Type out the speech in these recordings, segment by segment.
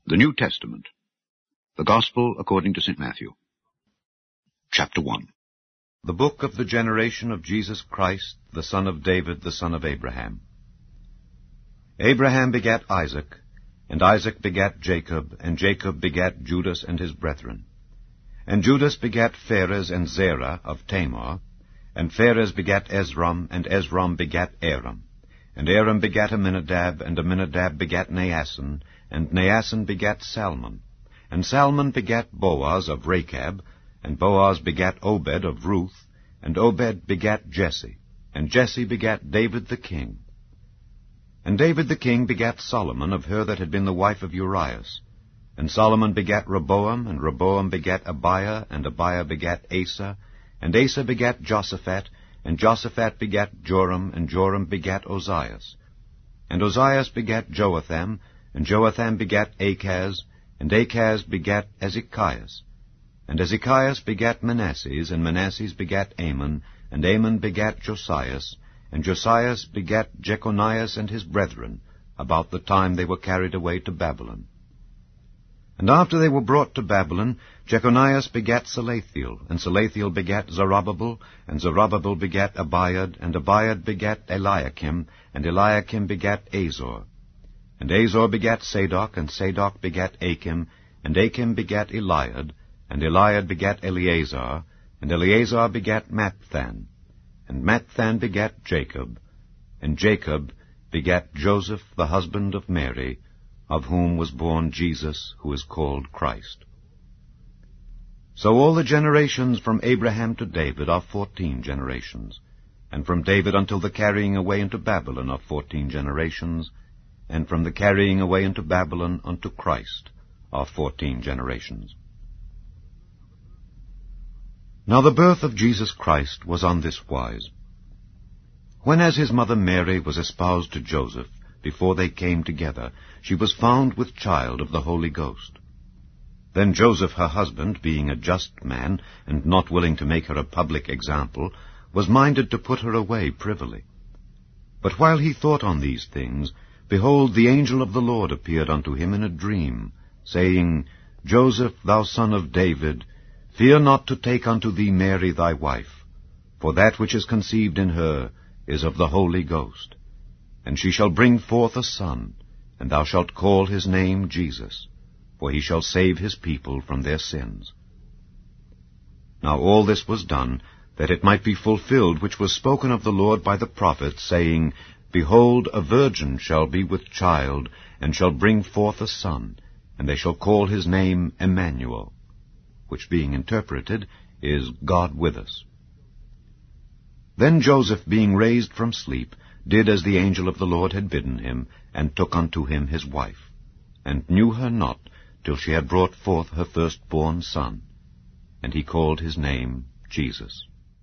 The New Testament. The Gospel according to St. Matthew. Chapter 1. The book of the generation of Jesus Christ, the son of David, the son of Abraham. Abraham begat Isaac, and Isaac begat Jacob, and Jacob begat Judas and his brethren. And Judas begat Phares and Zerah of Tamar, and Phares begat Esrom, and Esrom begat Aram. And Aram begat Amminadab, and Amminadab begat Naasson, and Naasson begat Salmon. And Salmon begat Boaz of Rachab, and Boaz begat Obed of Ruth, and Obed begat Jesse, and Jesse begat David the king. And David the king begat Solomon of her that had been the wife of Urias. And Solomon begat Rehoboam, and Rehoboam begat Abiah, and Abiah begat Asa, and Asa begat Josaphat, and Josaphat begat Joram, and Joram begat Ozias. And Ozias begat Joatham, and Joatham begat Achaz, and Achaz begat Ezekias. And Ezekias begat Manasses, and Manasses begat Amon, and Amon begat Josias, and Josias begat Jeconias and his brethren, about the time they were carried away to Babylon. And after they were brought to Babylon, Jeconias begat Salathiel, and Salathiel begat Zerubbabel, and Zerubbabel begat Abiad, and Abiad begat Eliakim, and Eliakim begat Azor. And Azor begat Sadoc, and Sadoc begat Achim, and Achim begat Eliad, and Eliad begat Eleazar, and Eleazar begat Matthan, and Matthan begat Jacob, and Jacob begat Joseph the husband of Mary, of whom was born Jesus, who is called Christ. So all the generations from Abraham to David are 14 generations, and from David until the carrying away into Babylon are 14 generations, and from the carrying away into Babylon unto Christ are 14 generations. Now the birth of Jesus Christ was on this wise. When as his mother Mary was espoused to Joseph, before they came together, she was found with child of the Holy Ghost. Then Joseph her husband, being a just man, and not willing to make her a public example, was minded to put her away privily. But while he thought on these things, behold, the angel of the Lord appeared unto him in a dream, saying, Joseph, thou son of David, fear not to take unto thee Mary thy wife, for that which is conceived in her is of the Holy Ghost. And she shall bring forth a son, and thou shalt call his name Jesus, for he shall save his people from their sins. Now all this was done, that it might be fulfilled which was spoken of the Lord by the prophet, saying, Behold, a virgin shall be with child, and shall bring forth a son, and they shall call his name Emmanuel, which being interpreted is God with us. Then Joseph, being raised from sleep, did as the angel of the Lord had bidden him, and took unto him his wife, and knew her not till she had brought forth her firstborn son, and he called his name Jesus.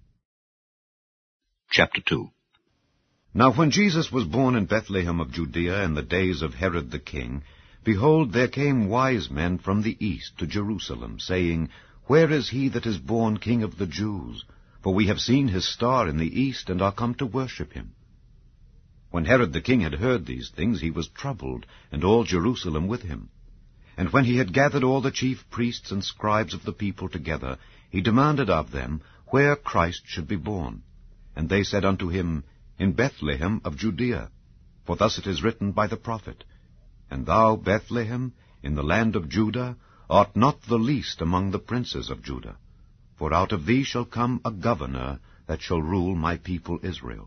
Chapter 2. Now when Jesus was born in Bethlehem of Judea in the days of Herod the king, behold, there came wise men from the east to Jerusalem, saying, Where is he that is born King of the Jews? For we have seen his star in the east, and are come to worship him. When Herod the king had heard these things, he was troubled, and all Jerusalem with him. And when he had gathered all the chief priests and scribes of the people together, he demanded of them where Christ should be born. And they said unto him, In Bethlehem of Judea. For thus it is written by the prophet, And thou, Bethlehem, in the land of Judah, art not the least among the princes of Judah. For out of thee shall come a governor that shall rule my people Israel.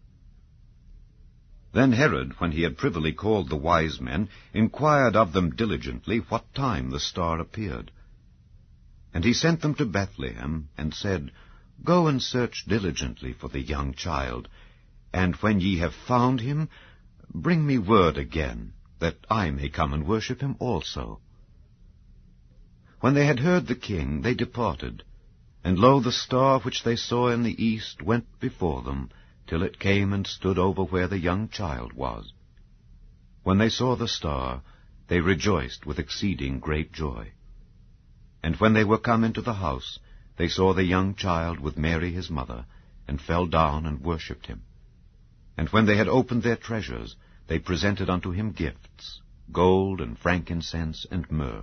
Then Herod, when he had privily called the wise men, inquired of them diligently what time the star appeared. And he sent them to Bethlehem, and said, Go and search diligently for the young child, and when ye have found him, bring me word again, that I may come and worship him also. When they had heard the king, they departed, and lo, the star which they saw in the east went before them, till it came and stood over where the young child was. When they saw the star, they rejoiced with exceeding great joy. And when they were come into the house, they saw the young child with Mary his mother, and fell down and worshipped him. And when they had opened their treasures, they presented unto him gifts, gold and frankincense and myrrh.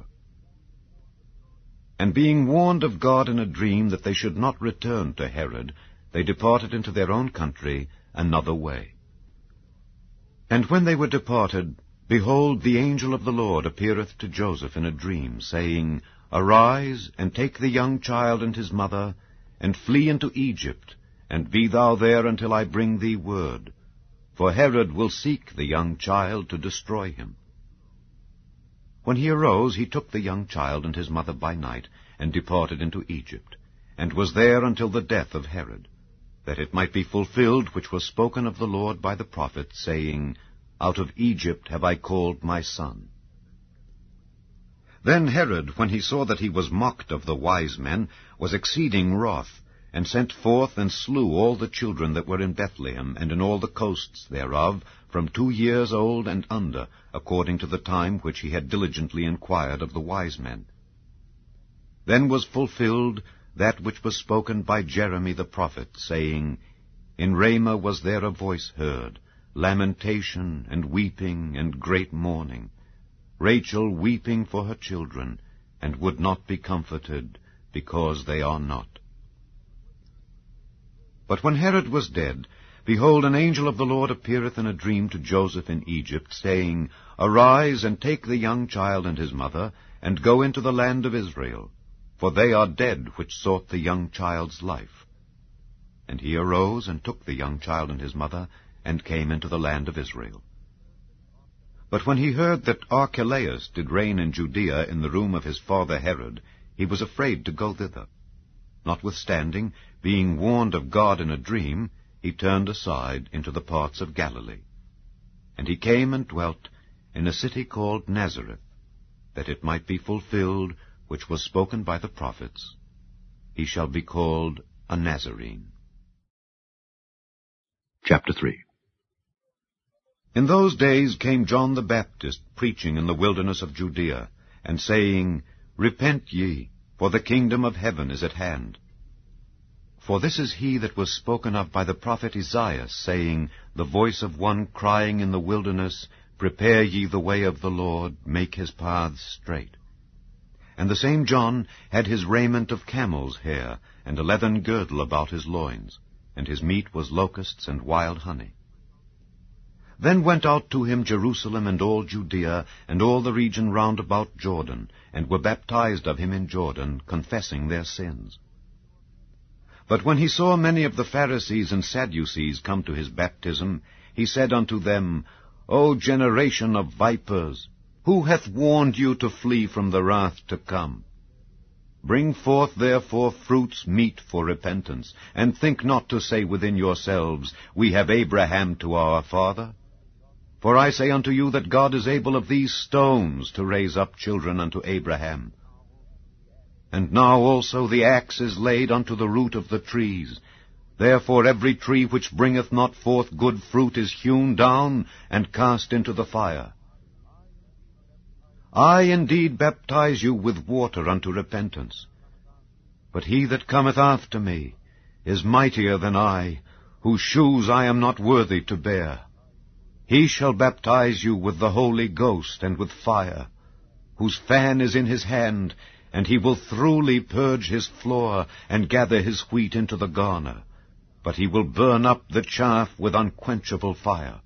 And being warned of God in a dream that they should not return to Herod, they departed into their own country another way. And when they were departed, behold, the angel of the Lord appeareth to Joseph in a dream, saying, Arise, and take the young child and his mother, and flee into Egypt, and be thou there until I bring thee word. For Herod will seek the young child to destroy him. When he arose, he took the young child and his mother by night, and departed into Egypt, and was there until the death of Herod, that it might be fulfilled which was spoken of the Lord by the prophet, saying, Out of Egypt have I called my son. Then Herod, when he saw that he was mocked of the wise men, was exceeding wroth, and sent forth and slew all the children that were in Bethlehem, and in all the coasts thereof, from 2 years old and under, according to the time which he had diligently inquired of the wise men. Then was fulfilled that which was spoken by Jeremy the prophet, saying, In Ramah was there a voice heard, lamentation and weeping and great mourning, Rachel weeping for her children, and would not be comforted, because they are not. But when Herod was dead, behold, an angel of the Lord appeareth in a dream to Joseph in Egypt, saying, Arise, and take the young child and his mother, and go into the land of Israel, for they are dead which sought the young child's life. And he arose, and took the young child and his mother, and came into the land of Israel. But when he heard that Archelaus did reign in Judea in the room of his father Herod, he was afraid to go thither. Notwithstanding, being warned of God in a dream, he turned aside into the parts of Galilee. And he came and dwelt in a city called Nazareth, that it might be fulfilled which was spoken by the prophets, He shall be called a Nazarene. Chapter 3. In those days came John the Baptist preaching in the wilderness of Judea, and saying, Repent ye, for the kingdom of heaven is at hand. For this is he that was spoken of by the prophet Isaiah, saying, The voice of one crying in the wilderness, Prepare ye the way of the Lord, make his paths straight. And the same John had his raiment of camel's hair, and a leathern girdle about his loins, and his meat was locusts and wild honey. Then went out to him Jerusalem and all Judea, and all the region round about Jordan, and were baptized of him in Jordan, confessing their sins. But when he saw many of the Pharisees and Sadducees come to his baptism, he said unto them, O generation of vipers, who hath warned you to flee from the wrath to come? Bring forth therefore fruits meet for repentance, and think not to say within yourselves, We have Abraham to our father. For I say unto you that God is able of these stones to raise up children unto Abraham. And now also the axe is laid unto the root of the trees. Therefore every tree which bringeth not forth good fruit is hewn down and cast into the fire. I indeed baptize you with water unto repentance. But he that cometh after me is mightier than I, whose shoes I am not worthy to bear. He shall baptize you with the Holy Ghost and with fire, whose fan is in his hand, and he will thoroughly purge his floor, and gather his wheat into the garner, but he will burn up the chaff with unquenchable fire.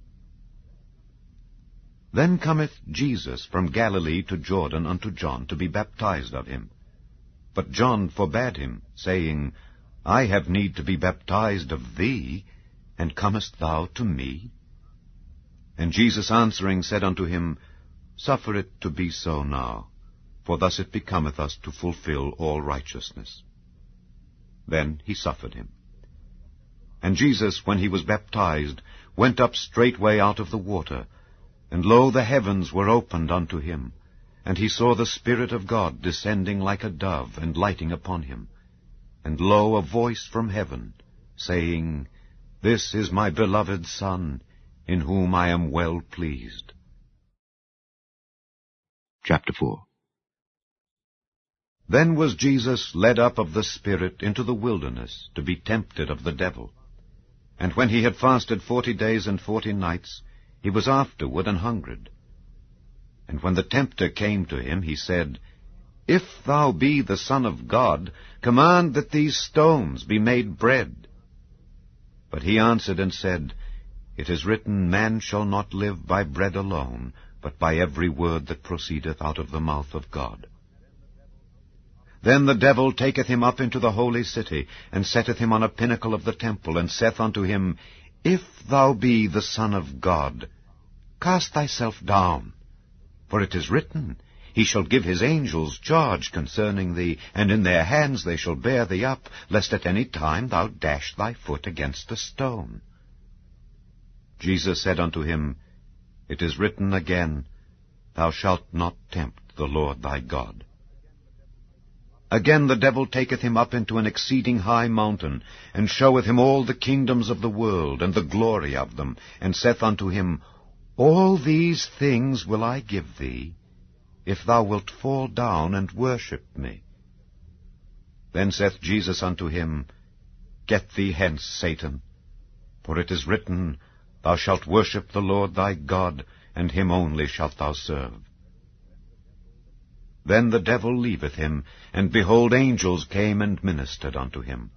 Then cometh Jesus from Galilee to Jordan unto John to be baptized of him. But John forbade him, saying, I have need to be baptized of thee, and comest thou to me? And Jesus answering said unto him, Suffer it to be so now, for thus it becometh us to fulfill all righteousness. Then he suffered him. And Jesus, when he was baptized, went up straightway out of the water, and lo, the heavens were opened unto him, and he saw the Spirit of God descending like a dove, and lighting upon him. And lo, a voice from heaven, saying, This is my beloved Son, in whom I am well pleased. Chapter 4. Then was Jesus led up of the Spirit into the wilderness, to be tempted of the devil. And when he had fasted 40 days and 40 nights, he was afterward an hungered. And when the tempter came to him, he said, If thou be the Son of God, command that these stones be made bread. But he answered and said, It is written, Man shall not live by bread alone, but by every word that proceedeth out of the mouth of God. Then the devil taketh him up into the holy city, and setteth him on a pinnacle of the temple, and saith unto him, If thou be the Son of God, cast thyself down. For it is written, He shall give his angels charge concerning thee, and in their hands they shall bear thee up, lest at any time thou dash thy foot against a stone. Jesus said unto him, It is written again, Thou shalt not tempt the Lord thy God. Again the devil taketh him up into an exceeding high mountain, and showeth him all the kingdoms of the world, and the glory of them, and saith unto him, All these things will I give thee, if thou wilt fall down and worship me. Then saith Jesus unto him, Get thee hence, Satan, for it is written, Thou shalt worship the Lord thy God, and him only shalt thou serve. Then the devil leaveth him, and behold, angels came and ministered unto him.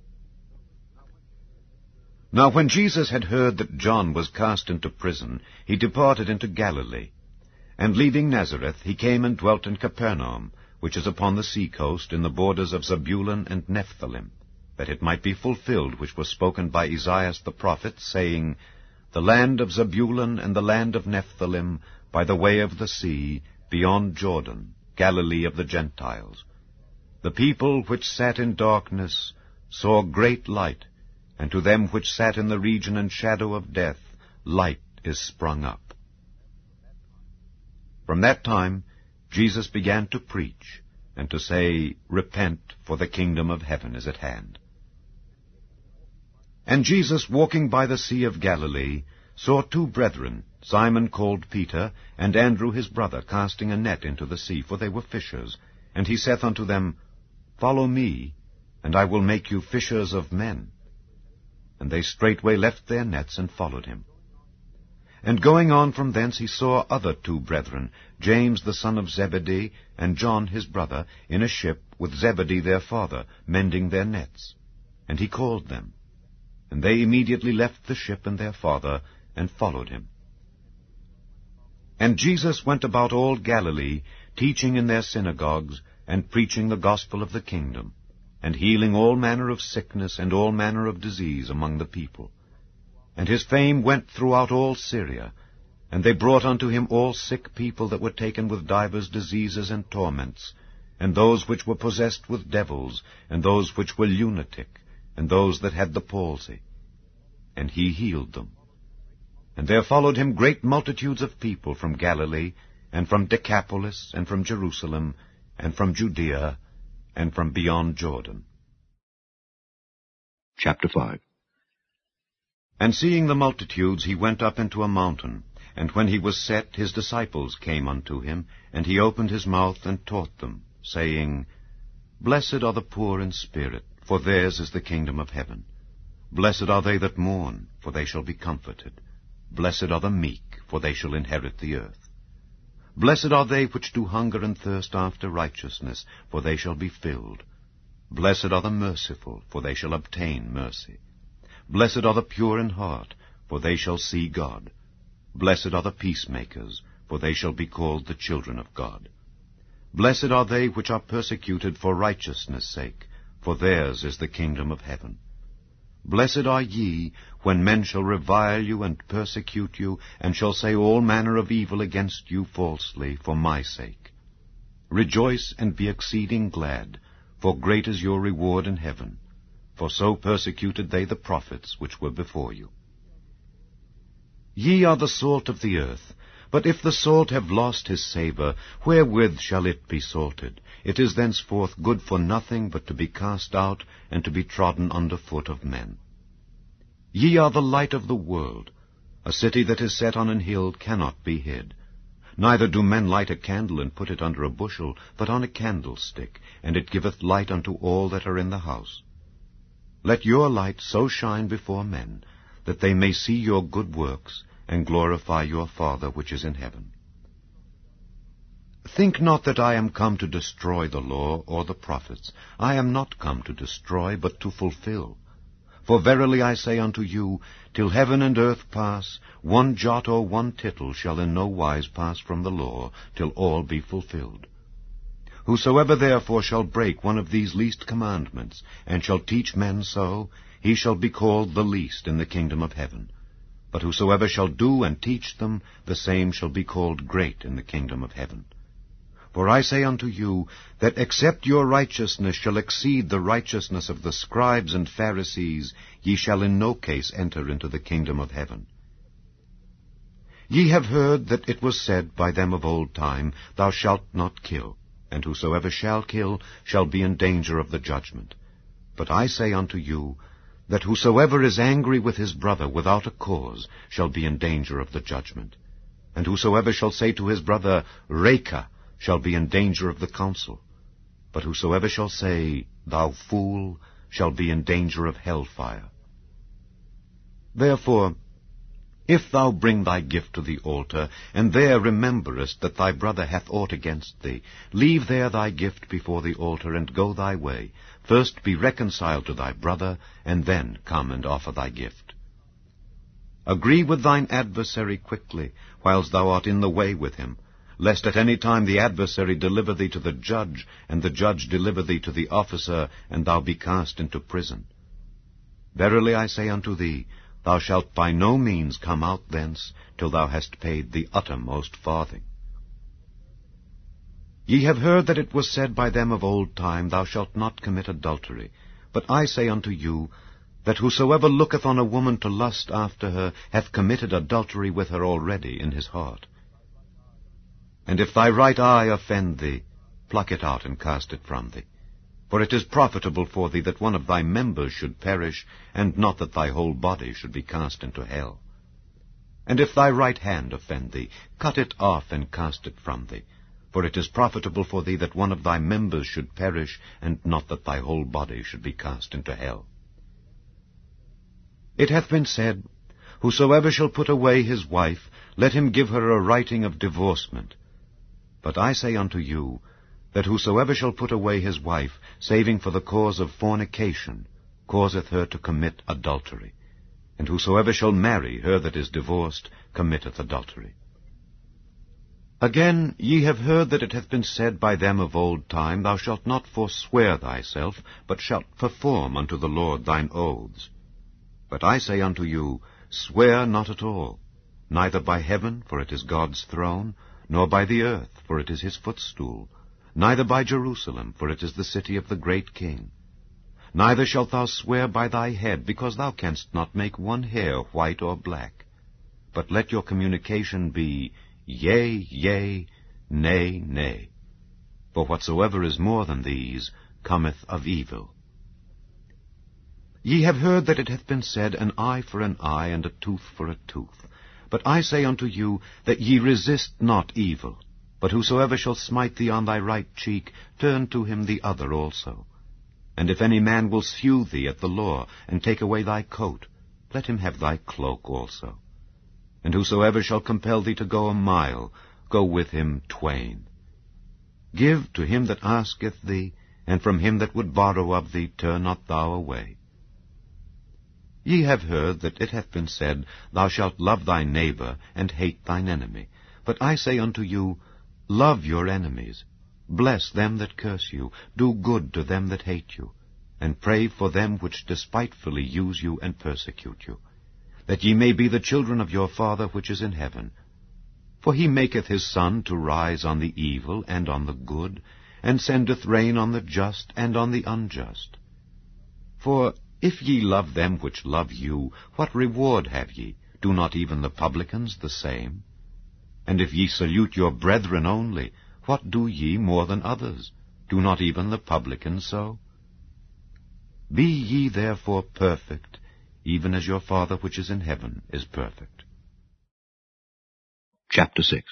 Now when Jesus had heard that John was cast into prison, he departed into Galilee. And leaving Nazareth, he came and dwelt in Capernaum, which is upon the sea coast, in the borders of Zebulun and Nephthalim, that it might be fulfilled which was spoken by Esaias the prophet, saying, The land of Zebulun and the land of Nephthalim, by the way of the sea, beyond Jordan, Galilee of the Gentiles. The people which sat in darkness saw great light, and to them which sat in the region and shadow of death, light is sprung up. From that time Jesus began to preach, and to say, Repent, for the kingdom of heaven is at hand. And Jesus, walking by the sea of Galilee, saw two brethren, Simon called Peter, and Andrew his brother, casting a net into the sea, for they were fishers. And he saith unto them, Follow me, and I will make you fishers of men. And they straightway left their nets, and followed him. And going on from thence he saw other two brethren, James the son of Zebedee, and John his brother, in a ship with Zebedee their father, mending their nets. And he called them. And they immediately left the ship and their father, and followed him. And Jesus went about all Galilee, teaching in their synagogues, and preaching the gospel of the kingdom, and healing all manner of sickness and all manner of disease among the people. And his fame went throughout all Syria, and they brought unto him all sick people that were taken with divers diseases and torments, and those which were possessed with devils, and those which were lunatic, and those that had the palsy. And he healed them. And there followed him great multitudes of people from Galilee, and from Decapolis, and from Jerusalem, and from Judea, and from beyond Jordan. Chapter 5. And seeing the multitudes, he went up into a mountain. And when he was set, his disciples came unto him, and he opened his mouth and taught them, saying, Blessed are the poor in spirit, for theirs is the kingdom of heaven. Blessed are they that mourn, for they shall be comforted. Blessed are the meek, for they shall inherit the earth. Blessed are they which do hunger and thirst after righteousness, for they shall be filled. Blessed are the merciful, for they shall obtain mercy. Blessed are the pure in heart, for they shall see God. Blessed are the peacemakers, for they shall be called the children of God. Blessed are they which are persecuted for righteousness' sake, for theirs is the kingdom of heaven. Blessed are ye, when men shall revile you and persecute you, and shall say all manner of evil against you falsely for my sake. Rejoice and be exceeding glad, for great is your reward in heaven. For so persecuted they the prophets which were before you. Ye are the salt of the earth. But if the salt have lost his savour, wherewith shall it be salted? It is thenceforth good for nothing but to be cast out, and to be trodden under foot of men. Ye are the light of the world. A city that is set on an hill cannot be hid. Neither do men light a candle and put it under a bushel, but on a candlestick, and it giveth light unto all that are in the house. Let your light so shine before men, that they may see your good works, and glorify your Father which is in heaven. Think not that I am come to destroy the law or the prophets. I am not come to destroy, but to fulfill. For verily I say unto you, till heaven and earth pass, one jot or one tittle shall in no wise pass from the law, till all be fulfilled. Whosoever therefore shall break one of these least commandments, and shall teach men so, he shall be called the least in the kingdom of heaven. But whosoever shall do and teach them, the same shall be called great in the kingdom of heaven. For I say unto you, that except your righteousness shall exceed the righteousness of the scribes and Pharisees, ye shall in no case enter into the kingdom of heaven. Ye have heard that it was said by them of old time, Thou shalt not kill, and whosoever shall kill shall be in danger of the judgment. But I say unto you, that whosoever is angry with his brother without a cause shall be in danger of the judgment. And whosoever shall say to his brother, Raca, shall be in danger of the council. But whosoever shall say, Thou fool, shall be in danger of hellfire. Therefore, if thou bring thy gift to the altar, and there rememberest that thy brother hath aught against thee, leave there thy gift before the altar, and go thy way. First be reconciled to thy brother, and then come and offer thy gift. Agree with thine adversary quickly, whiles thou art in the way with him, lest at any time the adversary deliver thee to the judge, and the judge deliver thee to the officer, and thou be cast into prison. Verily I say unto thee, thou shalt by no means come out thence, till thou hast paid the uttermost farthing. Ye have heard that it was said by them of old time, Thou shalt not commit adultery. But I say unto you, that whosoever looketh on a woman to lust after her, hath committed adultery with her already in his heart. And if thy right eye offend thee, pluck it out and cast it from thee. For it is profitable for thee that one of thy members should perish, and not that thy whole body should be cast into hell. And if thy right hand offend thee, cut it off and cast it from thee. For it is profitable for thee that one of thy members should perish, and not that thy whole body should be cast into hell. It hath been said, Whosoever shall put away his wife, let him give her a writing of divorcement. But I say unto you, that whosoever shall put away his wife, saving for the cause of fornication, causeth her to commit adultery. And whosoever shall marry her that is divorced, committeth adultery. Again, ye have heard that it hath been said by them of old time, Thou shalt not forswear thyself, but shalt perform unto the Lord thine oaths. But I say unto you, Swear not at all, neither by heaven, for it is God's throne, nor by the earth, for it is his footstool, neither by Jerusalem, for it is the city of the great King. Neither shalt thou swear by thy head, because thou canst not make one hair white or black. But let your communication be, Yea, yea, nay, nay. For whatsoever is more than these cometh of evil. Ye have heard that it hath been said, An eye for an eye, and a tooth for a tooth. But I say unto you, that ye resist not evil. But whosoever shall smite thee on thy right cheek, turn to him the other also. And if any man will sue thee at the law, and take away thy coat, let him have thy cloak also. And whosoever shall compel thee to go a mile, go with him twain. Give to him that asketh thee, and from him that would borrow of thee turn not thou away. Ye have heard that it hath been said, Thou shalt love thy neighbor, and hate thine enemy. But I say unto you, Love your enemies, bless them that curse you, do good to them that hate you, and pray for them which despitefully use you and persecute you, that ye may be the children of your Father which is in heaven. For he maketh his sun to rise on the evil and on the good, and sendeth rain on the just and on the unjust. For if ye love them which love you, what reward have ye? Do not even the publicans the same? And if ye salute your brethren only, what do ye more than others? Do not even the publicans so? Be ye therefore perfect, even as your Father which is in heaven is perfect. Chapter 6.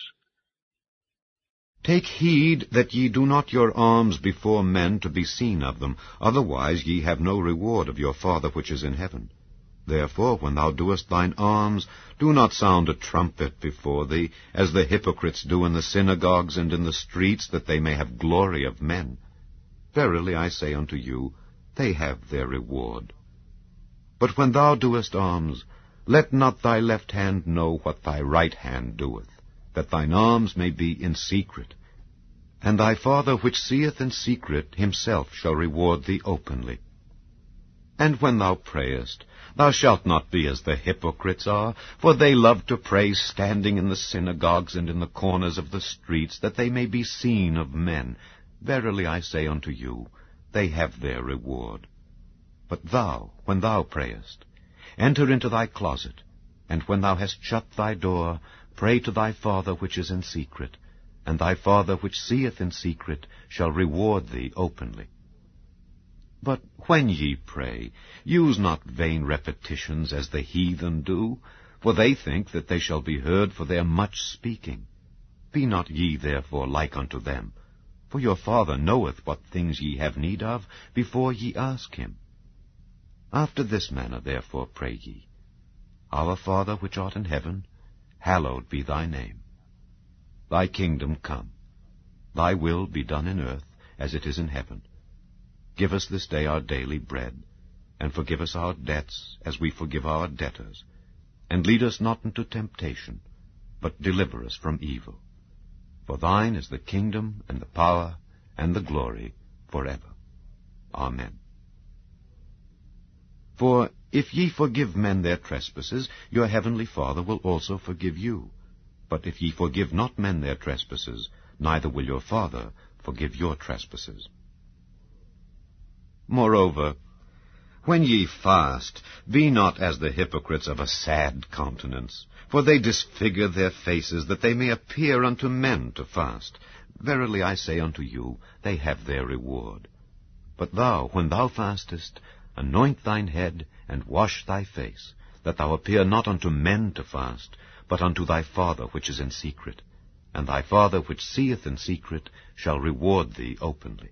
Take heed that ye do not your alms before men to be seen of them, otherwise ye have no reward of your Father which is in heaven. Therefore, when thou doest thine alms, do not sound a trumpet before thee, as the hypocrites do in the synagogues and in the streets, that they may have glory of men. Verily I say unto you, they have their reward. But when thou doest alms, let not thy left hand know what thy right hand doeth, that thine alms may be in secret. And thy Father which seeth in secret himself shall reward thee openly. And when thou prayest, thou shalt not be as the hypocrites are, for they love to pray standing in the synagogues and in the corners of the streets, that they may be seen of men. Verily I say unto you, they have their reward. But thou, when thou prayest, enter into thy closet, and when thou hast shut thy door, pray to thy Father which is in secret, and thy Father which seeth in secret shall reward thee openly. But when ye pray, use not vain repetitions as the heathen do, for they think that they shall be heard for their much speaking. Be not ye therefore like unto them, for your Father knoweth what things ye have need of, before ye ask him. After this manner therefore pray ye, Our Father which art in heaven, hallowed be thy name. Thy kingdom come, thy will be done in earth as it is in heaven. Give us this day our daily bread, and forgive us our debts as we forgive our debtors. And lead us not into temptation, but deliver us from evil. For thine is the kingdom, and the power, and the glory, forever. Amen. For if ye forgive men their trespasses, your heavenly Father will also forgive you. But if ye forgive not men their trespasses, neither will your Father forgive your trespasses. Moreover, when ye fast, be not as the hypocrites of a sad countenance, for they disfigure their faces, that they may appear unto men to fast. Verily I say unto you, they have their reward. But thou, when thou fastest, anoint thine head, and wash thy face, that thou appear not unto men to fast, but unto thy Father which is in secret. And thy Father which seeth in secret shall reward thee openly.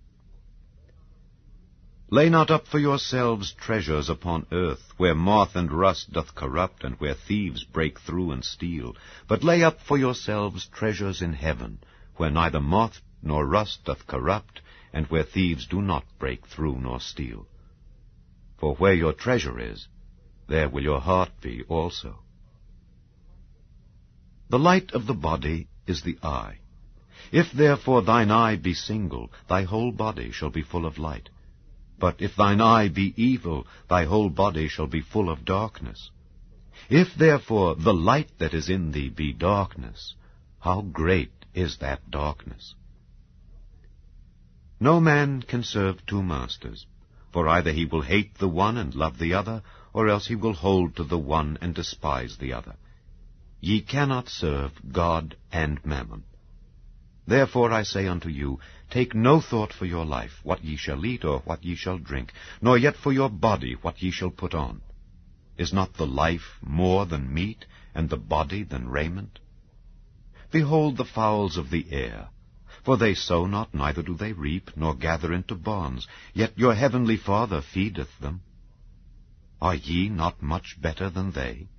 Lay not up for yourselves treasures upon earth, where moth and rust doth corrupt, and where thieves break through and steal. But lay up for yourselves treasures in heaven, where neither moth nor rust doth corrupt, and where thieves do not break through nor steal. For where your treasure is, there will your heart be also. The light of the body is the eye. If therefore thine eye be single, thy whole body shall be full of light. But if thine eye be evil, thy whole body shall be full of darkness. If therefore the light that is in thee be darkness, how great is that darkness? No man can serve two masters, for either he will hate the one and love the other, or else he will hold to the one and despise the other. Ye cannot serve God and mammon. Therefore I say unto you, take no thought for your life, what ye shall eat or what ye shall drink, nor yet for your body, what ye shall put on. Is not the life more than meat, and the body than raiment? Behold the fowls of the air, for they sow not, neither do they reap, nor gather into barns, yet your heavenly Father feedeth them. Are ye not much better than they?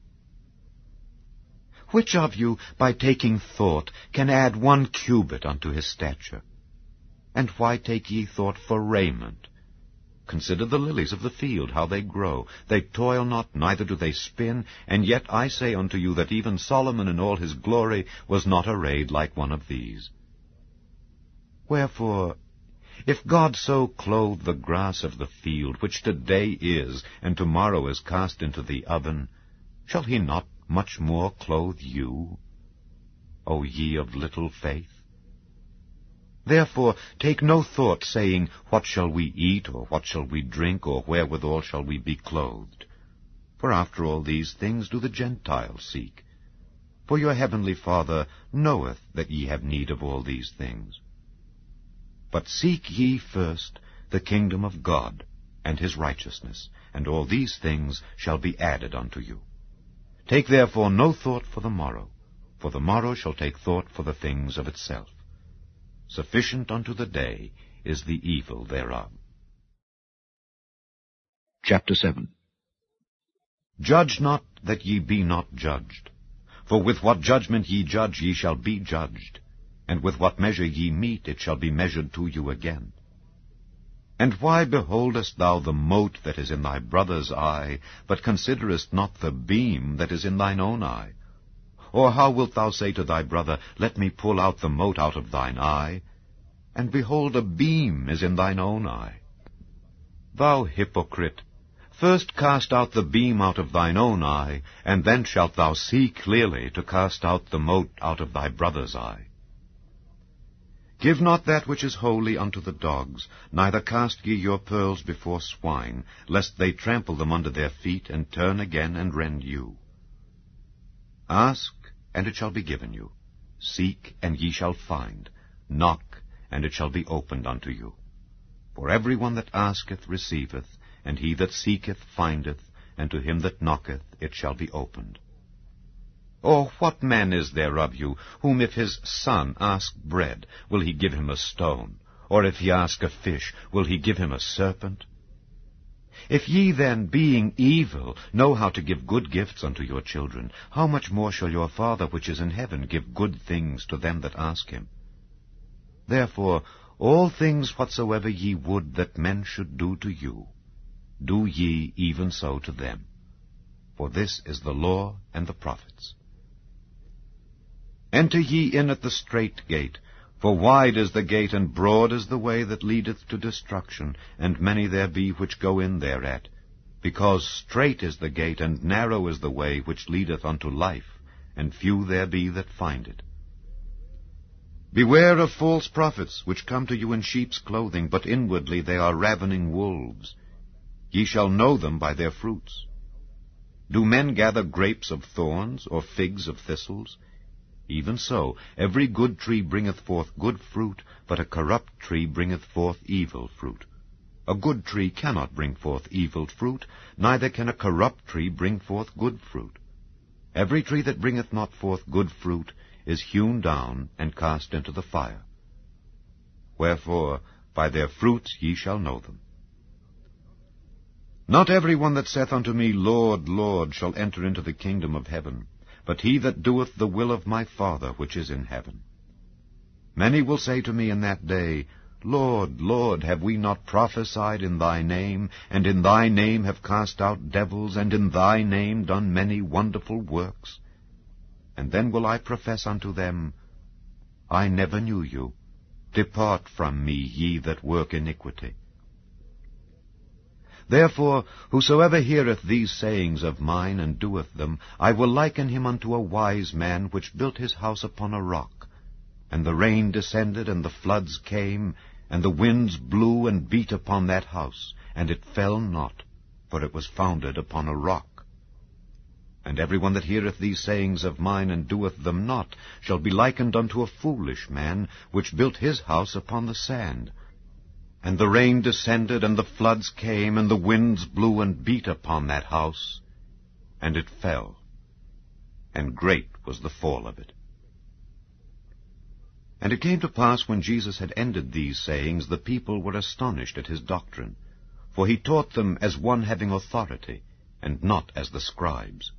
Which of you, by taking thought, can add 1 cubit unto his stature? And why take ye thought for raiment? Consider the lilies of the field, how they grow. They toil not, neither do they spin, and yet I say unto you that even Solomon in all his glory was not arrayed like one of these. Wherefore, if God so clothe the grass of the field, which today is, and tomorrow is cast into the oven, shall he not much more clothe you, O ye of little faith? Therefore take no thought, saying, What shall we eat, or what shall we drink, or wherewithal shall we be clothed? For after all these things do the Gentiles seek. For your heavenly Father knoweth that ye have need of all these things. But seek ye first the kingdom of God, and his righteousness, and all these things shall be added unto you. Take therefore no thought for the morrow shall take thought for the things of itself. Sufficient unto the day is the evil thereof. Chapter 7. Judge not, that ye be not judged. For with what judgment ye judge, ye shall be judged, and with what measure ye mete, it shall be measured to you again. And why beholdest thou the mote that is in thy brother's eye, but considerest not the beam that is in thine own eye? Or how wilt thou say to thy brother, Let me pull out the mote out of thine eye, and behold, a beam is in thine own eye? Thou hypocrite, first cast out the beam out of thine own eye, and then shalt thou see clearly to cast out the mote out of thy brother's eye. Give not that which is holy unto the dogs, neither cast ye your pearls before swine, lest they trample them under their feet, and turn again and rend you. Ask, and it shall be given you. Seek, and ye shall find. Knock, and it shall be opened unto you. For every one that asketh receiveth, and he that seeketh findeth, and to him that knocketh it shall be opened. Or what man is there of you, whom if his son ask bread, will he give him a stone? Or if he ask a fish, will he give him a serpent? If ye then, being evil, know how to give good gifts unto your children, how much more shall your Father which is in heaven give good things to them that ask him? Therefore, all things whatsoever ye would that men should do to you, do ye even so to them. For this is the law and the prophets. Enter ye in at the strait gate, for wide is the gate, and broad is the way that leadeth to destruction, and many there be which go in thereat. Because strait is the gate, and narrow is the way which leadeth unto life, and few there be that find it. Beware of false prophets, which come to you in sheep's clothing, but inwardly they are ravening wolves. Ye shall know them by their fruits. Do men gather grapes of thorns, or figs of thistles? Even so, every good tree bringeth forth good fruit, but a corrupt tree bringeth forth evil fruit. A good tree cannot bring forth evil fruit, neither can a corrupt tree bring forth good fruit. Every tree that bringeth not forth good fruit is hewn down and cast into the fire. Wherefore, by their fruits ye shall know them. Not every one that saith unto me, Lord, Lord, shall enter into the kingdom of heaven, but he that doeth the will of my Father which is in heaven. Many will say to me in that day, Lord, Lord, have we not prophesied in thy name, and in thy name have cast out devils, and in thy name done many wonderful works? And then will I profess unto them, I never knew you. Depart from me, ye that work iniquity. Therefore, whosoever heareth these sayings of mine, and doeth them, I will liken him unto a wise man, which built his house upon a rock. And the rain descended, and the floods came, and the winds blew and beat upon that house, and it fell not, for it was founded upon a rock. And every one that heareth these sayings of mine, and doeth them not, shall be likened unto a foolish man, which built his house upon the sand. And the rain descended, and the floods came, and the winds blew and beat upon that house, and it fell, and great was the fall of it. And it came to pass, when Jesus had ended these sayings, the people were astonished at his doctrine, for he taught them as one having authority, and not as the scribes.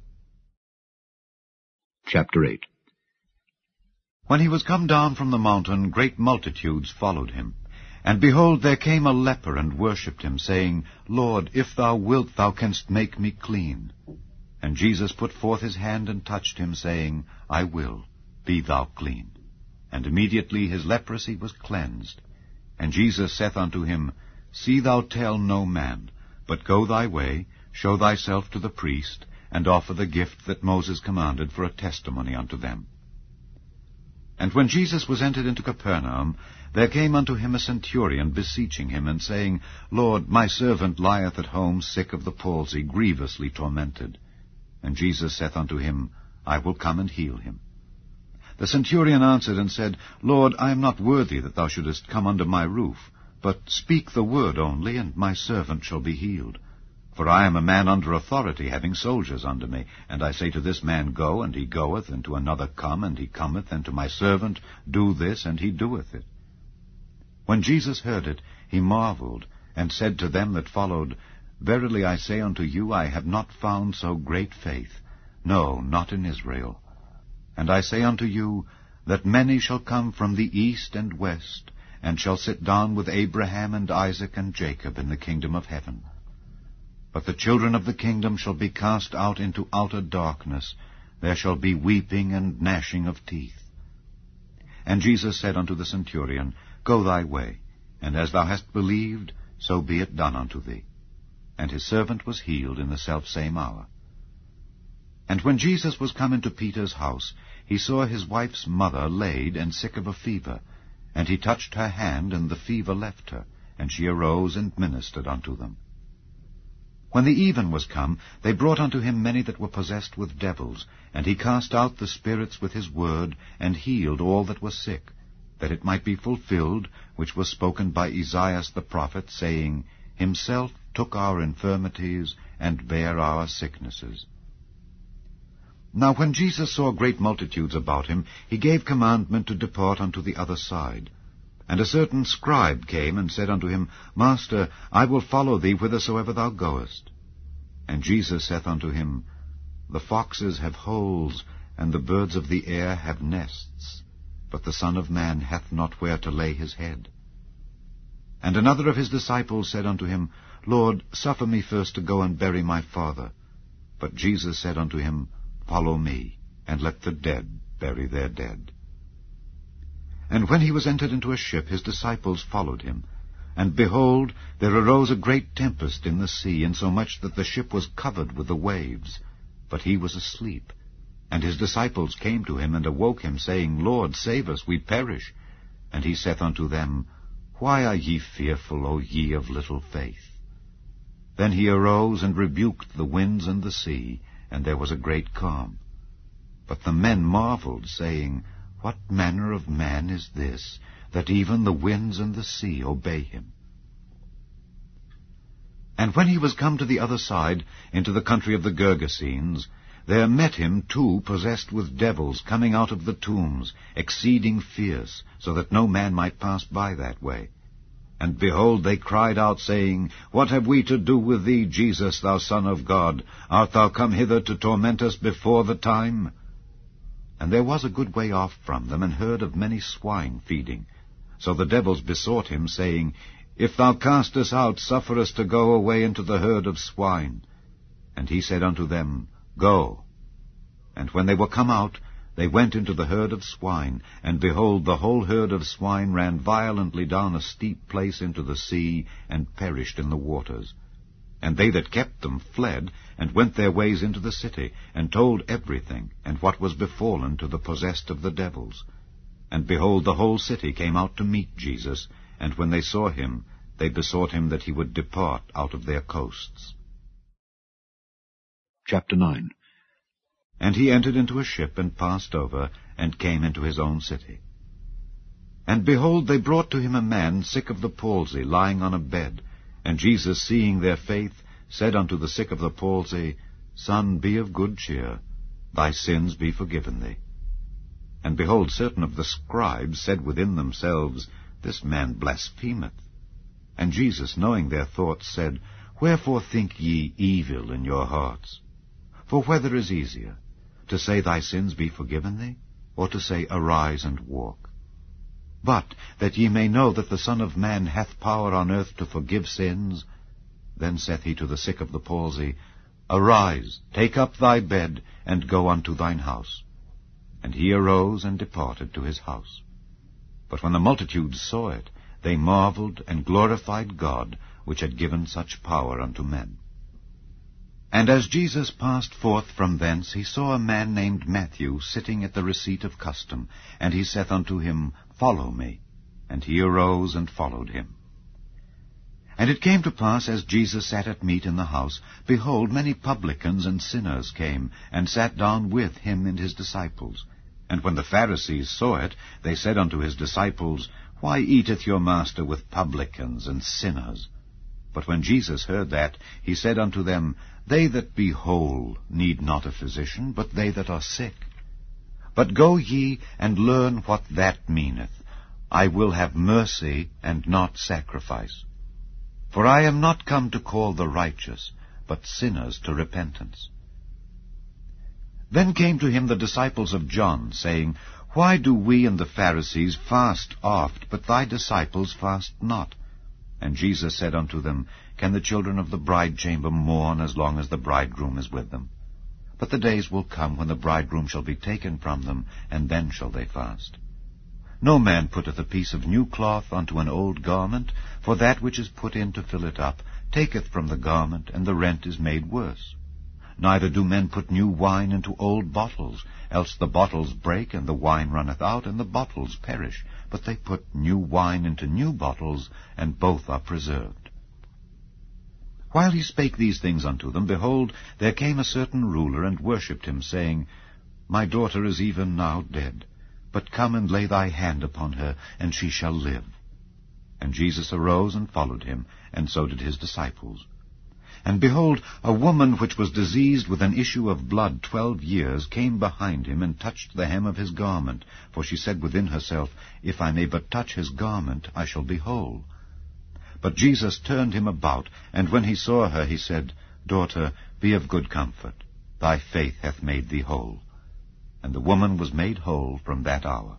Chapter 8. When he was come down from the mountain, great multitudes followed him. And behold, there came a leper, and worshipped him, saying, Lord, if thou wilt, thou canst make me clean. And Jesus put forth his hand, and touched him, saying, I will, be thou clean. And immediately his leprosy was cleansed. And Jesus saith unto him, See thou tell no man, but go thy way, show thyself to the priest, and offer the gift that Moses commanded for a testimony unto them. And when Jesus was entered into Capernaum, there came unto him a centurion, beseeching him, and saying, Lord, my servant lieth at home, sick of the palsy, grievously tormented. And Jesus saith unto him, I will come and heal him. The centurion answered and said, Lord, I am not worthy that thou shouldest come under my roof, but speak the word only, and my servant shall be healed. For I am a man under authority, having soldiers under me. And I say to this man, Go, and he goeth, and to another, Come, and he cometh, and to my servant, Do this, and he doeth it. When Jesus heard it, he marveled, and said to them that followed, Verily I say unto you, I have not found so great faith, no, not in Israel. And I say unto you, that many shall come from the east and west, and shall sit down with Abraham and Isaac and Jacob in the kingdom of heaven. But the children of the kingdom shall be cast out into outer darkness. There shall be weeping and gnashing of teeth. And Jesus said unto the centurion, Go thy way, and as thou hast believed, so be it done unto thee. And his servant was healed in the selfsame hour. And when Jesus was come into Peter's house, he saw his wife's mother laid and sick of a fever. And he touched her hand, and the fever left her, and she arose and ministered unto them. When the even was come, they brought unto him many that were possessed with devils, and he cast out the spirits with his word, and healed all that were sick, that it might be fulfilled, which was spoken by Esaias the prophet, saying, Himself took our infirmities, and bare our sicknesses. Now when Jesus saw great multitudes about him, he gave commandment to depart unto the other side. And a certain scribe came and said unto him, Master, I will follow thee whithersoever thou goest. And Jesus saith unto him, The foxes have holes, and the birds of the air have nests, but the Son of Man hath not where to lay his head. And another of his disciples said unto him, Lord, suffer me first to go and bury my father. But Jesus said unto him, Follow me, and let the dead bury their dead. And when he was entered into a ship, his disciples followed him. And behold, there arose a great tempest in the sea, insomuch that the ship was covered with the waves. But he was asleep. And his disciples came to him, and awoke him, saying, Lord, save us, we perish. And he saith unto them, Why are ye fearful, O ye of little faith? Then he arose and rebuked the winds and the sea, and there was a great calm. But the men marveled, saying, What manner of man is this, that even the winds and the sea obey him? And when he was come to the other side, into the country of the Gergesenes, there met him 2 possessed with devils, coming out of the tombs, exceeding fierce, so that no man might pass by that way. And behold, they cried out, saying, What have we to do with thee, Jesus, thou Son of God? Art thou come hither to torment us before the time? And there was a good way off from them an herd of many swine feeding. So the devils besought him, saying, If thou cast us out, suffer us to go away into the herd of swine. And he said unto them, Go. And when they were come out, they went into the herd of swine, and behold, the whole herd of swine ran violently down a steep place into the sea, and perished in the waters. And they that kept them fled, and went their ways into the city, and told everything, and what was befallen to the possessed of the devils. And behold, the whole city came out to meet Jesus, and when they saw him, they besought him that he would depart out of their coasts. Chapter 9. And he entered into a ship, and passed over, and came into his own city. And behold, they brought to him a man sick of the palsy, lying on a bed. And Jesus, seeing their faith, said unto the sick of the palsy, Son, be of good cheer, thy sins be forgiven thee. And behold, certain of the scribes said within themselves, This man blasphemeth. And Jesus, knowing their thoughts, said, Wherefore think ye evil in your hearts? For whether is easier, to say thy sins be forgiven thee, or to say, Arise and walk? But that ye may know that the Son of Man hath power on earth to forgive sins, then saith he to the sick of the palsy, Arise, take up thy bed, and go unto thine house. And he arose and departed to his house. But when the multitudes saw it, they marveled and glorified God, which had given such power unto men. And as Jesus passed forth from thence, he saw a man named Matthew sitting at the receipt of custom, and he saith unto him, Follow me. And he arose and followed him. And it came to pass, as Jesus sat at meat in the house, behold, many publicans and sinners came, and sat down with him and his disciples. And when the Pharisees saw it, they said unto his disciples, Why eateth your master with publicans and sinners? But when Jesus heard that, he said unto them, They that be whole need not a physician, but they that are sick. But go ye and learn what that meaneth. I will have mercy and not sacrifice. For I am not come to call the righteous, but sinners to repentance. Then came to him the disciples of John, saying, Why do we and the Pharisees fast oft, but thy disciples fast not? And Jesus said unto them, Can the children of the bridechamber mourn as long as the bridegroom is with them? But the days will come when the bridegroom shall be taken from them, and then shall they fast. No man putteth a piece of new cloth unto an old garment, for that which is put in to fill it up taketh from the garment, and the rent is made worse. Neither do men put new wine into old bottles, else the bottles break, and the wine runneth out, and the bottles perish. But they put new wine into new bottles, and both are preserved. While he spake these things unto them, behold, there came a certain ruler, and worshipped him, saying, My daughter is even now dead, but come and lay thy hand upon her, and she shall live. And Jesus arose and followed him, and so did his disciples. And behold, a woman which was diseased with an issue of blood 12 years came behind him, and touched the hem of his garment. For she said within herself, If I may but touch his garment, I shall be whole. But Jesus turned him about, and when he saw her, he said, Daughter, be of good comfort. Thy faith hath made thee whole. And the woman was made whole from that hour.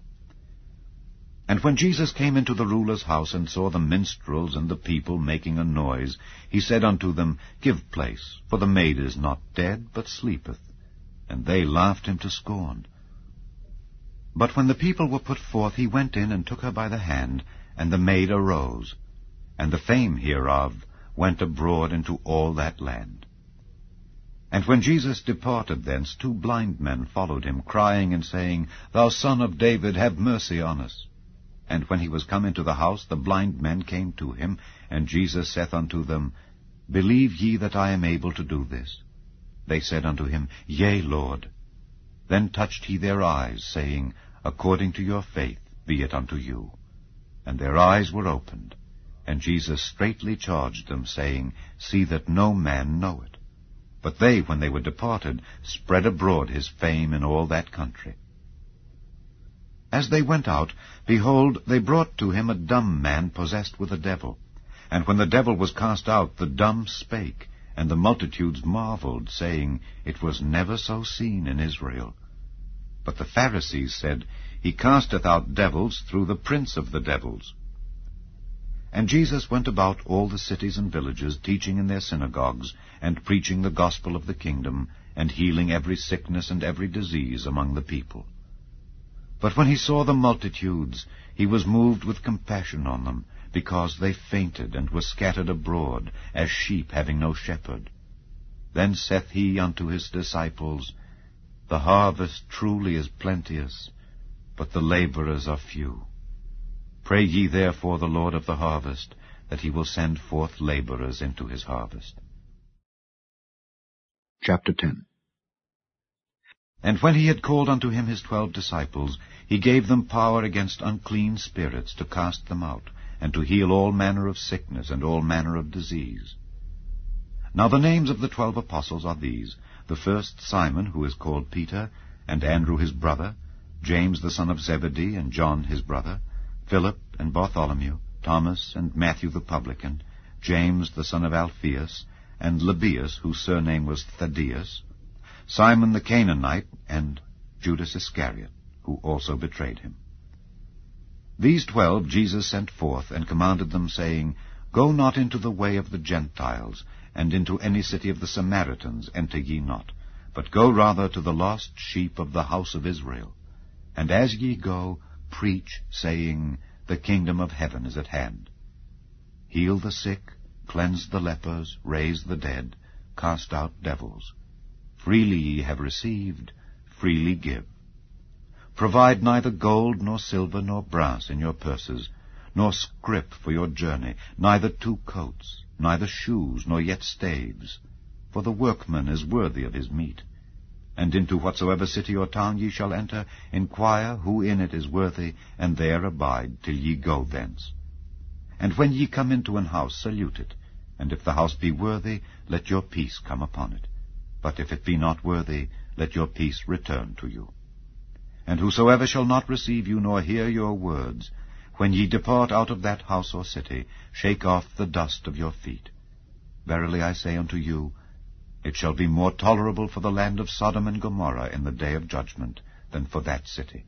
And when Jesus came into the ruler's house, and saw the minstrels and the people making a noise, he said unto them, Give place, for the maid is not dead, but sleepeth. And they laughed him to scorn. But when the people were put forth, he went in and took her by the hand, and the maid arose. And the fame hereof went abroad into all that land. And when Jesus departed thence, 2 blind men followed him, crying and saying, Thou Son of David, have mercy on us. And when he was come into the house, the blind men came to him, and Jesus saith unto them, Believe ye that I am able to do this? They said unto him, Yea, Lord. Then touched he their eyes, saying, According to your faith be it unto you. And their eyes were opened. And Jesus straitly charged them, saying, See that no man know it. But they, when they were departed, spread abroad his fame in all that country. As they went out, behold, they brought to him a dumb man possessed with a devil. And when the devil was cast out, the dumb spake, and the multitudes marveled, saying, It was never so seen in Israel. But the Pharisees said, He casteth out devils through the prince of the devils. And Jesus went about all the cities and villages, teaching in their synagogues, and preaching the gospel of the kingdom, and healing every sickness and every disease among the people. But when he saw the multitudes, he was moved with compassion on them, because they fainted and were scattered abroad, as sheep having no shepherd. Then saith he unto his disciples, The harvest truly is plenteous, but the laborers are few. Pray ye therefore the Lord of the harvest, that he will send forth laborers into his harvest. Chapter 10. And when he had called unto him his 12 disciples, he gave them power against unclean spirits to cast them out, and to heal all manner of sickness and all manner of disease. Now the names of the 12 apostles are these: the first Simon, who is called Peter, and Andrew his brother, James the son of Zebedee, and John his brother, Philip and Bartholomew, Thomas and Matthew the publican, James the son of Alphaeus, and Lebbaeus, whose surname was Thaddeus, Simon the Canaanite, and Judas Iscariot, who also betrayed him. These 12 Jesus sent forth, and commanded them, saying, Go not into the way of the Gentiles, and into any city of the Samaritans enter ye not, but go rather to the lost sheep of the house of Israel. And as ye go, preach, saying, The kingdom of heaven is at hand. Heal the sick, cleanse the lepers, raise the dead, cast out devils. Freely ye have received, freely give. Provide neither gold, nor silver, nor brass in your purses, nor scrip for your journey, neither 2 coats, neither shoes, nor yet staves. For the workman is worthy of his meat. And into whatsoever city or town ye shall enter, inquire who in it is worthy, and there abide till ye go thence. And when ye come into an house, salute it. And if the house be worthy, let your peace come upon it. But if it be not worthy, let your peace return to you. And whosoever shall not receive you, nor hear your words, when ye depart out of that house or city, shake off the dust of your feet. Verily I say unto you, it shall be more tolerable for the land of Sodom and Gomorrah in the day of judgment than for that city.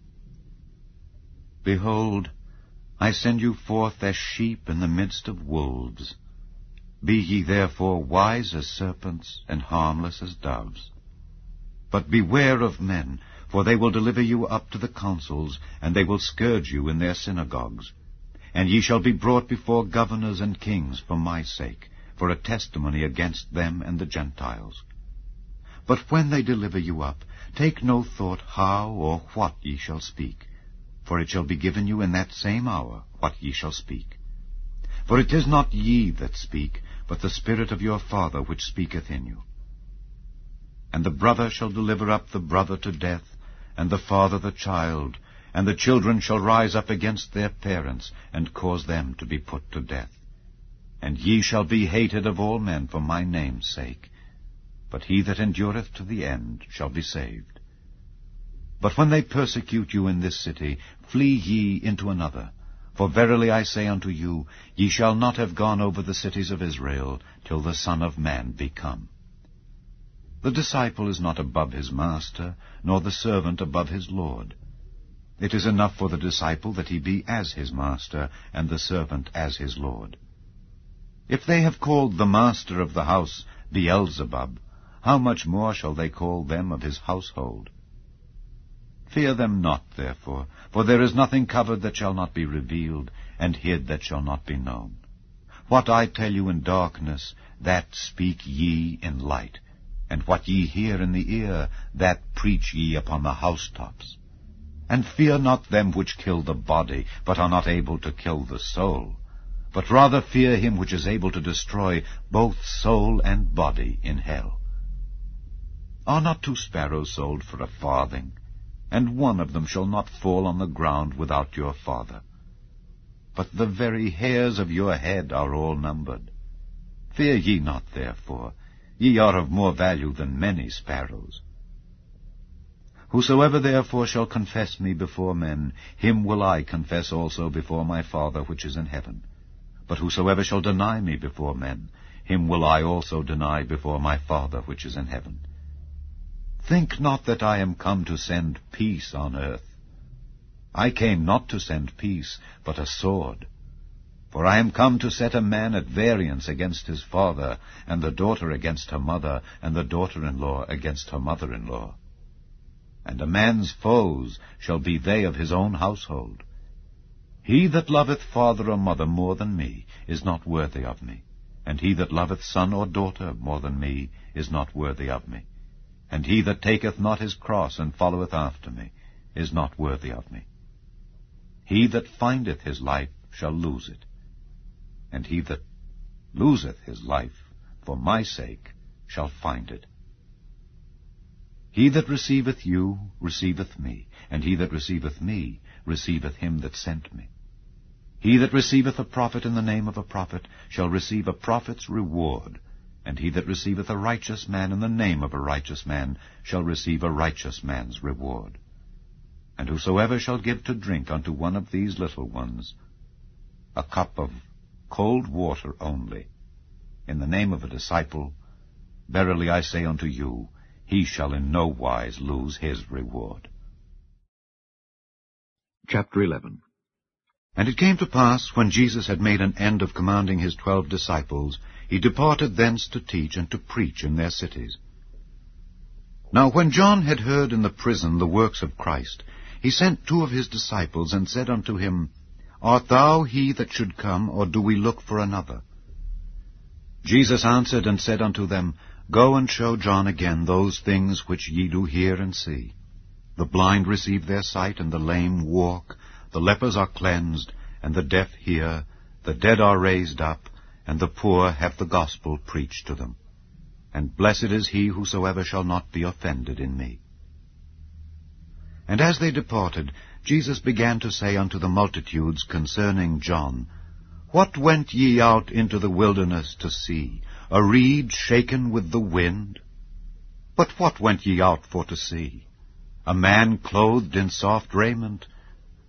Behold, I send you forth as sheep in the midst of wolves. Be ye therefore wise as serpents, and harmless as doves. But beware of men, for they will deliver you up to the councils, and they will scourge you in their synagogues. And ye shall be brought before governors and kings for my sake, for a testimony against them and the Gentiles. But when they deliver you up, take no thought how or what ye shall speak, for it shall be given you in that same hour what ye shall speak. For it is not ye that speak, but the Spirit of your Father which speaketh in you. And the brother shall deliver up the brother to death, and the father the child, and the children shall rise up against their parents, and cause them to be put to death. And ye shall be hated of all men for my name's sake, but he that endureth to the end shall be saved. But when they persecute you in this city, flee ye into another. For verily I say unto you, ye shall not have gone over the cities of Israel, till the Son of Man be come. The disciple is not above his master, nor the servant above his Lord. It is enough for the disciple that he be as his master, and the servant as his Lord. If they have called the master of the house Beelzebub, how much more shall they call them of his household? Fear them not, therefore, for there is nothing covered that shall not be revealed, and hid that shall not be known. What I tell you in darkness, that speak ye in light, and what ye hear in the ear, that preach ye upon the housetops. And fear not them which kill the body, but are not able to kill the soul, but rather fear him which is able to destroy both soul and body in hell. Are not 2 sparrows sold for a farthing? And one of them shall not fall on the ground without your Father. But the very hairs of your head are all numbered. Fear ye not, therefore. Ye are of more value than many sparrows. Whosoever therefore shall confess me before men, him will I confess also before my Father which is in heaven. But whosoever shall deny me before men, him will I also deny before my Father which is in heaven. Think not that I am come to send peace on earth. I came not to send peace, but a sword. For I am come to set a man at variance against his father, and the daughter against her mother, and the daughter-in-law against her mother-in-law. And a man's foes shall be they of his own household. He that loveth father or mother more than me is not worthy of me, and he that loveth son or daughter more than me is not worthy of me. And he that taketh not his cross and followeth after me is not worthy of me. He that findeth his life shall lose it, and he that loseth his life for my sake shall find it. He that receiveth you receiveth me, and he that receiveth me receiveth him that sent me. He that receiveth a prophet in the name of a prophet shall receive a prophet's reward, and he that receiveth a righteous man in the name of a righteous man shall receive a righteous man's reward. And whosoever shall give to drink unto one of these little ones a cup of cold water only, in the name of a disciple, verily I say unto you, he shall in no wise lose his reward. Chapter 11. And it came to pass, when Jesus had made an end of commanding his 12 disciples, he departed thence to teach and to preach in their cities. Now when John had heard in the prison the works of Christ, he sent 2 of his disciples, and said unto him, Art thou he that should come, or do we look for another? Jesus answered and said unto them, Go and show John again those things which ye do hear and see. The blind receive their sight, and the lame walk, the lepers are cleansed, and the deaf hear, the dead are raised up, and the poor have the gospel preached to them. And blessed is he whosoever shall not be offended in me. And as they departed, Jesus began to say unto the multitudes concerning John, What went ye out into the wilderness to see? A reed shaken with the wind? But what went ye out for to see? A man clothed in soft raiment?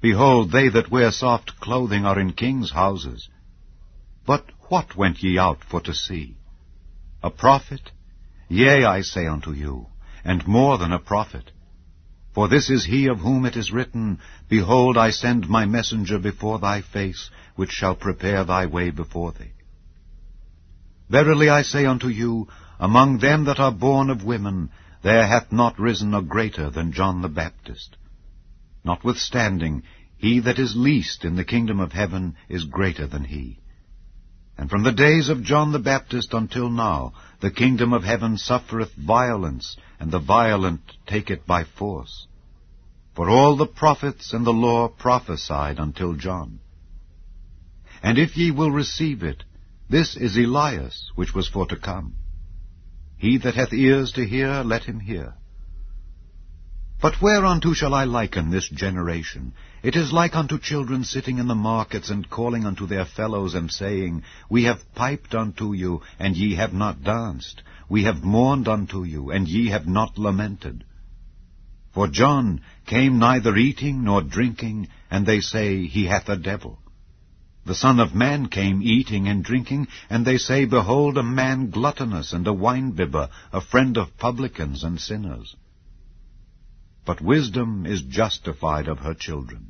Behold, they that wear soft clothing are in kings' houses. But what went ye out for to see? A prophet? Yea, I say unto you, and more than a prophet. For this is he of whom it is written, Behold, I send my messenger before thy face, which shall prepare thy way before thee. Verily I say unto you, among them that are born of women, there hath not risen a greater than John the Baptist. Notwithstanding, he that is least in the kingdom of heaven is greater than he. And from the days of John the Baptist until now, the kingdom of heaven suffereth violence, and the violent take it by force. For all the prophets and the law prophesied until John. And if ye will receive it, this is Elias, which was for to come. He that hath ears to hear, let him hear. But whereunto shall I liken this generation? It is like unto children sitting in the markets, and calling unto their fellows, and saying, We have piped unto you, and ye have not danced. We have mourned unto you, and ye have not lamented. For John came neither eating nor drinking, and they say, He hath a devil. The Son of Man came eating and drinking, and they say, Behold, a man gluttonous, and a winebibber, a friend of publicans and sinners. But wisdom is justified of her children.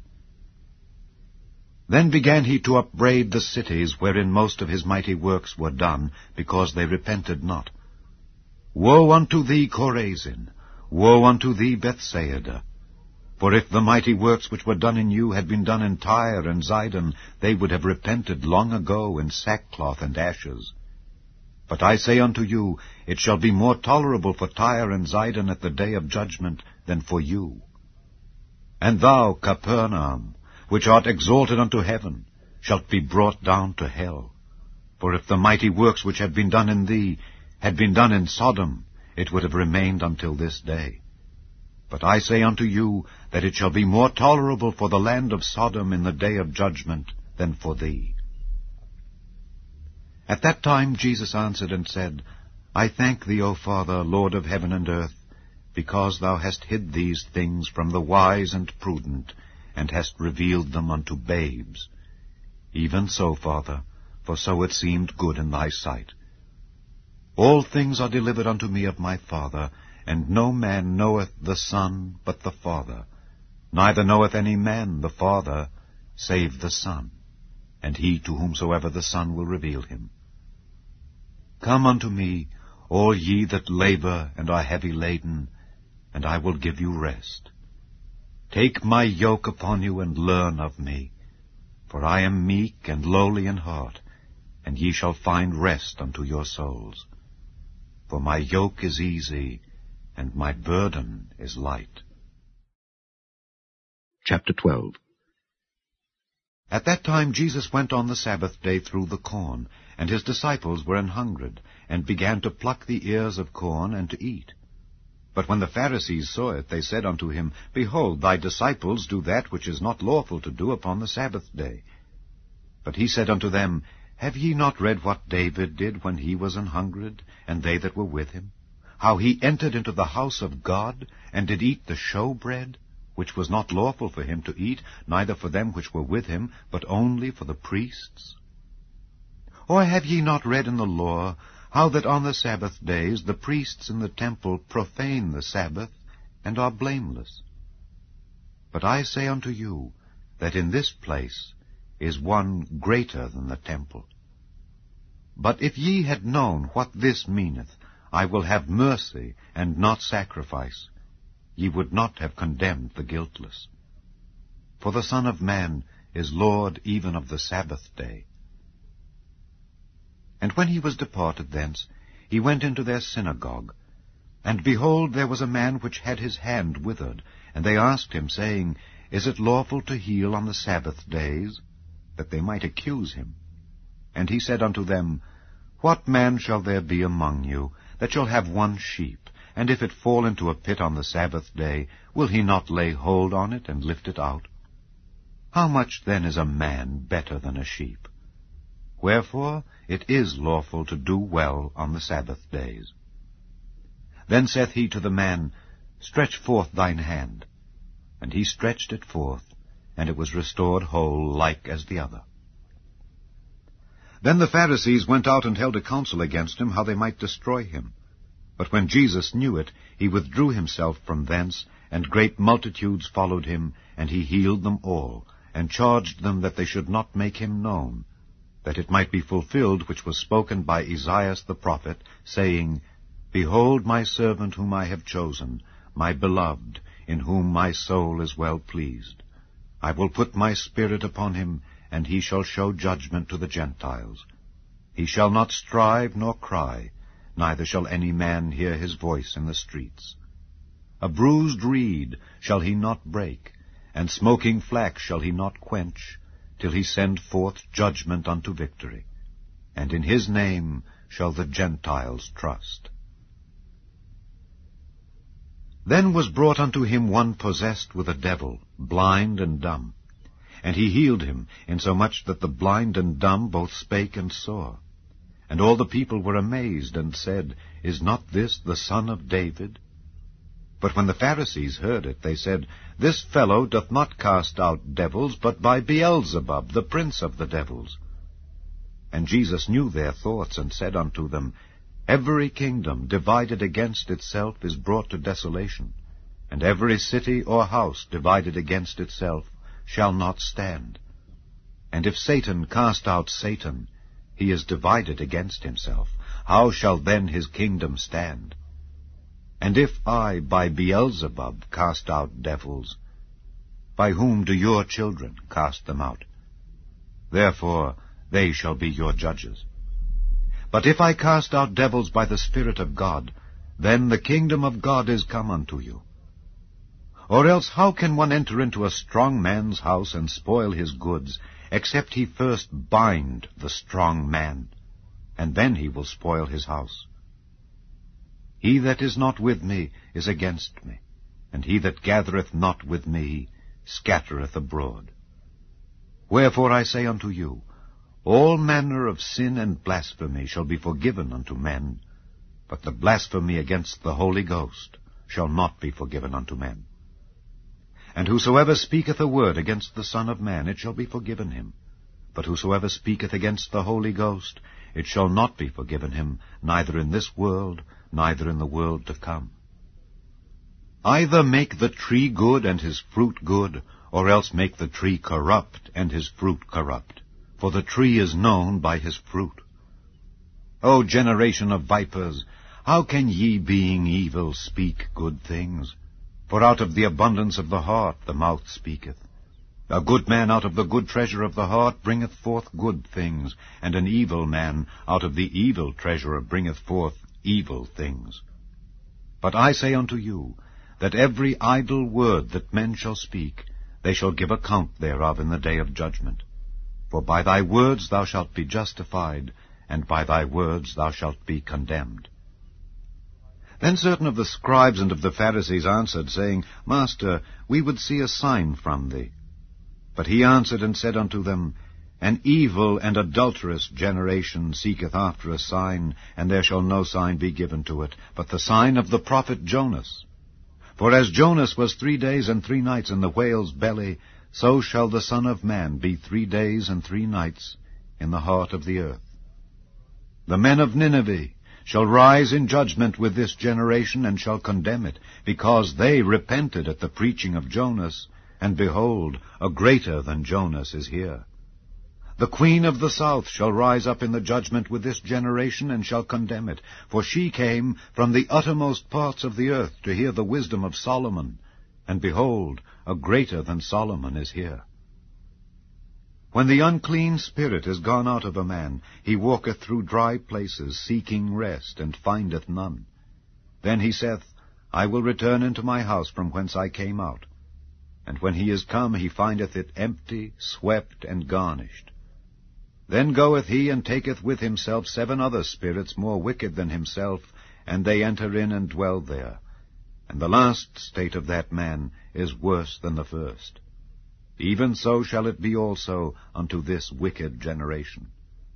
Then began he to upbraid the cities wherein most of his mighty works were done, because they repented not. Woe unto thee, Chorazin! Woe unto thee, Bethsaida! For if the mighty works which were done in you had been done in Tyre and Zidon, they would have repented long ago in sackcloth and ashes. But I say unto you, it shall be more tolerable for Tyre and Zidon at the day of judgment than for you. And thou, Capernaum, which art exalted unto heaven, shalt be brought down to hell. For if the mighty works which had been done in thee had been done in Sodom, it would have remained until this day. But I say unto you, that it shall be more tolerable for the land of Sodom in the day of judgment than for thee. At that time Jesus answered and said, I thank thee, O Father, Lord of heaven and earth, because thou hast hid these things from the wise and prudent, and hast revealed them unto babes. Even so, Father, for so it seemed good in thy sight. All things are delivered unto me of my Father, and no man knoweth the Son but the Father, neither knoweth any man the Father, save the Son, and he to whomsoever the Son will reveal him. Come unto me, all ye that labor and are heavy laden, and I will give you rest. Take my yoke upon you, and learn of me, for I am meek and lowly in heart, and ye shall find rest unto your souls. For my yoke is easy, and my burden is light. Chapter 12. At that time Jesus went on the Sabbath day through the corn, and his disciples were an hungred, and began to pluck the ears of corn, and to eat. But when the Pharisees saw it, they said unto him, Behold, thy disciples do that which is not lawful to do upon the Sabbath day. But he said unto them, Have ye not read what David did when he was an hungred, and they that were with him? How he entered into the house of God, and did eat the showbread, which was not lawful for him to eat, neither for them which were with him, but only for the priests? Or have ye not read in the law, how that on the Sabbath days the priests in the temple profane the Sabbath, and are blameless? But I say unto you, that in this place is one greater than the temple. But if ye had known what this meaneth, I will have mercy, and not sacrifice, ye would not have condemned the guiltless. For the Son of Man is Lord even of the Sabbath day. And when he was departed thence, he went into their synagogue. And behold, there was a man which had his hand withered. And they asked him, saying, Is it lawful to heal on the Sabbath days? That they might accuse him. And he said unto them, What man shall there be among you, that shall have one sheep, and if it fall into a pit on the Sabbath day, will he not lay hold on it, and lift it out? How much then is a man better than a sheep? Wherefore it is lawful to do well on the Sabbath days. Then saith he to the man, Stretch forth thine hand. And he stretched it forth, and it was restored whole like as the other. Then the Pharisees went out and held a council against him, how they might destroy him. But when Jesus knew it, he withdrew himself from thence, and great multitudes followed him, and he healed them all, and charged them that they should not make him known, that it might be fulfilled which was spoken by Esaias the prophet, saying, Behold my servant whom I have chosen, my beloved, in whom my soul is well pleased. I will put my spirit upon him, and he shall show judgment to the Gentiles. He shall not strive nor cry, neither shall any man hear his voice in the streets. A bruised reed shall he not break, and smoking flax shall he not quench, till he send forth judgment unto victory. And in his name shall the Gentiles trust. Then was brought unto him one possessed with a devil, blind and dumb. And he healed him, insomuch that the blind and dumb both spake and saw. And all the people were amazed, and said, Is not this the son of David? But when the Pharisees heard it, they said, This fellow doth not cast out devils, but by Beelzebub, the prince of the devils. And Jesus knew their thoughts, and said unto them, Every kingdom divided against itself is brought to desolation, and every city or house divided against itself shall not stand. And if Satan cast out Satan, he is divided against himself. How shall then his kingdom stand? And if I by Beelzebub cast out devils, by whom do your children cast them out? Therefore they shall be your judges. But if I cast out devils by the Spirit of God, then the kingdom of God is come unto you. Or else how can one enter into a strong man's house and spoil his goods, except he first bind the strong man, and then he will spoil his house? He that is not with me is against me, and he that gathereth not with me scattereth abroad. Wherefore I say unto you, all manner of sin and blasphemy shall be forgiven unto men, but the blasphemy against the Holy Ghost shall not be forgiven unto men. And whosoever speaketh a word against the Son of Man, it shall be forgiven him. But whosoever speaketh against the Holy Ghost, it shall not be forgiven him, neither in this world, neither in the world to come. Either make the tree good and his fruit good, or else make the tree corrupt and his fruit corrupt. For the tree is known by his fruit. O generation of vipers, how can ye, being evil, speak good things? For out of the abundance of the heart the mouth speaketh. A good man out of the good treasure of the heart bringeth forth good things, and an evil man out of the evil treasure bringeth forth evil things. But I say unto you, that every idle word that men shall speak, they shall give account thereof in the day of judgment. For by thy words thou shalt be justified, and by thy words thou shalt be condemned. Then certain of the scribes and of the Pharisees answered, saying, Master, we would see a sign from thee. But he answered and said unto them, An evil and adulterous generation seeketh after a sign, and there shall no sign be given to it, but the sign of the prophet Jonas. For as Jonas was 3 days and 3 nights in the whale's belly, so shall the Son of Man be 3 days and 3 nights in the heart of the earth. The men of Nineveh shall rise in judgment with this generation, and shall condemn it, because they repented at the preaching of Jonas, and behold, a greater than Jonas is here. The queen of the south shall rise up in the judgment with this generation, and shall condemn it, for she came from the uttermost parts of the earth to hear the wisdom of Solomon, and behold, a greater than Solomon is here. When the unclean spirit is gone out of a man, he walketh through dry places, seeking rest, and findeth none. Then he saith, I will return into my house from whence I came out. And when he is come, he findeth it empty, swept, and garnished. Then goeth he and taketh with himself 7 other spirits more wicked than himself, and they enter in and dwell there. And the last state of that man is worse than the first. Even so shall it be also unto this wicked generation.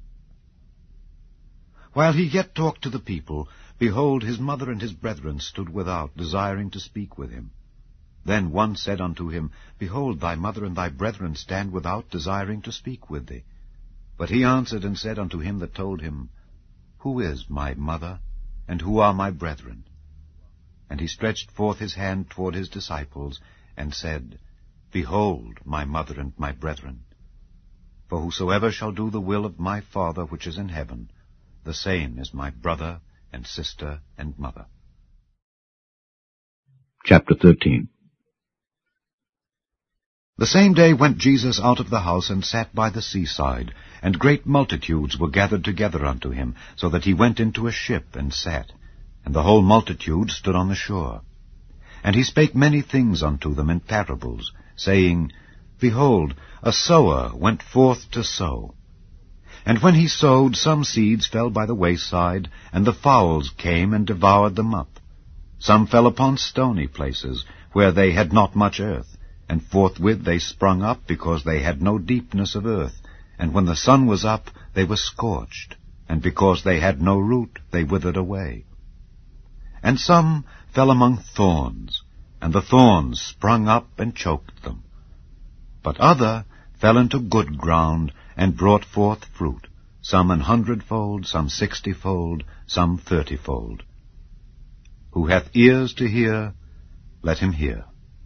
While he yet talked to the people, behold, his mother and his brethren stood without, desiring to speak with him. Then one said unto him, Behold, thy mother and thy brethren stand without, desiring to speak with thee. But he answered and said unto him that told him, Who is my mother, and who are my brethren? And he stretched forth his hand toward his disciples, and said, Behold my mother and my brethren. For whosoever shall do the will of my Father which is in heaven, the same is my brother and sister and mother. Chapter 13. The same day went Jesus out of the house, and sat by the seaside, and great multitudes were gathered together unto him, so that he went into a ship, and sat, and the whole multitude stood on the shore. And he spake many things unto them in parables, saying, Behold, a sower went forth to sow. And when he sowed, some seeds fell by the wayside, and the fowls came and devoured them up. Some fell upon stony places, where they had not much earth, and forthwith they sprung up, because they had no deepness of earth. And when the sun was up, they were scorched, and because they had no root, they withered away. And some fell among thorns, and the thorns sprung up and choked them. But other fell into good ground, and brought forth fruit, some 100-fold, some 60-fold, some 30-fold. Who hath ears to hear, let him hear.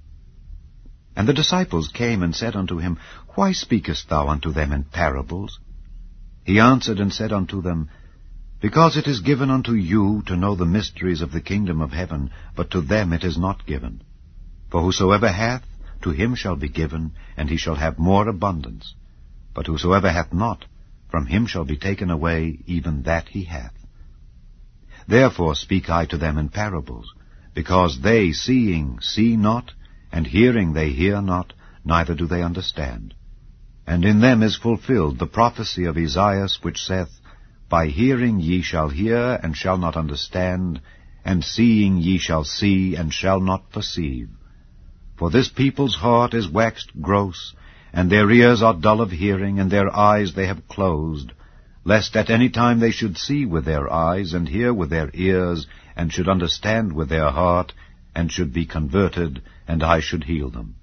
And the disciples came and said unto him, Why speakest thou unto them in parables? He answered and said unto them, Because it is given unto you to know the mysteries of the kingdom of heaven, but to them it is not given. For whosoever hath, to him shall be given, and he shall have more abundance. But whosoever hath not, from him shall be taken away even that he hath. Therefore speak I to them in parables, because they seeing see not, and hearing they hear not, neither do they understand. And in them is fulfilled the prophecy of Esaias, which saith, By hearing ye shall hear, and shall not understand, and seeing ye shall see, and shall not perceive. For this people's heart is waxed gross, and their ears are dull of hearing, and their eyes they have closed, lest at any time they should see with their eyes, and hear with their ears, and should understand with their heart, and should be converted, and I should heal them.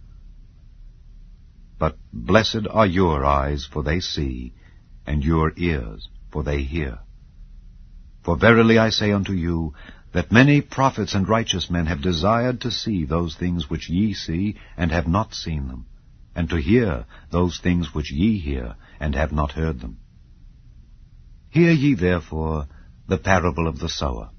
But blessed are your eyes, for they see, and your ears, for they hear. For verily I say unto you, that many prophets and righteous men have desired to see those things which ye see, and have not seen them, and to hear those things which ye hear, and have not heard them. Hear ye therefore the parable of the sower.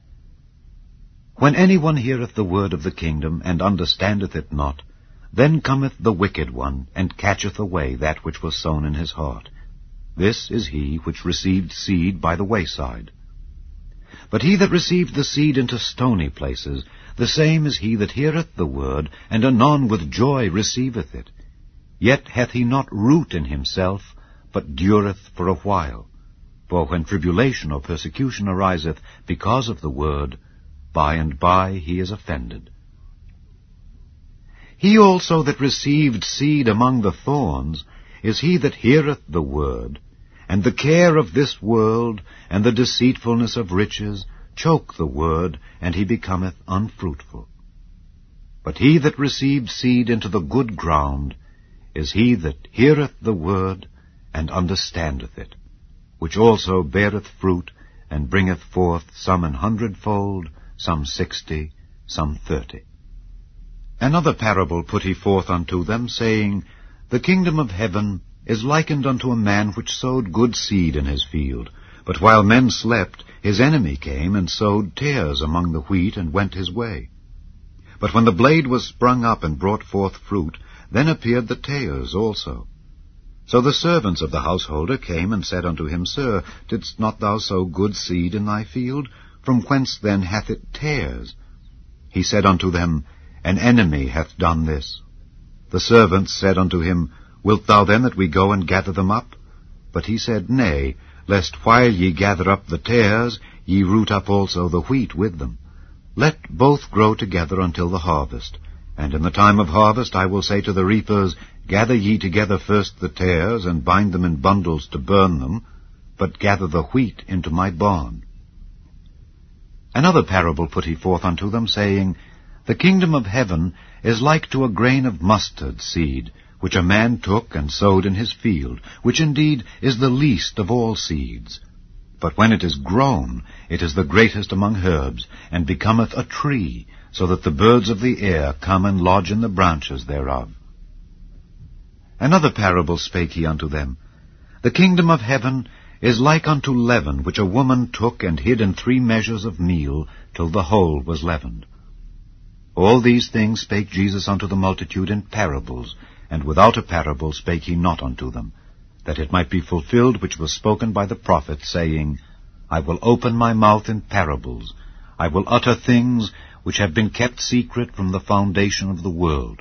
When any one heareth the word of the kingdom, and understandeth it not, then cometh the wicked one, and catcheth away that which was sown in his heart. This is he which received seed by the wayside. But he that received the seed into stony places, the same is he that heareth the word, and anon with joy receiveth it. Yet hath he not root in himself, but dureth for a while. For when tribulation or persecution ariseth because of the word, by and by he is offended. He also that received seed among the thorns is he that heareth the word, and the care of this world, and the deceitfulness of riches, choke the word, and he becometh unfruitful. But he that received seed into the good ground is he that heareth the word, and understandeth it, which also beareth fruit, and bringeth forth some 100-fold, some 60, some 30. Another parable put he forth unto them, saying, The kingdom of heaven is likened unto a man which sowed good seed in his field. But while men slept, his enemy came and sowed tares among the wheat, and went his way. But when the blade was sprung up and brought forth fruit, then appeared the tares also. So the servants of the householder came and said unto him, Sir, didst not thou sow good seed in thy field? From whence then hath it tares? He said unto them, An enemy hath done this. The servants said unto him, Wilt thou then that we go and gather them up? But he said, Nay, lest while ye gather up the tares, ye root up also the wheat with them. Let both grow together until the harvest. And in the time of harvest I will say to the reapers, Gather ye together first the tares, and bind them in bundles to burn them, but gather the wheat into my barn. Another parable put he forth unto them, saying, The kingdom of heaven is like to a grain of mustard seed, which a man took and sowed in his field, which indeed is the least of all seeds. But when it is grown, it is the greatest among herbs, and becometh a tree, so that the birds of the air come and lodge in the branches thereof. Another parable spake he unto them. The kingdom of heaven is like unto leaven, which a woman took and hid in 3 measures of meal, till the whole was leavened. All these things spake Jesus unto the multitude in parables, and without a parable spake he not unto them, that it might be fulfilled which was spoken by the prophet, saying, I will open my mouth in parables, I will utter things which have been kept secret from the foundation of the world.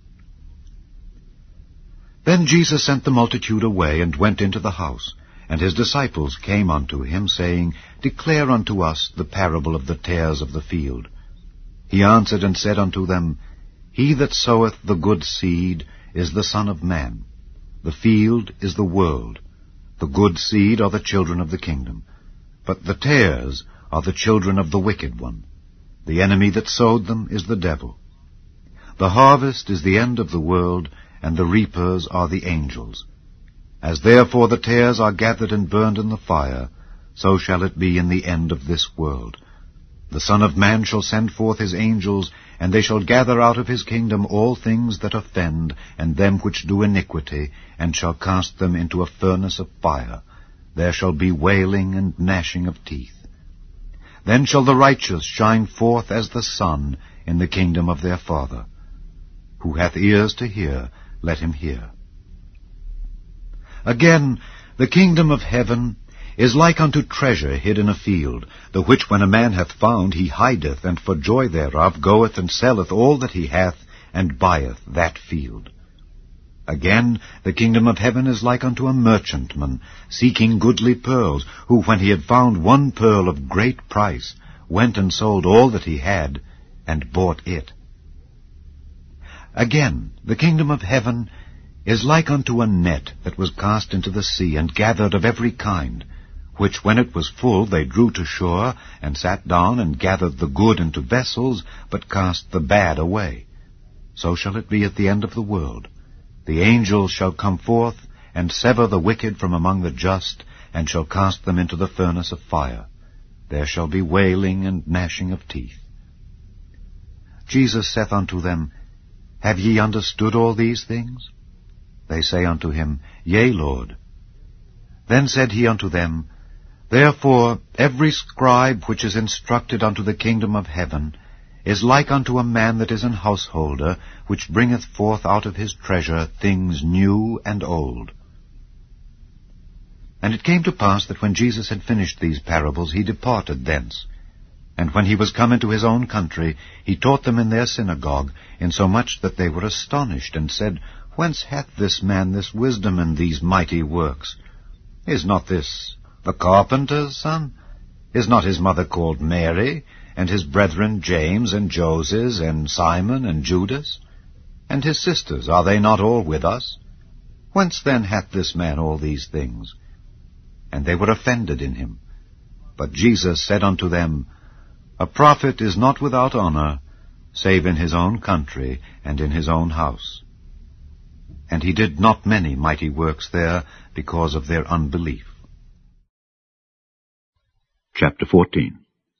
Then Jesus sent the multitude away, and went into the house. And his disciples came unto him, saying, Declare unto us the parable of the tares of the field. He answered and said unto them, He that soweth the good seed is the Son of Man. The field is the world. The good seed are the children of the kingdom. But the tares are the children of the wicked one. The enemy that sowed them is the devil. The harvest is the end of the world, and the reapers are the angels. As therefore the tares are gathered and burned in the fire, so shall it be in the end of this world. The Son of Man shall send forth his angels, and they shall gather out of his kingdom all things that offend, and them which do iniquity, and shall cast them into a furnace of fire. There shall be wailing and gnashing of teeth. Then shall the righteous shine forth as the sun in the kingdom of their Father. Who hath ears to hear, let him hear. Again, the kingdom of heaven is like unto treasure hid in a field, the which when a man hath found, he hideth, and for joy thereof goeth and selleth all that he hath, and buyeth that field. Again, the kingdom of heaven is like unto a merchantman, seeking goodly pearls, who, when he had found 1 pearl of great price, went and sold all that he had, and bought it. Again, the kingdom of heaven is like unto a net that was cast into the sea, and gathered of every kind, which when it was full they drew to shore, and sat down, and gathered the good into vessels, but cast the bad away. So shall it be at the end of the world. The angels shall come forth, and sever the wicked from among the just, and shall cast them into the furnace of fire. There shall be wailing and gnashing of teeth. Jesus saith unto them, Have ye understood all these things? They say unto him, Yea, Lord. Then said he unto them, Therefore every scribe which is instructed unto the kingdom of heaven is like unto a man that is an householder, which bringeth forth out of his treasure things new and old. And it came to pass that when Jesus had finished these parables, he departed thence. And when he was come into his own country, he taught them in their synagogue, insomuch that they were astonished, and said, Whence hath this man this wisdom and these mighty works? Is not this the carpenter's son? Is not his mother called Mary, and his brethren James and Joses and Simon and Judas? And his sisters, are they not all with us? Whence then hath this man all these things? And they were offended in him. But Jesus said unto them, A prophet is not without honor, save in his own country and in his own house. And he did not many mighty works there, because of their unbelief. Chapter 14.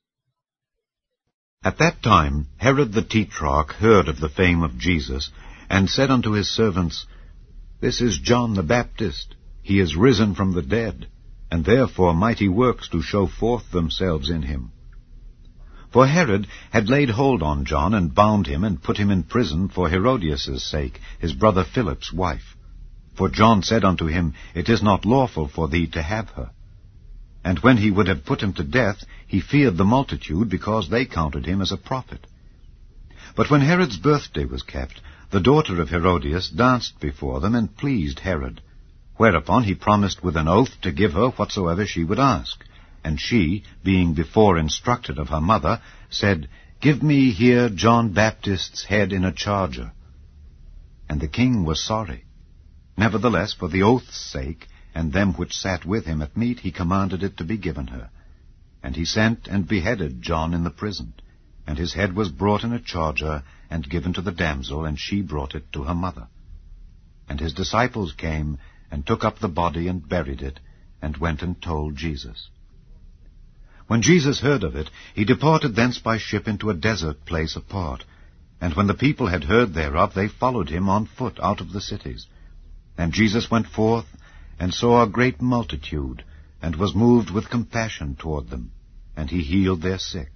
At that time Herod the Tetrarch heard of the fame of Jesus, and said unto his servants, This is John the Baptist. He is risen from the dead, and therefore mighty works do show forth themselves in him. For Herod had laid hold on John, and bound him, and put him in prison for Herodias' sake, his brother Philip's wife. For John said unto him, It is not lawful for thee to have her. And when he would have put him to death, he feared the multitude, because they counted him as a prophet. But when Herod's birthday was kept, the daughter of Herodias danced before them, and pleased Herod. Whereupon he promised with an oath to give her whatsoever she would ask. And she, being before instructed of her mother, said, Give me here John Baptist's head in a charger. And the king was sorry. Nevertheless, for the oath's sake, and them which sat with him at meat, he commanded it to be given her. And he sent and beheaded John in the prison. And his head was brought in a charger, and given to the damsel, and she brought it to her mother. And his disciples came, and took up the body, and buried it, and went and told Jesus. When Jesus heard of it, he departed thence by ship into a desert place apart. And when the people had heard thereof, they followed him on foot out of the cities. And Jesus went forth, and saw a great multitude, and was moved with compassion toward them, and he healed their sick.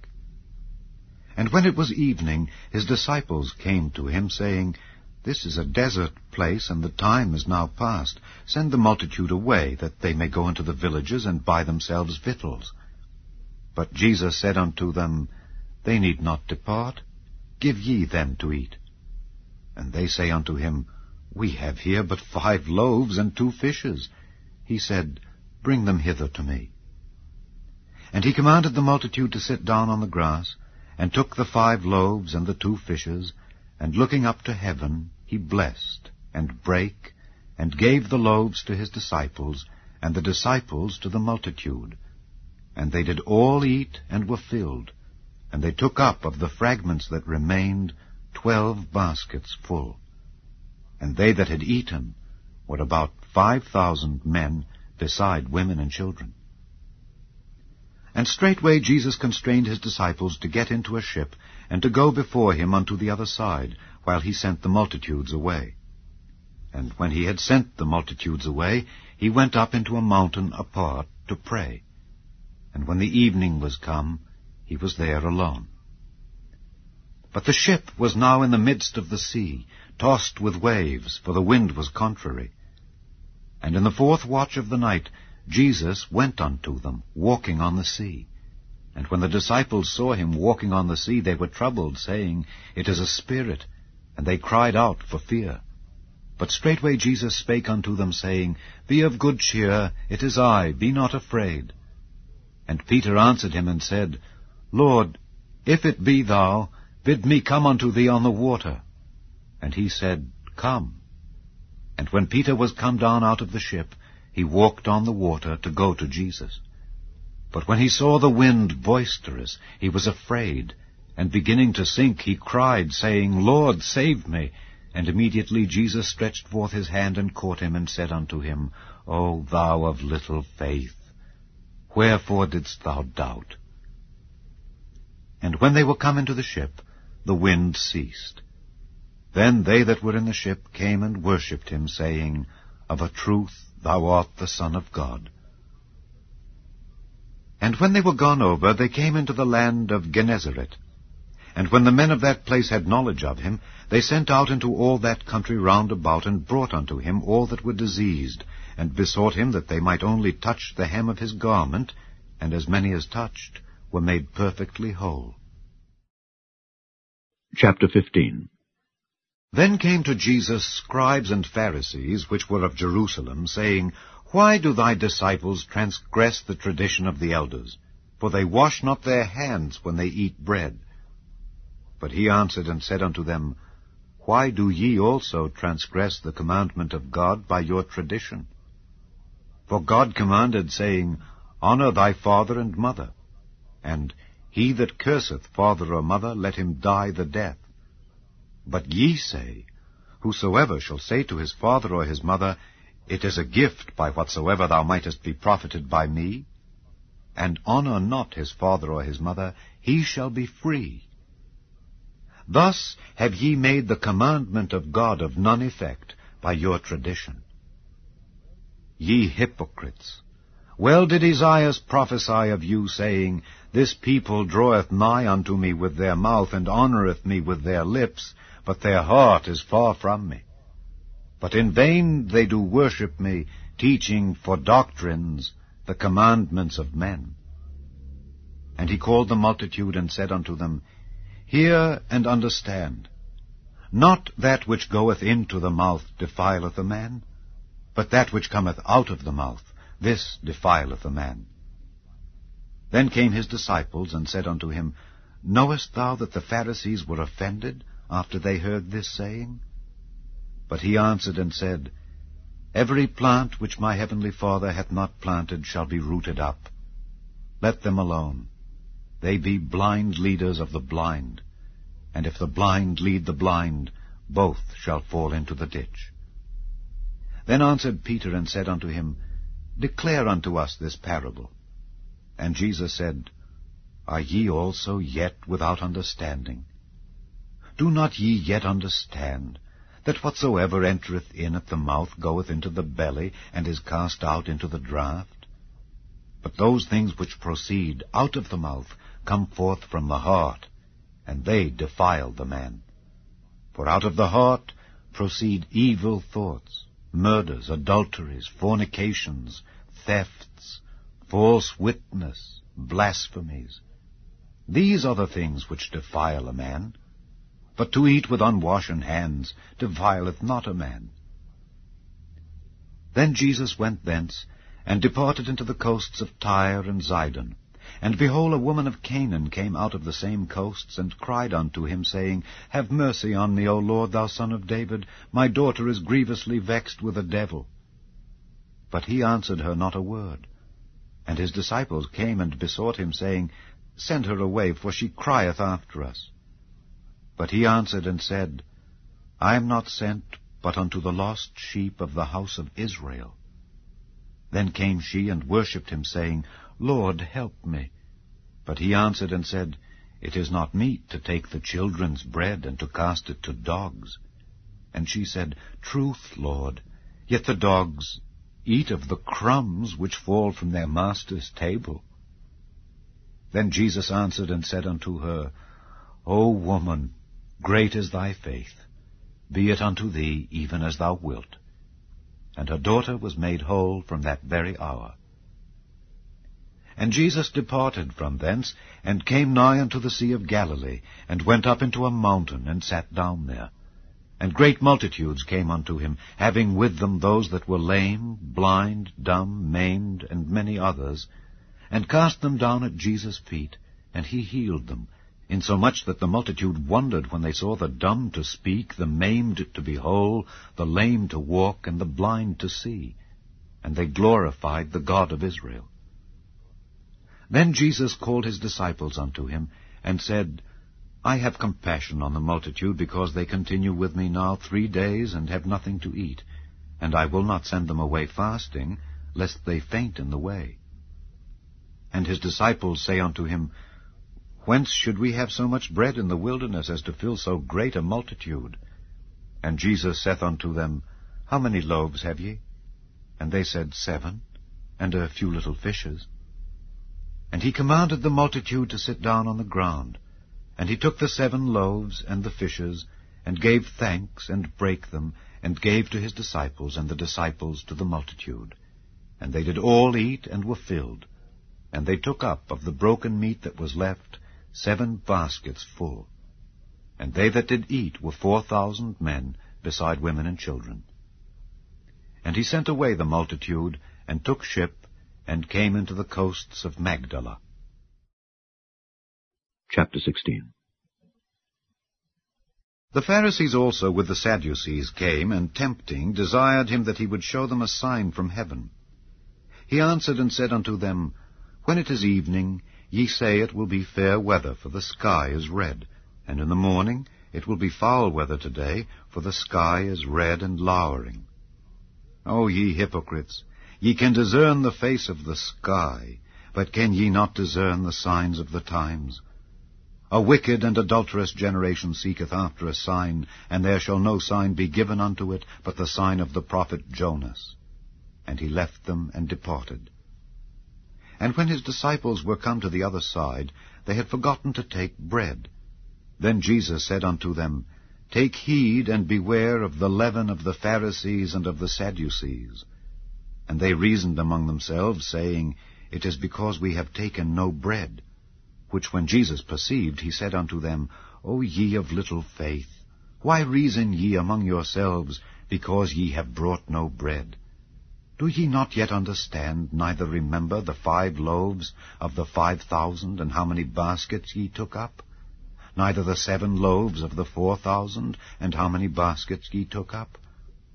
And when it was evening, his disciples came to him, saying, This is a desert place, and the time is now past. Send the multitude away, that they may go into the villages, and buy themselves victuals. But Jesus said unto them, They need not depart. Give ye them to eat. And they say unto him, We have here but 5 loaves and 2 fishes. He said, Bring them hither to me. And he commanded the multitude to sit down on the grass, and took the 5 loaves and the 2 fishes, and looking up to heaven, he blessed, and brake, and gave the loaves to his disciples, and the disciples to the multitude. And they did all eat, and were filled. And they took up of the fragments that remained 12 baskets full. And they that had eaten were about 5,000 men, beside women and children. And straightway Jesus constrained his disciples to get into a ship, and to go before him unto the other side, while he sent the multitudes away. And when he had sent the multitudes away, he went up into a mountain apart to pray. And when the evening was come, he was there alone. But the ship was now in the midst of the sea, tossed with waves, for the wind was contrary. And in the 4th watch of the night Jesus went unto them, walking on the sea. And when the disciples saw him walking on the sea, they were troubled, saying, It is a spirit. And they cried out for fear. But straightway Jesus spake unto them, saying, Be of good cheer, it is I, be not afraid. And Peter answered him and said, Lord, if it be thou, bid me come unto thee on the water. And he said, Come. And when Peter was come down out of the ship, he walked on the water to go to Jesus. But when he saw the wind boisterous, he was afraid, and beginning to sink, he cried, saying, Lord, save me. And immediately Jesus stretched forth his hand and caught him, and said unto him, O thou of little faith, wherefore didst thou doubt? And when they were come into the ship, the wind ceased. Then they that were in the ship came and worshipped him, saying, Of a truth thou art the Son of God. And when they were gone over, they came into the land of Gennesaret. And when the men of that place had knowledge of him, they sent out into all that country round about, and brought unto him all that were diseased, and besought him that they might only touch the hem of his garment, and as many as touched were made perfectly whole. Chapter 15. Then came to Jesus scribes and Pharisees, which were of Jerusalem, saying, Why do thy disciples transgress the tradition of the elders? For they wash not their hands when they eat bread. But he answered and said unto them, Why do ye also transgress the commandment of God by your tradition? For God commanded, saying, Honor thy father and mother, and he that curseth father or mother, let him die the death. But ye say, Whosoever shall say to his father or his mother, It is a gift by whatsoever thou mightest be profited by me, and honor not his father or his mother, he shall be free. Thus have ye made the commandment of God of none effect by your tradition. Ye hypocrites! Well did Esaias prophesy of you, saying, This people draweth nigh unto me with their mouth, and honoureth me with their lips, but their heart is far from me. But in vain they do worship me, teaching for doctrines the commandments of men. And he called the multitude, and said unto them, Hear and understand. Not that which goeth into the mouth defileth a man, but that which cometh out of the mouth, this defileth a man. Then came his disciples, and said unto him, Knowest thou that the Pharisees were offended after they heard this saying? But he answered and said, Every plant which my heavenly Father hath not planted shall be rooted up. Let them alone. They be blind leaders of the blind. And if the blind lead the blind, both shall fall into the ditch. Then answered Peter and said unto him, Declare unto us this parable. And Jesus said, Are ye also yet without understanding? Do not ye yet understand, that whatsoever entereth in at the mouth goeth into the belly, and is cast out into the draught? But those things which proceed out of the mouth come forth from the heart, and they defile the man. For out of the heart proceed evil thoughts, murders, adulteries, fornications, thefts, false witness, blasphemies. These are the things which defile a man. But to eat with unwashen hands defileth not a man. Then Jesus went thence, and departed into the coasts of Tyre and Zidon. And behold, a woman of Canaan came out of the same coasts, and cried unto him, saying, Have mercy on me, O Lord, thou Son of David. My daughter is grievously vexed with a devil. But he answered her not a word. And his disciples came and besought him, saying, Send her away, for she crieth after us. But he answered and said, I am not sent but unto the lost sheep of the house of Israel. Then came she and worshipped him, saying, Lord, help me. But he answered and said, It is not meet to take the children's bread and to cast it to dogs. And she said, Truth, Lord, yet the dogs eat of the crumbs which fall from their master's table. Then Jesus answered and said unto her, O woman, great is thy faith. Be it unto thee even as thou wilt. And her daughter was made whole from that very hour. And Jesus departed from thence, and came nigh unto the sea of Galilee, and went up into a mountain, and sat down there. And great multitudes came unto him, having with them those that were lame, blind, dumb, maimed, and many others, and cast them down at Jesus' feet, and he healed them, insomuch that the multitude wondered when they saw the dumb to speak, the maimed to be whole, the lame to walk, and the blind to see. And they glorified the God of Israel. Then Jesus called his disciples unto him, and said, I have compassion on the multitude, because they continue with me now 3 days, and have nothing to eat. And I will not send them away fasting, lest they faint in the way. And his disciples say unto him, Whence should we have so much bread in the wilderness, as to fill so great a multitude? And Jesus saith unto them, How many loaves have ye? And they said, 7, and a few little fishes. And he commanded the multitude to sit down on the ground. And he took the 7 loaves and the fishes, and gave thanks, and brake them, and gave to his disciples, and the disciples to the multitude. And they did all eat, and were filled. And they took up of the broken meat that was left 7 baskets full. And they that did eat were 4,000 men, beside women and children. And he sent away the multitude, and took ship, and came into the coasts of Magdala. Chapter 16. The Pharisees also with the Sadducees came, and tempting, desired him that he would show them a sign from heaven. He answered and said unto them, When it is evening, ye say it will be fair weather, for the sky is red. And in the morning it will be foul weather today, for the sky is red and lowering. O ye hypocrites, ye can discern the face of the sky, but can ye not discern the signs of the times? A wicked and adulterous generation seeketh after a sign, and there shall no sign be given unto it, but the sign of the prophet Jonas. And he left them and departed. And when his disciples were come to the other side, they had forgotten to take bread. Then Jesus said unto them, Take heed and beware of the leaven of the Pharisees and of the Sadducees. And they reasoned among themselves, saying, It is because we have taken no bread. Which when Jesus perceived, he said unto them, O ye of little faith, why reason ye among yourselves, because ye have brought no bread? Do ye not yet understand, neither remember the 5 loaves of the 5,000, and how many baskets ye took up? Neither the 7 loaves of the 4,000, and how many baskets ye took up?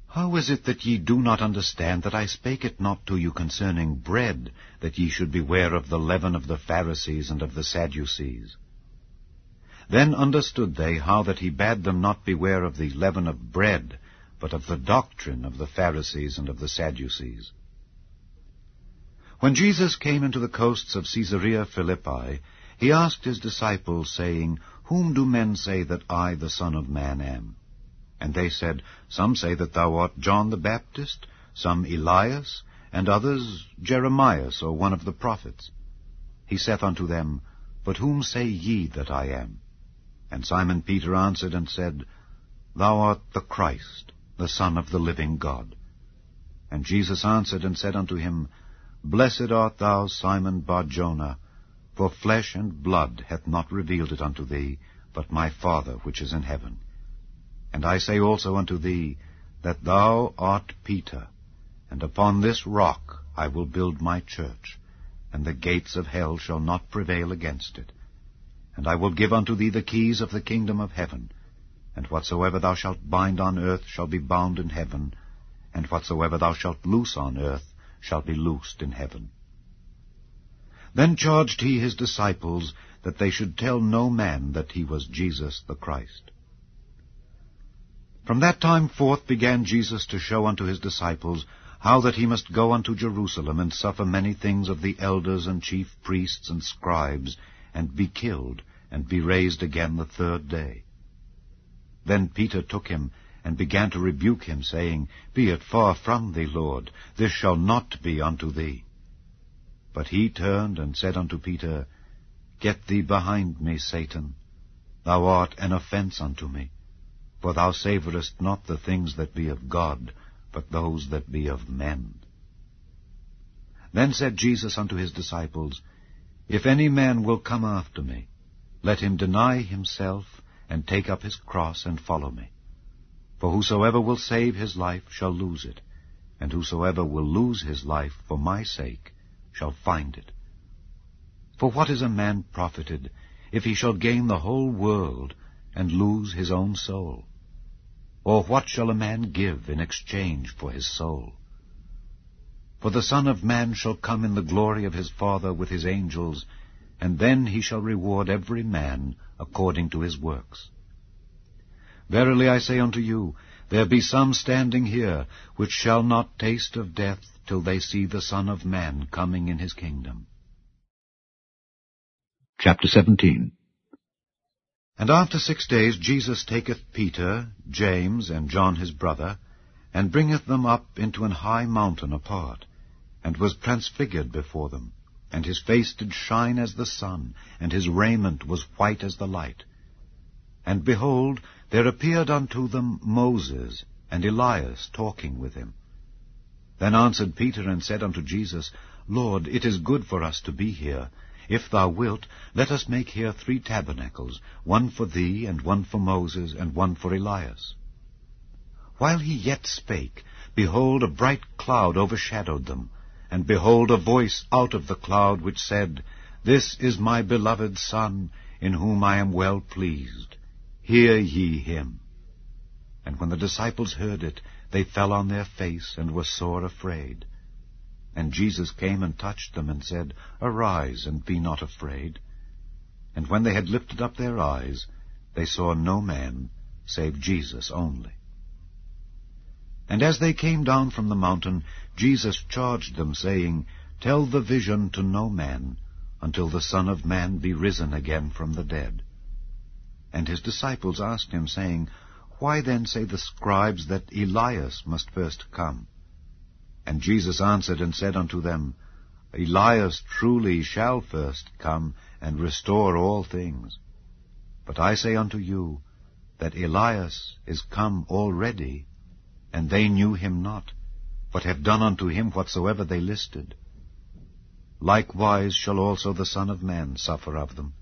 How is it that ye do not understand that I spake it not to you concerning bread, that ye should beware of the leaven of the Pharisees and of the Sadducees? Then understood they how that he bade them not beware of the leaven of bread, but of the doctrine of the Pharisees and of the Sadducees. When Jesus came into the coasts of Caesarea Philippi, he asked his disciples, saying, Whom do men say that I, the Son of Man, am? And they said, Some say that thou art John the Baptist, some Elias, and others Jeremias, or one of the prophets. He saith unto them, But whom say ye that I am? And Simon Peter answered and said, Thou art the Christ, the Son of the living God. And Jesus answered and said unto him, Blessed art thou, Simon Bar-Jonah, for flesh and blood hath not revealed it unto thee, but my Father which is in heaven. And I say also unto thee, that thou art Peter, and upon this rock I will build my church, and the gates of hell shall not prevail against it. And I will give unto thee the keys of the kingdom of heaven, and whatsoever thou shalt bind on earth shall be bound in heaven, and whatsoever thou shalt loose on earth shall be loosed in heaven. Then charged he his disciples that they should tell no man that he was Jesus the Christ. From that time forth began Jesus to show unto his disciples how that he must go unto Jerusalem and suffer many things of the elders and chief priests and scribes, and be killed, and be raised again the third day. Then Peter took him, and began to rebuke him, saying, Be it far from thee, Lord, this shall not be unto thee. But he turned and said unto Peter, Get thee behind me, Satan. Thou art an offence unto me, for thou savourest not the things that be of God, but those that be of men. Then said Jesus unto his disciples, If any man will come after me, let him deny himself, and take up his cross, and follow me. For whosoever will save his life shall lose it, and whosoever will lose his life for my sake shall find it. For what is a man profited, if he shall gain the whole world, and lose his own soul? Or what shall a man give in exchange for his soul? For the Son of Man shall come in the glory of his Father with his angels, and then he shall reward every man according to his works. Verily I say unto you, there be some standing here, which shall not taste of death till they see the Son of Man coming in his kingdom. Chapter 17. And after 6 days Jesus taketh Peter, James, and John his brother, and bringeth them up into an high mountain apart, and was transfigured before them. And his face did shine as the sun, and his raiment was white as the light. And behold, there appeared unto them Moses and Elias talking with him. Then answered Peter and said unto Jesus, Lord, it is good for us to be here. If thou wilt, let us make here 3 tabernacles, one for thee, and one for Moses, and one for Elias. While he yet spake, behold, a bright cloud overshadowed them. And behold, a voice out of the cloud which said, This is my beloved Son, in whom I am well pleased. Hear ye him. And when the disciples heard it, they fell on their face, and were sore afraid. And Jesus came and touched them, and said, Arise, and be not afraid. And when they had lifted up their eyes, they saw no man, save Jesus only. And as they came down from the mountain, Jesus charged them, saying, Tell the vision to no man, until the Son of Man be risen again from the dead. And his disciples asked him, saying, Why then say the scribes that Elias must first come? And Jesus answered and said unto them, Elias truly shall first come, and restore all things. But I say unto you, that Elias is come already, and they knew him not, but have done unto him whatsoever they listed. Likewise shall also the Son of Man suffer of them.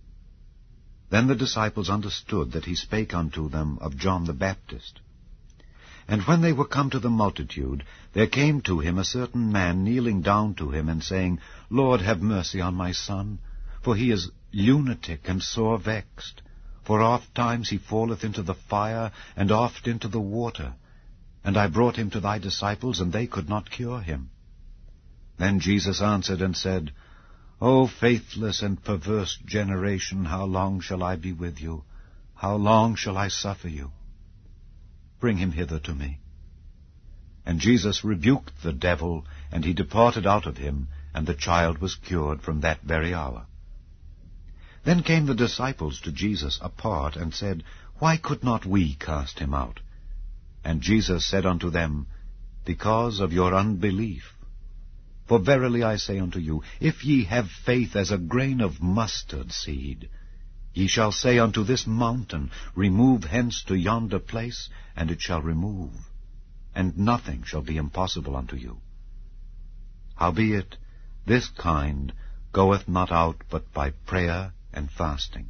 Then the disciples understood that he spake unto them of John the Baptist. And when they were come to the multitude, there came to him a certain man, kneeling down to him, and saying, Lord, have mercy on my son, for he is lunatic and sore vexed. For oft times he falleth into the fire, and oft into the water. And I brought him to thy disciples, and they could not cure him. Then Jesus answered and said, O faithless and perverse generation, how long shall I be with you? How long shall I suffer you? Bring him hither to me. And Jesus rebuked the devil, and he departed out of him, and the child was cured from that very hour. Then came the disciples to Jesus apart, and said, Why could not we cast him out? And Jesus said unto them, Because of your unbelief. For verily I say unto you, if ye have faith as a grain of mustard seed, ye shall say unto this mountain, Remove hence to yonder place, and it shall remove, and nothing shall be impossible unto you. Howbeit, this kind goeth not out but by prayer and fasting.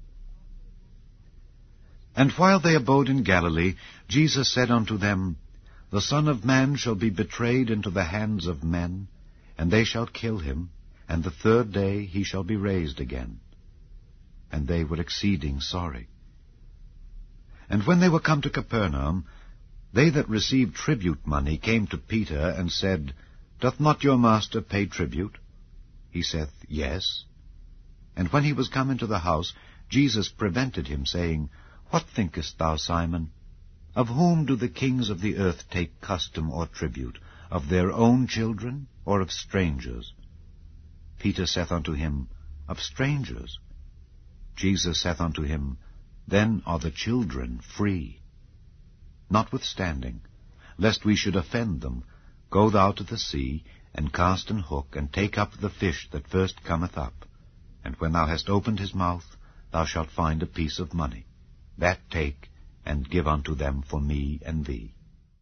And while they abode in Galilee, Jesus said unto them, The Son of Man shall be betrayed into the hands of men, and they shall kill him, and the third day he shall be raised again. And they were exceeding sorry. And when they were come to Capernaum, they that received tribute money came to Peter, and said, Doth not your master pay tribute? He saith, Yes. And when he was come into the house, Jesus prevented him, saying, What thinkest thou, Simon? Of whom do the kings of the earth take custom or tribute? Of their own children, or of strangers? Peter saith unto him, Of strangers. Jesus saith unto him, Then are the children free. Notwithstanding, lest we should offend them, go thou to the sea, and cast an hook, and take up the fish that first cometh up. And when thou hast opened his mouth, thou shalt find a piece of money. That take, and give unto them for me and thee.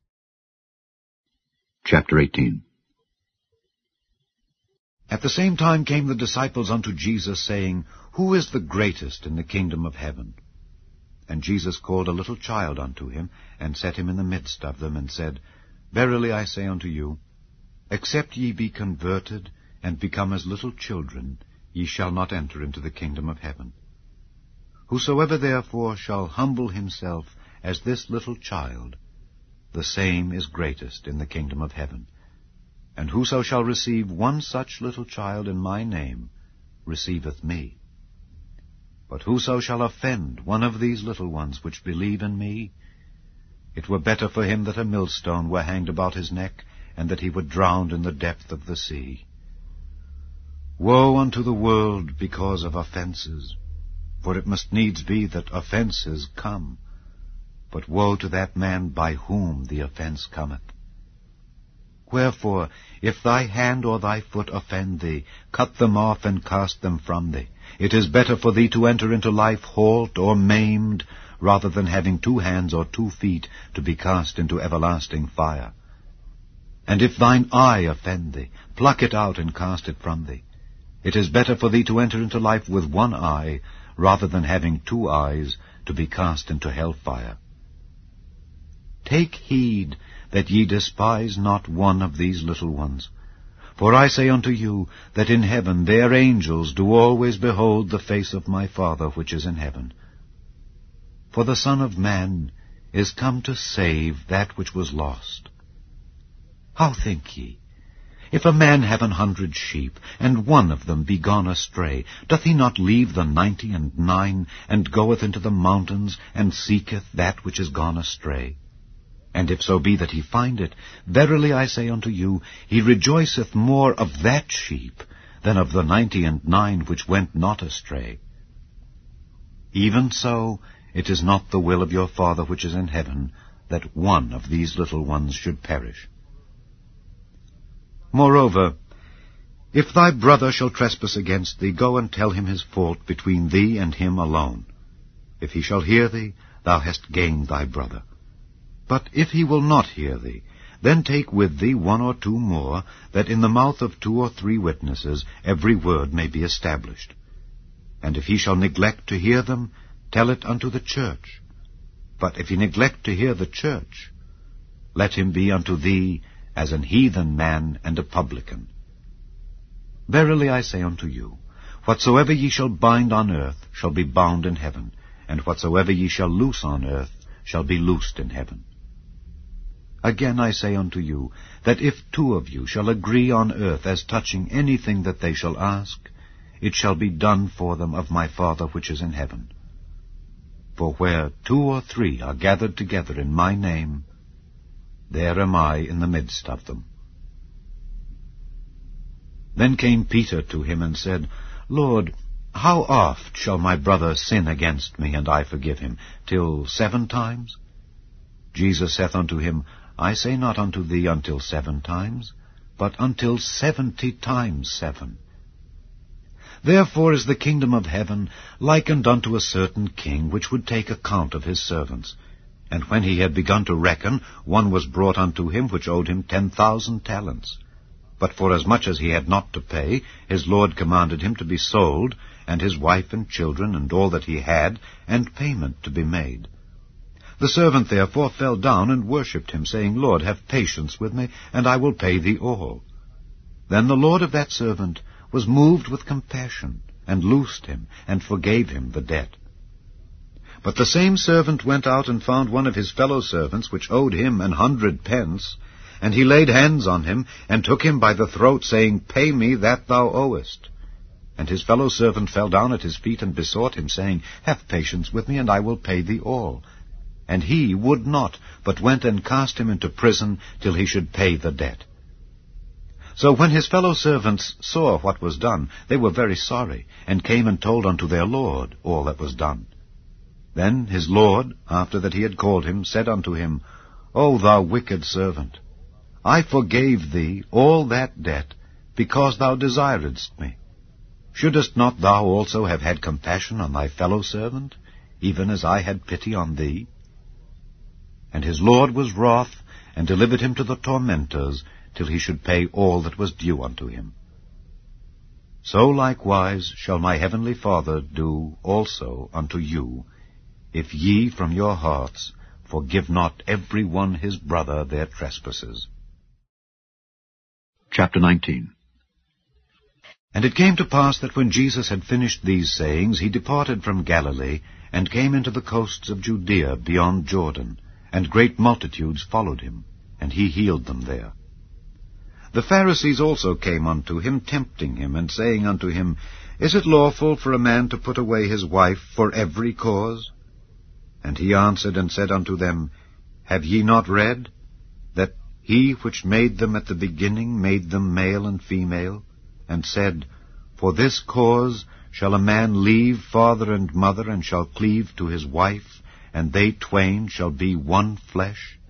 Chapter 18. At the same time came the disciples unto Jesus, saying, Who is the greatest in the kingdom of heaven? And Jesus called a little child unto him, and set him in the midst of them, and said, Verily I say unto you, except ye be converted, and become as little children, ye shall not enter into the kingdom of heaven. Whosoever therefore shall humble himself as this little child, the same is greatest in the kingdom of heaven. And whoso shall receive one such little child in my name, receiveth me. But whoso shall offend one of these little ones which believe in me, it were better for him that a millstone were hanged about his neck, and that he were drowned in the depth of the sea. Woe unto the world because of offenses! For it must needs be that offenses come. But woe to that man by whom the offense cometh. Wherefore, if thy hand or thy foot offend thee, cut them off and cast them from thee. It is better for thee to enter into life halt or maimed, rather than having 2 hands or 2 feet to be cast into everlasting fire. And if thine eye offend thee, pluck it out and cast it from thee. It is better for thee to enter into life with 1 eye, rather than having 2 eyes to be cast into hellfire. Take heed that ye despise not one of these little ones. For I say unto you, that in heaven their angels do always behold the face of my Father which is in heaven. For the Son of Man is come to save that which was lost. How think ye? If a man have 100 sheep, and one of them be gone astray, doth he not leave the 99, and goeth into the mountains, and seeketh that which is gone astray? And if so be that he find it, verily I say unto you, he rejoiceth more of that sheep than of the 99 which went not astray. Even so, it is not the will of your Father which is in heaven, that one of these little ones should perish. Moreover, if thy brother shall trespass against thee, go and tell him his fault between thee and him alone. If he shall hear thee, thou hast gained thy brother. But if he will not hear thee, then take with thee 1 or 2 more, that in the mouth of 2 or 3 witnesses every word may be established. And if he shall neglect to hear them, tell it unto the church. But if he neglect to hear the church, let him be unto thee as an heathen man and a publican. Verily I say unto you, whatsoever ye shall bind on earth shall be bound in heaven, and whatsoever ye shall loose on earth shall be loosed in heaven. Again I say unto you, that if 2 of you shall agree on earth as touching anything that they shall ask, it shall be done for them of my Father which is in heaven. For where 2 or 3 are gathered together in my name, there am I in the midst of them. Then came Peter to him and said, Lord, how oft shall my brother sin against me, and I forgive him? Till 7 times? Jesus saith unto him, I say not unto thee until 7 times, but until 70 times 7. Therefore is the kingdom of heaven likened unto a certain king, which would take account of his servants. And when he had begun to reckon, one was brought unto him, which owed him 10,000 talents. But forasmuch as he had not to pay, his Lord commanded him to be sold, and his wife and children, and all that he had, and payment to be made. The servant therefore fell down and worshipped him, saying, Lord, have patience with me, and I will pay thee all. Then the Lord of that servant was moved with compassion, and loosed him, and forgave him the debt. But the same servant went out and found one of his fellow servants, which owed him 100 pence, and he laid hands on him, and took him by the throat, saying, Pay me that thou owest. And his fellow servant fell down at his feet, and besought him, saying, Have patience with me, and I will pay thee all. And he would not, but went and cast him into prison, till he should pay the debt. So when his fellow servants saw what was done, they were very sorry, and came and told unto their Lord all that was done. Then his Lord, after that he had called him, said unto him, O thou wicked servant, I forgave thee all that debt, because thou desiredst me. Shouldest not thou also have had compassion on thy fellow servant, even as I had pity on thee? And his Lord was wroth, and delivered him to the tormentors, till he should pay all that was due unto him. So likewise shall my heavenly Father do also unto you, if ye from your hearts forgive not every one his brother their trespasses. Chapter 19. And it came to pass that when Jesus had finished these sayings, he departed from Galilee, and came into the coasts of Judea beyond Jordan, and great multitudes followed him, and he healed them there. The Pharisees also came unto him, tempting him, and saying unto him, Is it lawful for a man to put away his wife for every cause? And he answered and said unto them, Have ye not read, that he which made them at the beginning made them male and female, and said, For this cause shall a man leave father and mother, and shall cleave to his wife, and they twain shall be one flesh?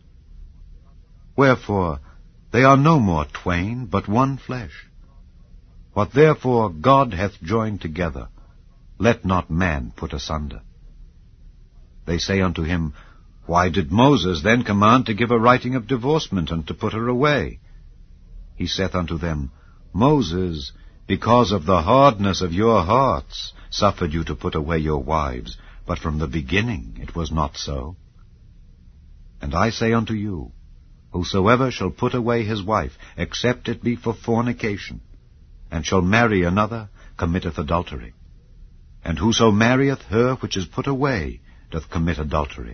Wherefore they are no more twain, but one flesh. What therefore God hath joined together, let not man put asunder. They say unto him, Why did Moses then command to give a writing of divorcement, and to put her away? He saith unto them, Moses, because of the hardness of your hearts, suffered you to put away your wives, but from the beginning it was not so. And I say unto you, Whosoever shall put away his wife, except it be for fornication, and shall marry another, committeth adultery. And whoso marrieth her which is put away, doth commit adultery.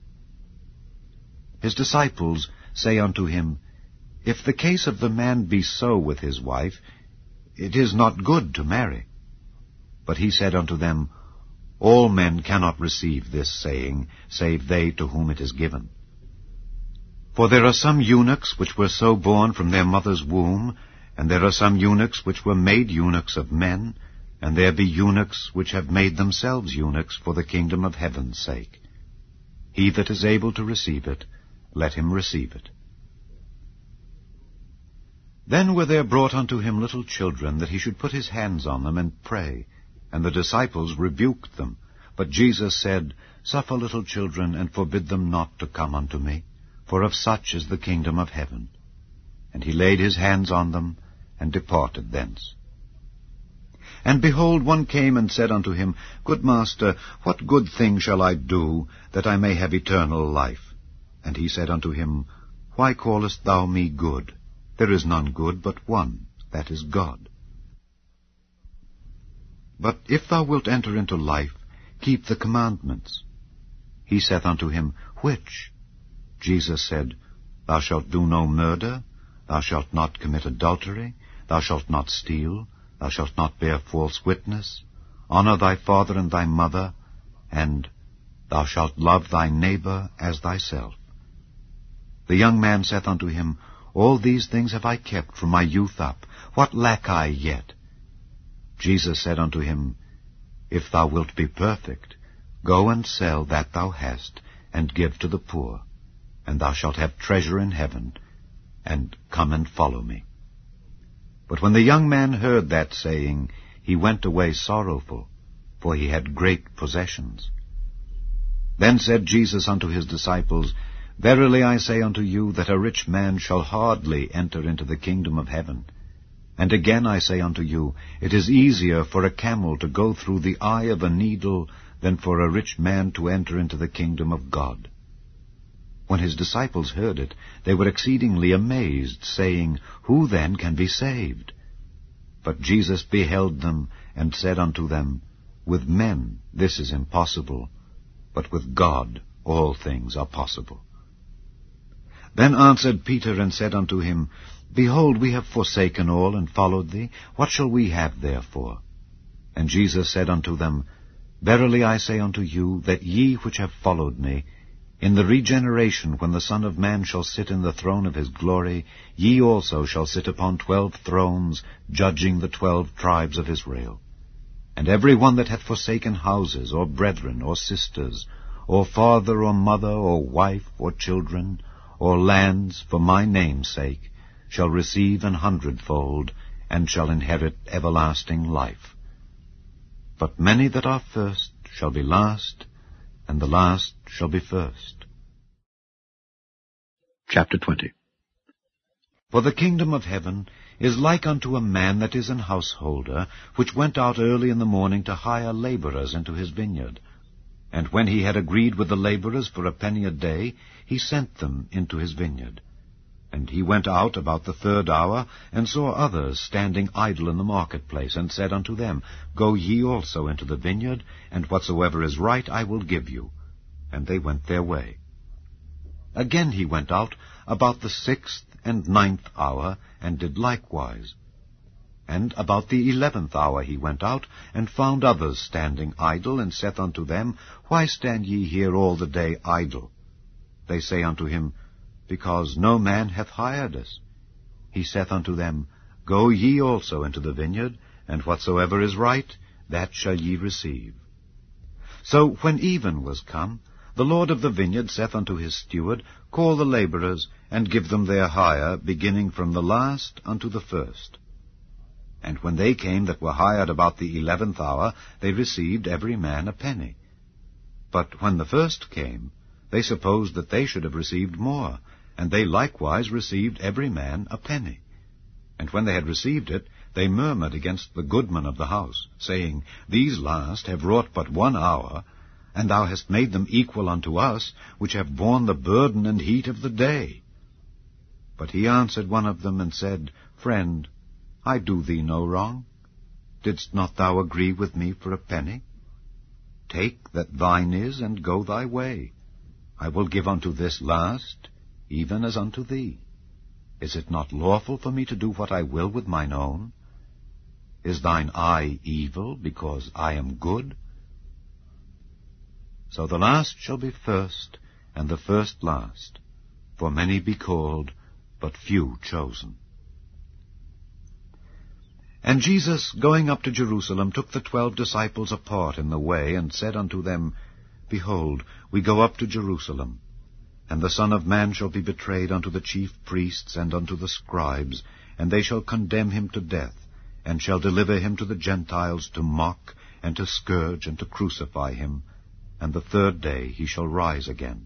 His disciples say unto him, If the case of the man be so with his wife, it is not good to marry. But he said unto them, All men cannot receive this saying, save they to whom it is given. For there are some eunuchs which were so born from their mother's womb, and there are some eunuchs which were made eunuchs of men, and there be eunuchs which have made themselves eunuchs for the kingdom of heaven's sake. He that is able to receive it, let him receive it. Then were there brought unto him little children, that he should put his hands on them and pray. And the disciples rebuked them. But Jesus said, Suffer little children, and forbid them not to come unto me, for of such is the kingdom of heaven. And he laid his hands on them, and departed thence. And behold, one came and said unto him, Good Master, what good thing shall I do, that I may have eternal life? And he said unto him, Why callest thou me good? There is none good but one, that is God. But if thou wilt enter into life, keep the commandments. He saith unto him, Which? Jesus said, Thou shalt do no murder, thou shalt not commit adultery, thou shalt not steal, thou shalt not bear false witness, honor thy father and thy mother, and thou shalt love thy neighbor as thyself. The young man saith unto him, All these things have I kept from my youth up. What lack I yet? Jesus said unto him, If thou wilt be perfect, go and sell that thou hast, and give to the poor, and thou shalt have treasure in heaven, and come and follow me. But when the young man heard that saying, he went away sorrowful, for he had great possessions. Then said Jesus unto his disciples, Verily I say unto you, that a rich man shall hardly enter into the kingdom of heaven. And again I say unto you, it is easier for a camel to go through the eye of a needle than for a rich man to enter into the kingdom of God. When his disciples heard it, they were exceedingly amazed, saying, Who then can be saved? But Jesus beheld them, and said unto them, With men this is impossible, but with God all things are possible. Then answered Peter, and said unto him, Behold, we have forsaken all, and followed thee. What shall we have therefore? And Jesus said unto them, Verily I say unto you, that ye which have followed me, in the regeneration, when the Son of Man shall sit in the throne of his glory, ye also shall sit upon 12 thrones, judging the 12 tribes of Israel. And every one that hath forsaken houses, or brethren, or sisters, or father, or mother, or wife, or children, or lands, for my name's sake, shall receive 100-fold, and shall inherit everlasting life. But many that are first shall be last, and the last shall be first. Chapter 20. For the kingdom of heaven is like unto a man that is an householder, which went out early in the morning to hire laborers into his vineyard. And when he had agreed with the laborers for a penny a day, he sent them into his vineyard. And he went out about the 3rd hour, and saw others standing idle in the marketplace, and said unto them, Go ye also into the vineyard, and whatsoever is right I will give you. And they went their way. Again he went out about the 6th and 9th hour, and did likewise. And about the 11th hour he went out, and found others standing idle, and saith unto them, Why stand ye here all the day idle? They say unto him, Because no man hath hired us. He saith unto them, Go ye also into the vineyard, and whatsoever is right, that shall ye receive. So when even was come, the Lord of the vineyard saith unto his steward, Call the laborers, and give them their hire, beginning from the last unto the first. And when they came that were hired about the 11th hour, they received every man a penny. But when the first came, they supposed that they should have received more, and they likewise received every man a penny. And when they had received it, they murmured against the goodman of the house, saying, These last have wrought but 1 hour, and thou hast made them equal unto us, which have borne the burden and heat of the day. But he answered one of them, and said, Friend, I do thee no wrong. Didst not thou agree with me for a penny? Take that thine is, and go thy way. I will give unto this last, even as unto thee. Is it not lawful for me to do what I will with mine own? Is thine eye evil, because I am good? So the last shall be first, and the first last. For many be called, but few chosen. And Jesus, going up to Jerusalem, took the 12 disciples apart in the way, and said unto them, Behold, we go up to Jerusalem, and the Son of Man shall be betrayed unto the chief priests and unto the scribes, and they shall condemn him to death, and shall deliver him to the Gentiles to mock, and to scourge, and to crucify him, and the 3rd day he shall rise again.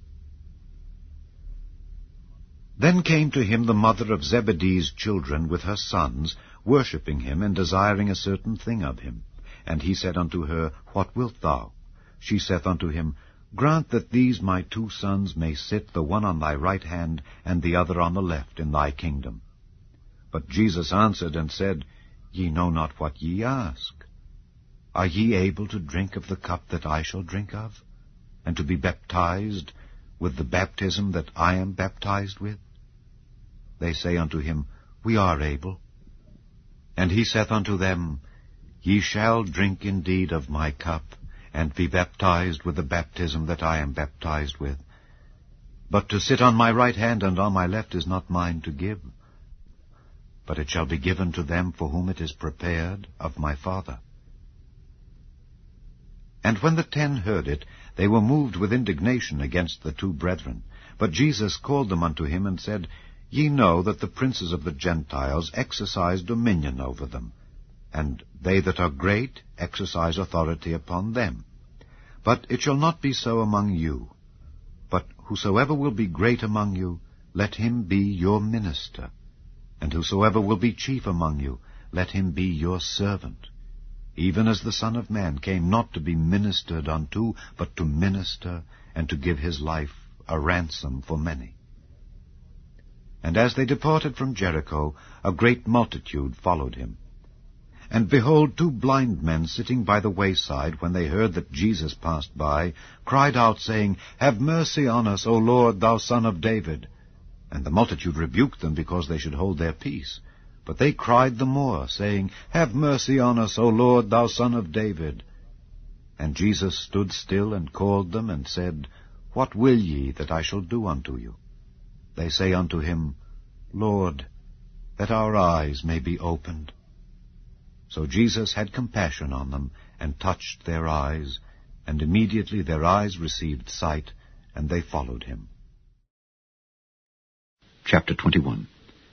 Then came to him the mother of Zebedee's children with her sons, worshipping him, and desiring a certain thing of him. And he said unto her, What wilt thou? She saith unto him, Grant that these my 2 sons may sit, the one on thy right hand, and the other on the left, in thy kingdom. But Jesus answered and said, Ye know not what ye ask. Are ye able to drink of the cup that I shall drink of, and to be baptized with the baptism that I am baptized with? They say unto him, We are able. And he saith unto them, Ye shall drink indeed of my cup, and be baptized with the baptism that I am baptized with. But to sit on my right hand and on my left is not mine to give, but it shall be given to them for whom it is prepared of my Father. And when the 10 heard it, they were moved with indignation against the 2 brethren. But Jesus called them unto him, and said, Ye know that the princes of the Gentiles exercise dominion over them, and they that are great exercise authority upon them. But it shall not be so among you. But whosoever will be great among you, let him be your minister. And whosoever will be chief among you, let him be your servant. Even as the Son of Man came not to be ministered unto, but to minister, and to give his life a ransom for many. And as they departed from Jericho, a great multitude followed him. And behold, 2 blind men sitting by the wayside, when they heard that Jesus passed by, cried out, saying, Have mercy on us, O Lord, thou Son of David. And the multitude rebuked them, because they should hold their peace. But they cried the more, saying, Have mercy on us, O Lord, thou Son of David. And Jesus stood still, and called them, and said, What will ye that I shall do unto you? They say unto him, Lord, that our eyes may be opened. So Jesus had compassion on them, and touched their eyes, and immediately their eyes received sight, and they followed him. Chapter 21.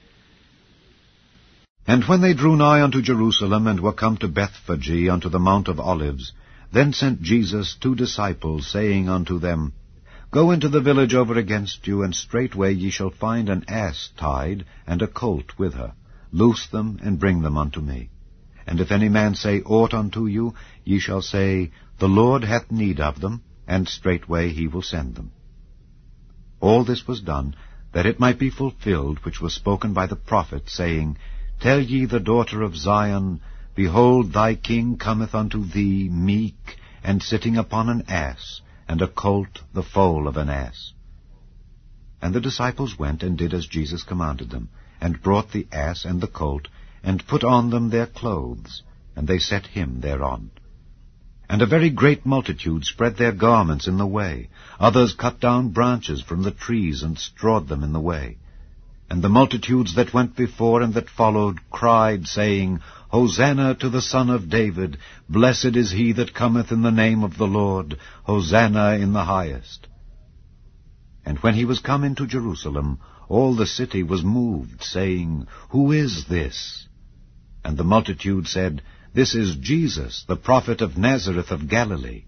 And when they drew nigh unto Jerusalem, and were come to Bethphage unto the Mount of Olives, then sent Jesus 2 disciples, saying unto them, Go into the village over against you, and straightway ye shall find an ass tied, and a colt with her. Loose them, and bring them unto me. And if any man say aught unto you, ye shall say, The Lord hath need of them, and straightway he will send them. All this was done, that it might be fulfilled, which was spoken by the prophet, saying, Tell ye the daughter of Zion, Behold, thy king cometh unto thee meek, and sitting upon an ass, and a colt the foal of an ass. And the disciples went, and did as Jesus commanded them, and brought the ass and the colt, and put on them their clothes, and they set him thereon. And a very great multitude spread their garments in the way. Others cut down branches from the trees, and strawed them in the way. And the multitudes that went before and that followed cried, saying, Hosanna to the Son of David! Blessed is he that cometh in the name of the Lord! Hosanna in the highest! And when he was come into Jerusalem, all the city was moved, saying, Who is this? And the multitude said, This is Jesus, the prophet of Nazareth of Galilee.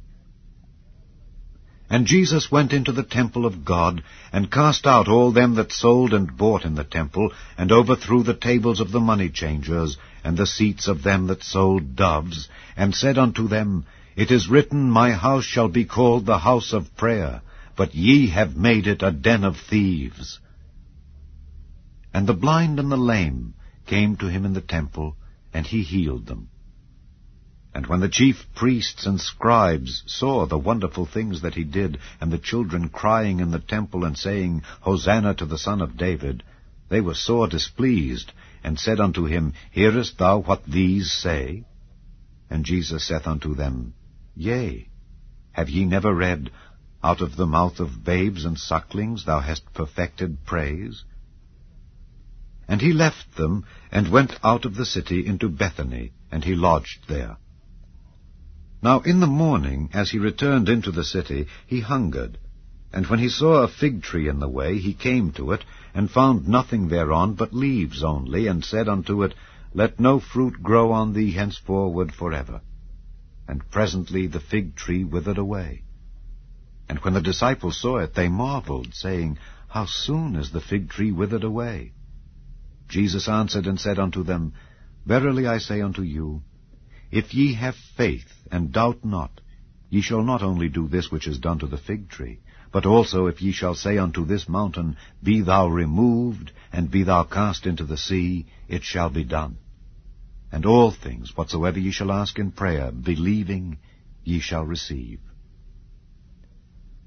And Jesus went into the temple of God, and cast out all them that sold and bought in the temple, and overthrew the tables of the money changers, and the seats of them that sold doves, and said unto them, It is written, My house shall be called the house of prayer, but ye have made it a den of thieves. And the blind and the lame came to him in the temple, and he healed them. And when the chief priests and scribes saw the wonderful things that he did, and the children crying in the temple, and saying, Hosanna to the Son of David, they were sore displeased, and said unto him, Hearest thou what these say? And Jesus saith unto them, Yea, have ye never read, Out of the mouth of babes and sucklings thou hast perfected praise? And he left them, and went out of the city into Bethany, and he lodged there. Now in the morning, as he returned into the city, he hungered. And when he saw a fig tree in the way, he came to it, and found nothing thereon but leaves only, and said unto it, Let no fruit grow on thee henceforward forever. And presently the fig tree withered away. And when the disciples saw it, they marveled, saying, How soon is the fig tree withered away? Jesus answered and said unto them, Verily I say unto you, if ye have faith, and doubt not, ye shall not only do this which is done to the fig tree, but also if ye shall say unto this mountain, Be thou removed, and be thou cast into the sea, it shall be done. And all things, whatsoever ye shall ask in prayer, believing, ye shall receive.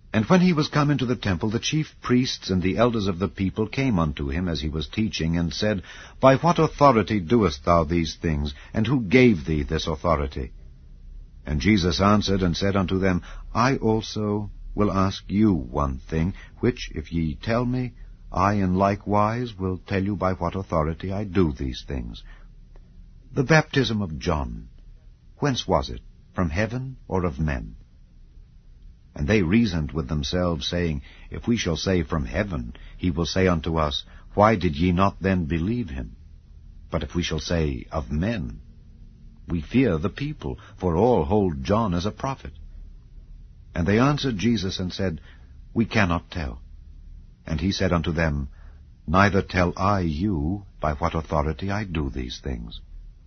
And when he was come into the temple, the chief priests and the elders of the people came unto him as he was teaching, and said, By what authority doest thou these things, and who gave thee this authority? And Jesus answered and said unto them, I also will ask you one thing, which, if ye tell me, I in like wise will tell you by what authority I do these things. The baptism of John, whence was it? From heaven or of men? And they reasoned with themselves, saying, If we shall say from heaven, he will say unto us, Why did ye not then believe him? But if we shall say of men, we fear the people, for all hold John as a prophet. And they answered Jesus and said, We cannot tell. And he said unto them, Neither tell I you by what authority I do these things.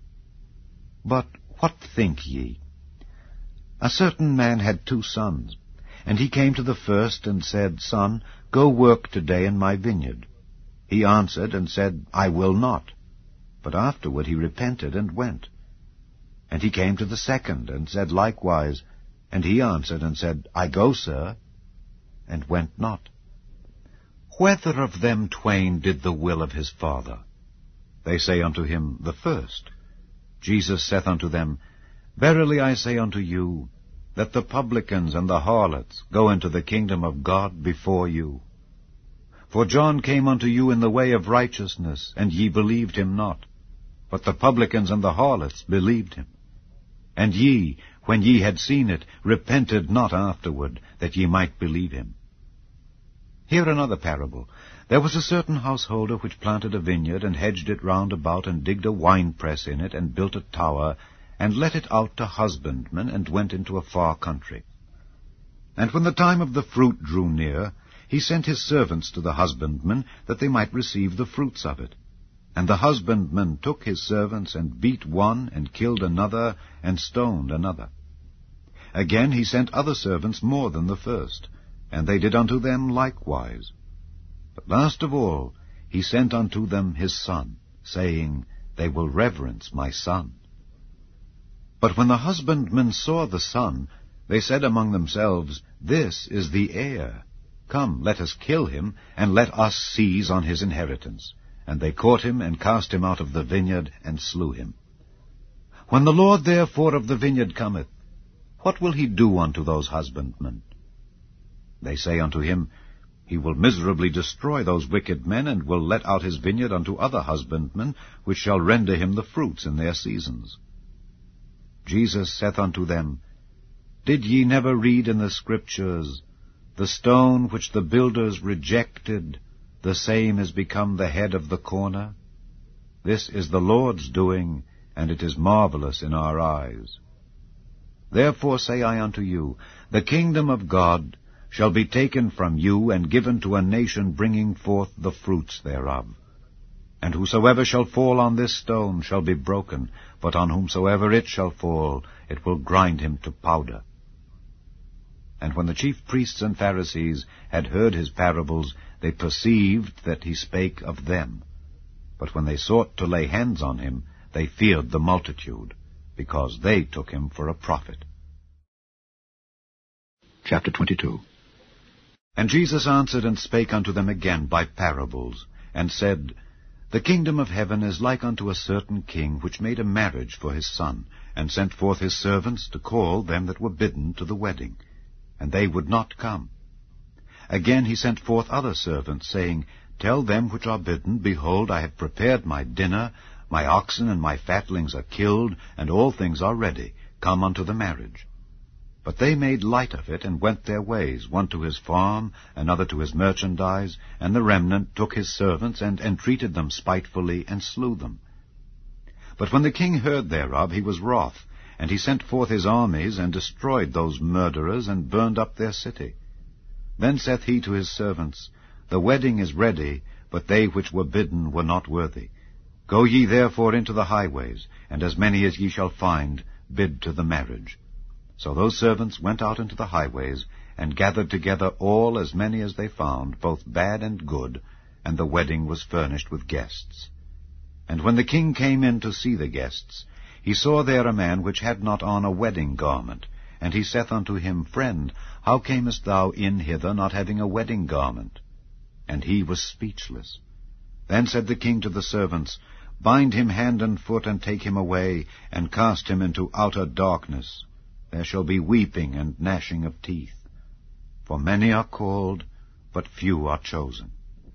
But what think ye? A certain man had 2 sons. And he came to the first and said, Son, go work today in my vineyard. He answered and said, I will not. But afterward he repented and went. And he came to the second and said likewise. And he answered and said, I go, sir, and went not. Whether of them twain did the will of his father? They say unto him, The first. Jesus saith unto them, Verily I say unto you, that the publicans and the harlots go into the kingdom of God before you. For John came unto you in the way of righteousness, and ye believed him not. But the publicans and the harlots believed him. And ye, when ye had seen it, repented not afterward, that ye might believe him. Hear another parable. There was a certain householder which planted a vineyard, and hedged it round about, and digged a winepress in it, and built a tower, and let it out to husbandmen, and went into a far country. And when the time of the fruit drew near, he sent his servants to the husbandmen, that they might receive the fruits of it. And the husbandmen took his servants, and beat one, and killed another, and stoned another. Again he sent other servants more than the first, and they did unto them likewise. But last of all he sent unto them his son, saying, They will reverence my son. But when the husbandmen saw the son, they said among themselves, This is the heir. Come, let us kill him, and let us seize on his inheritance. And they caught him, and cast him out of the vineyard, and slew him. When the Lord therefore of the vineyard cometh, what will he do unto those husbandmen? They say unto him, He will miserably destroy those wicked men, and will let out his vineyard unto other husbandmen, which shall render him the fruits in their seasons. Jesus saith unto them, Did ye never read in the Scriptures, The stone which the builders rejected, the same is become the head of the corner? This is the Lord's doing, and it is marvelous in our eyes. Therefore say I unto you, The kingdom of God shall be taken from you, and given to a nation bringing forth the fruits thereof. And whosoever shall fall on this stone shall be broken, but on whomsoever it shall fall, it will grind him to powder. And when the chief priests and Pharisees had heard his parables, they perceived that he spake of them. But when they sought to lay hands on him, they feared the multitude, because they took him for a prophet. Chapter 22. And Jesus answered and spake unto them again by parables, and said, The kingdom of heaven is like unto a certain king, which made a marriage for his son, and sent forth his servants to call them that were bidden to the wedding. And they would not come. Again he sent forth other servants, saying, Tell them which are bidden, Behold, I have prepared my dinner, my oxen and my fatlings are killed, and all things are ready. Come unto the marriage. But they made light of it, and went their ways, one to his farm, another to his merchandise, and the remnant took his servants, and entreated them spitefully, and slew them. But when the king heard thereof, he was wroth, and he sent forth his armies, and destroyed those murderers, and burned up their city. Then saith he to his servants, The wedding is ready, but they which were bidden were not worthy. Go ye therefore into the highways, and as many as ye shall find, bid to the marriage. So those servants went out into the highways, and gathered together all as many as they found, both bad and good, and the wedding was furnished with guests. And when the king came in to see the guests, he saw there a man which had not on a wedding garment, And he saith unto him, Friend, how camest thou in hither, not having a wedding garment? And he was speechless. Then said the king to the servants, Bind him hand and foot, and take him away, and cast him into outer darkness. There shall be weeping and gnashing of teeth. For many are called, but few are chosen.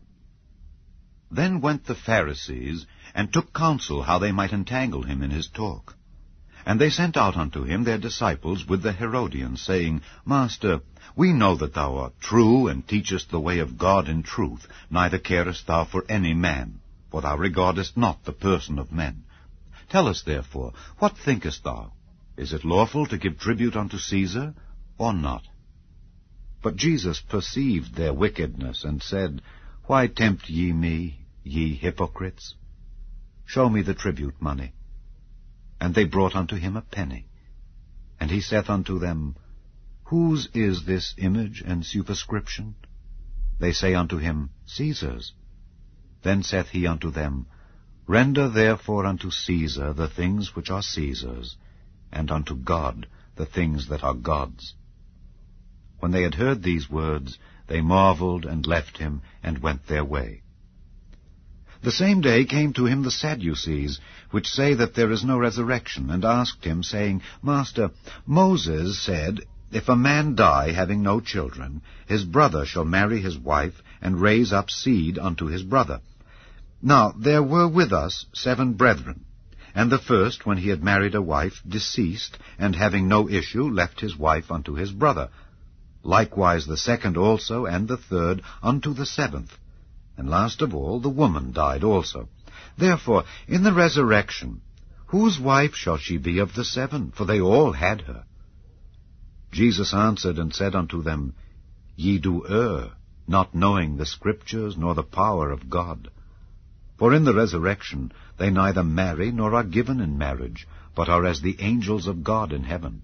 Then went the Pharisees, and took counsel how they might entangle him in his talk. And they sent out unto him their disciples with the Herodians, saying, Master, we know that thou art true, and teachest the way of God in truth, neither carest thou for any man, for thou regardest not the person of men. Tell us therefore, what thinkest thou? Is it lawful to give tribute unto Caesar, or not? But Jesus perceived their wickedness, and said, Why tempt ye me, ye hypocrites? Show me the tribute money. And they brought unto him a penny. And he saith unto them, Whose is this image and superscription? They say unto him, Caesar's. Then saith he unto them, Render therefore unto Caesar the things which are Caesar's, and unto God the things that are God's. When they had heard these words, they marveled, and left him, and went their way. The same day came to him the Sadducees, which say that there is no resurrection, and asked him, saying, Master, Moses said, If a man die having no children, his brother shall marry his wife, and raise up seed unto his brother. Now there were with us 7 brethren, and the first, when he had married a wife, deceased, and having no issue, left his wife unto his brother. Likewise the second also, and the third, unto the 7th. And last of all, the woman died also. Therefore, in the resurrection, whose wife shall she be of the 7? For they all had her. Jesus answered and said unto them, Ye do err, not knowing the Scriptures, nor the power of God. For in the resurrection they neither marry, nor are given in marriage, but are as the angels of God in heaven.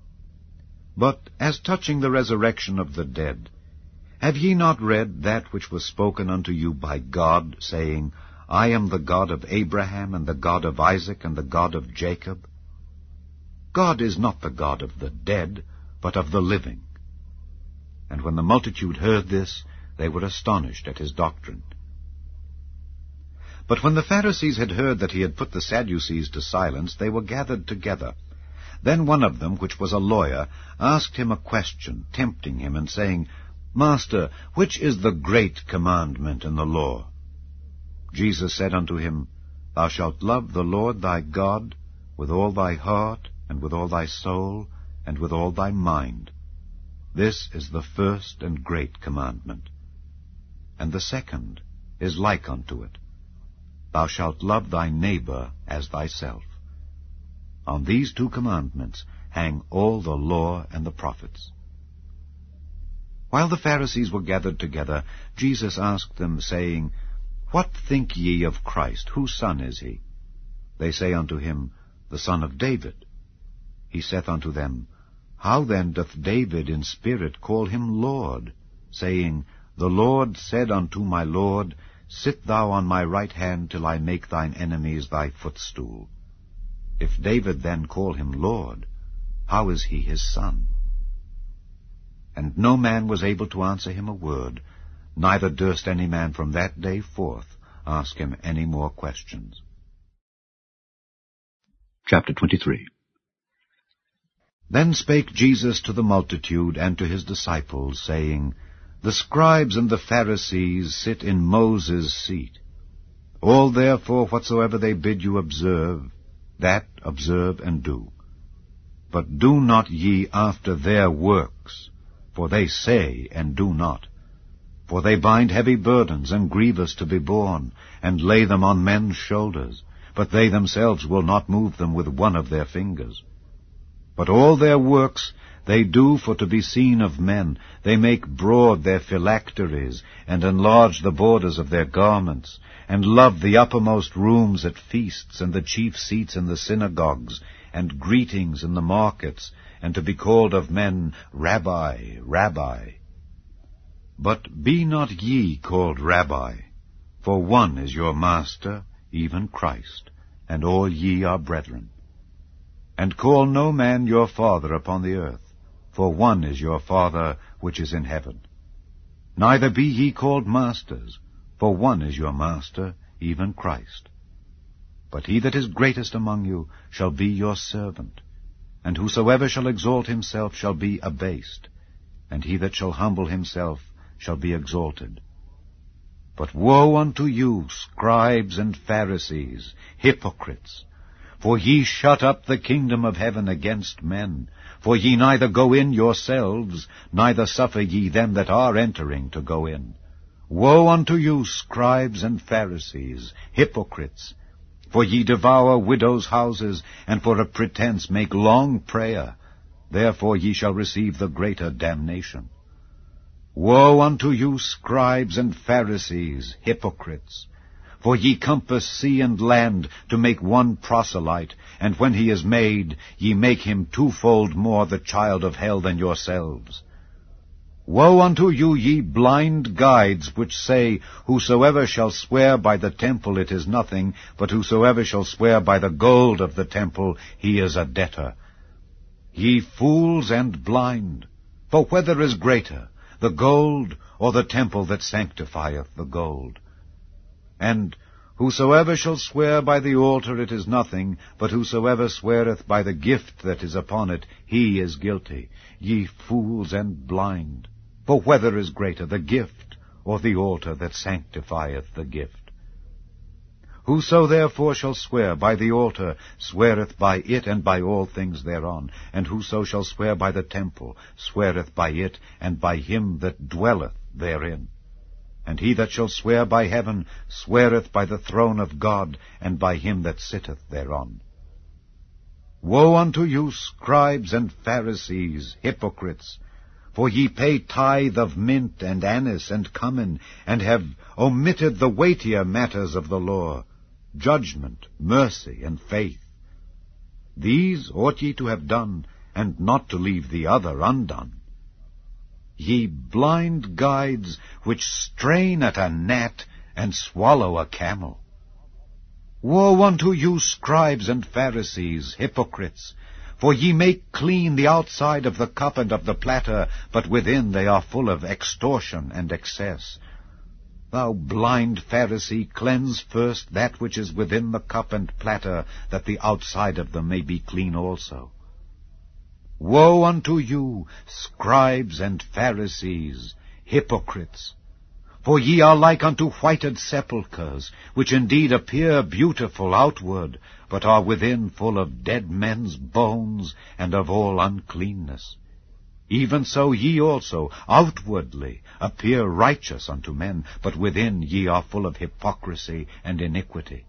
But as touching the resurrection of the dead, have ye not read that which was spoken unto you by God, saying, I am the God of Abraham, and the God of Isaac, and the God of Jacob? God is not the God of the dead, but of the living. And when the multitude heard this, they were astonished at his doctrine. But when the Pharisees had heard that he had put the Sadducees to silence, they were gathered together. Then one of them, which was a lawyer, asked him a question, tempting him, and saying, Master, which is the great commandment in the law? Jesus said unto him, Thou shalt love the Lord thy God with all thy heart, and with all thy soul, and with all thy mind. This is the first and great commandment. And the second is like unto it. Thou shalt love thy neighbor as thyself. On these 2 commandments hang all the law and the prophets. While the Pharisees were gathered together, Jesus asked them, saying, What think ye of Christ? Whose son is he? They say unto him, The son of David. He saith unto them, How then doth David in spirit call him Lord, saying, The Lord said unto my Lord, Sit thou on my right hand till I make thine enemies thy footstool. If David then call him Lord, how is he his son? And no man was able to answer him a word, neither durst any man from that day forth ask him any more questions. Chapter 23. Then spake Jesus to the multitude and to his disciples, saying, The scribes and the Pharisees sit in Moses' seat. All therefore whatsoever they bid you observe, that observe and do. But do not ye after their works, for they say and do not. For they bind heavy burdens and grievous to be borne, and lay them on men's shoulders, but they themselves will not move them with one of their fingers. But all their works they do for to be seen of men. They make broad their phylacteries, and enlarge the borders of their garments, and love the uppermost rooms at feasts, and the chief seats in the synagogues, and greetings in the markets, and to be called of men, Rabbi, Rabbi. But be not ye called Rabbi, for one is your Master, even Christ, and all ye are brethren. And call no man your father upon the earth, for one is your Father which is in heaven. Neither be ye called masters, for one is your Master, even Christ. But he that is greatest among you shall be your servant. And whosoever shall exalt himself shall be abased, and he that shall humble himself shall be exalted. But woe unto you, scribes and Pharisees, hypocrites! For ye shut up the kingdom of heaven against men. For ye neither go in yourselves, neither suffer ye them that are entering to go in. Woe unto you, scribes and Pharisees, hypocrites! For ye devour widows' houses, and for a pretense make long prayer. Therefore ye shall receive the greater damnation. Woe unto you, scribes and Pharisees, hypocrites! For ye compass sea and land to make one proselyte, and when he is made, ye make him twofold more the child of hell than yourselves. Woe unto you, ye blind guides, which say, Whosoever shall swear by the temple, it is nothing, but whosoever shall swear by the gold of the temple, he is a debtor. Ye fools and blind! For whether is greater, the gold, or the temple that sanctifieth the gold? And whosoever shall swear by the altar, it is nothing, but whosoever sweareth by the gift that is upon it, he is guilty. Ye fools and blind! For whether is greater, the gift, or the altar that sanctifieth the gift? Whoso therefore shall swear by the altar sweareth by it and by all things thereon. And whoso shall swear by the temple sweareth by it and by him that dwelleth therein. And he that shall swear by heaven sweareth by the throne of God and by him that sitteth thereon. Woe unto you, scribes and Pharisees, hypocrites! For ye pay tithe of mint and anise and cumin, and have omitted the weightier matters of the law, judgment, mercy, and faith. These ought ye to have done, and not to leave the other undone. Ye blind guides, which strain at a gnat and swallow a camel. Woe unto you, scribes and Pharisees, hypocrites! For ye make clean the outside of the cup and of the platter, but within they are full of extortion and excess. Thou blind Pharisee, cleanse first that which is within the cup and platter, that the outside of them may be clean also. Woe unto you, scribes and Pharisees, hypocrites! For ye are like unto whited sepulchres, which indeed appear beautiful outward, but are within full of dead men's bones, and of all uncleanness. Even so ye also outwardly appear righteous unto men, but within ye are full of hypocrisy and iniquity.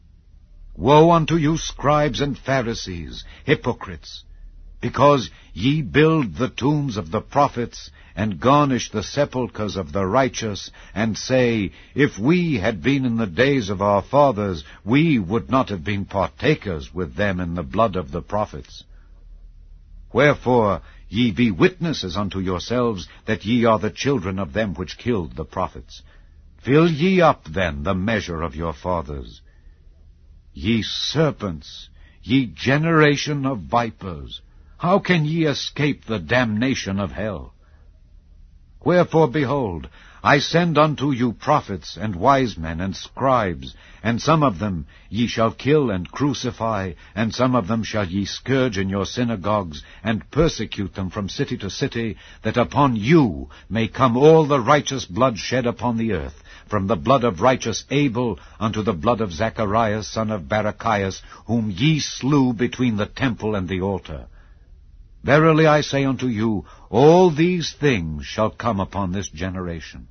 Woe unto you, scribes and Pharisees, hypocrites! Because ye build the tombs of the prophets, and garnish the sepulchres of the righteous, and say, If we had been in the days of our fathers, we would not have been partakers with them in the blood of the prophets. Wherefore ye be witnesses unto yourselves that ye are the children of them which killed the prophets. Fill ye up then the measure of your fathers. Ye serpents, ye generation of vipers, how can ye escape the damnation of hell? Wherefore, behold, I send unto you prophets and wise men and scribes, and some of them ye shall kill and crucify, and some of them shall ye scourge in your synagogues, and persecute them from city to city, that upon you may come all the righteous blood shed upon the earth, from the blood of righteous Abel unto the blood of Zacharias son of Barachias, whom ye slew between the temple and the altar. Verily I say unto you, all these things shall come upon this generation.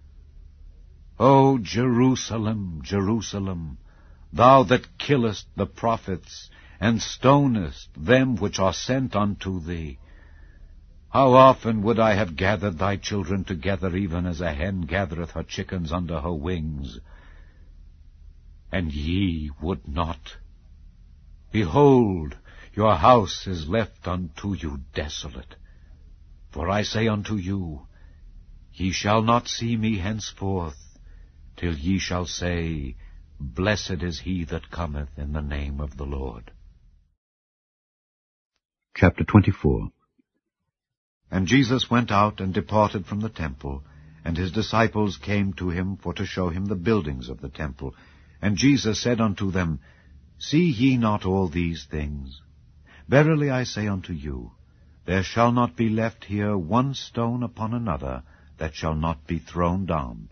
O Jerusalem, Jerusalem, thou that killest the prophets, and stonest them which are sent unto thee, how often would I have gathered thy children together, even as a hen gathereth her chickens under her wings, and ye would not. Behold, your house is left unto you desolate. For I say unto you, ye shall not see me henceforth, till ye shall say, Blessed is he that cometh in the name of the Lord. Chapter 24. And Jesus went out and departed from the temple, and his disciples came to him for to show him the buildings of the temple. And Jesus said unto them, See ye not all these things? Verily I say unto you, there shall not be left here one stone upon another that shall not be thrown down.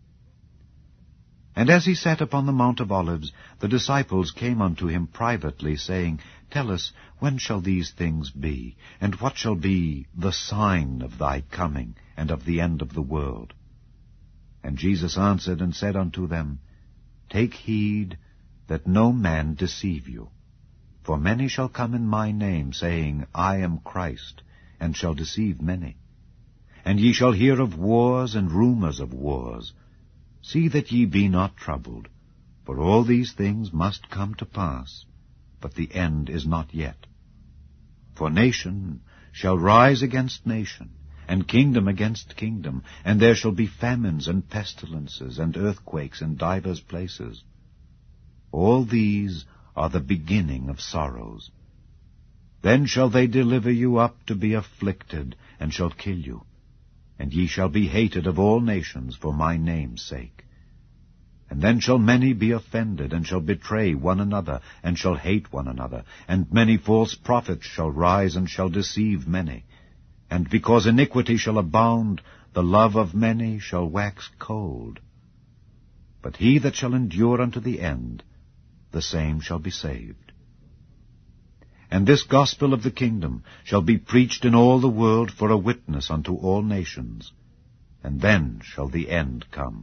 And as he sat upon the Mount of Olives, the disciples came unto him privately, saying, Tell us, when shall these things be? And what shall be the sign of thy coming, and of the end of the world? And Jesus answered and said unto them, Take heed that no man deceive you. For many shall come in my name, saying, I am Christ, and shall deceive many. And ye shall hear of wars and rumors of wars. See that ye be not troubled, for all these things must come to pass, but the end is not yet. For nation shall rise against nation, and kingdom against kingdom, and there shall be famines and pestilences and earthquakes in divers places. All these are the beginning of sorrows. Then shall they deliver you up to be afflicted, and shall kill you. And ye shall be hated of all nations for my name's sake. And then shall many be offended, and shall betray one another, and shall hate one another. And many false prophets shall rise, and shall deceive many. And because iniquity shall abound, the love of many shall wax cold. But he that shall endure unto the end, the same shall be saved. And this gospel of the kingdom shall be preached in all the world for a witness unto all nations, and then shall the end come.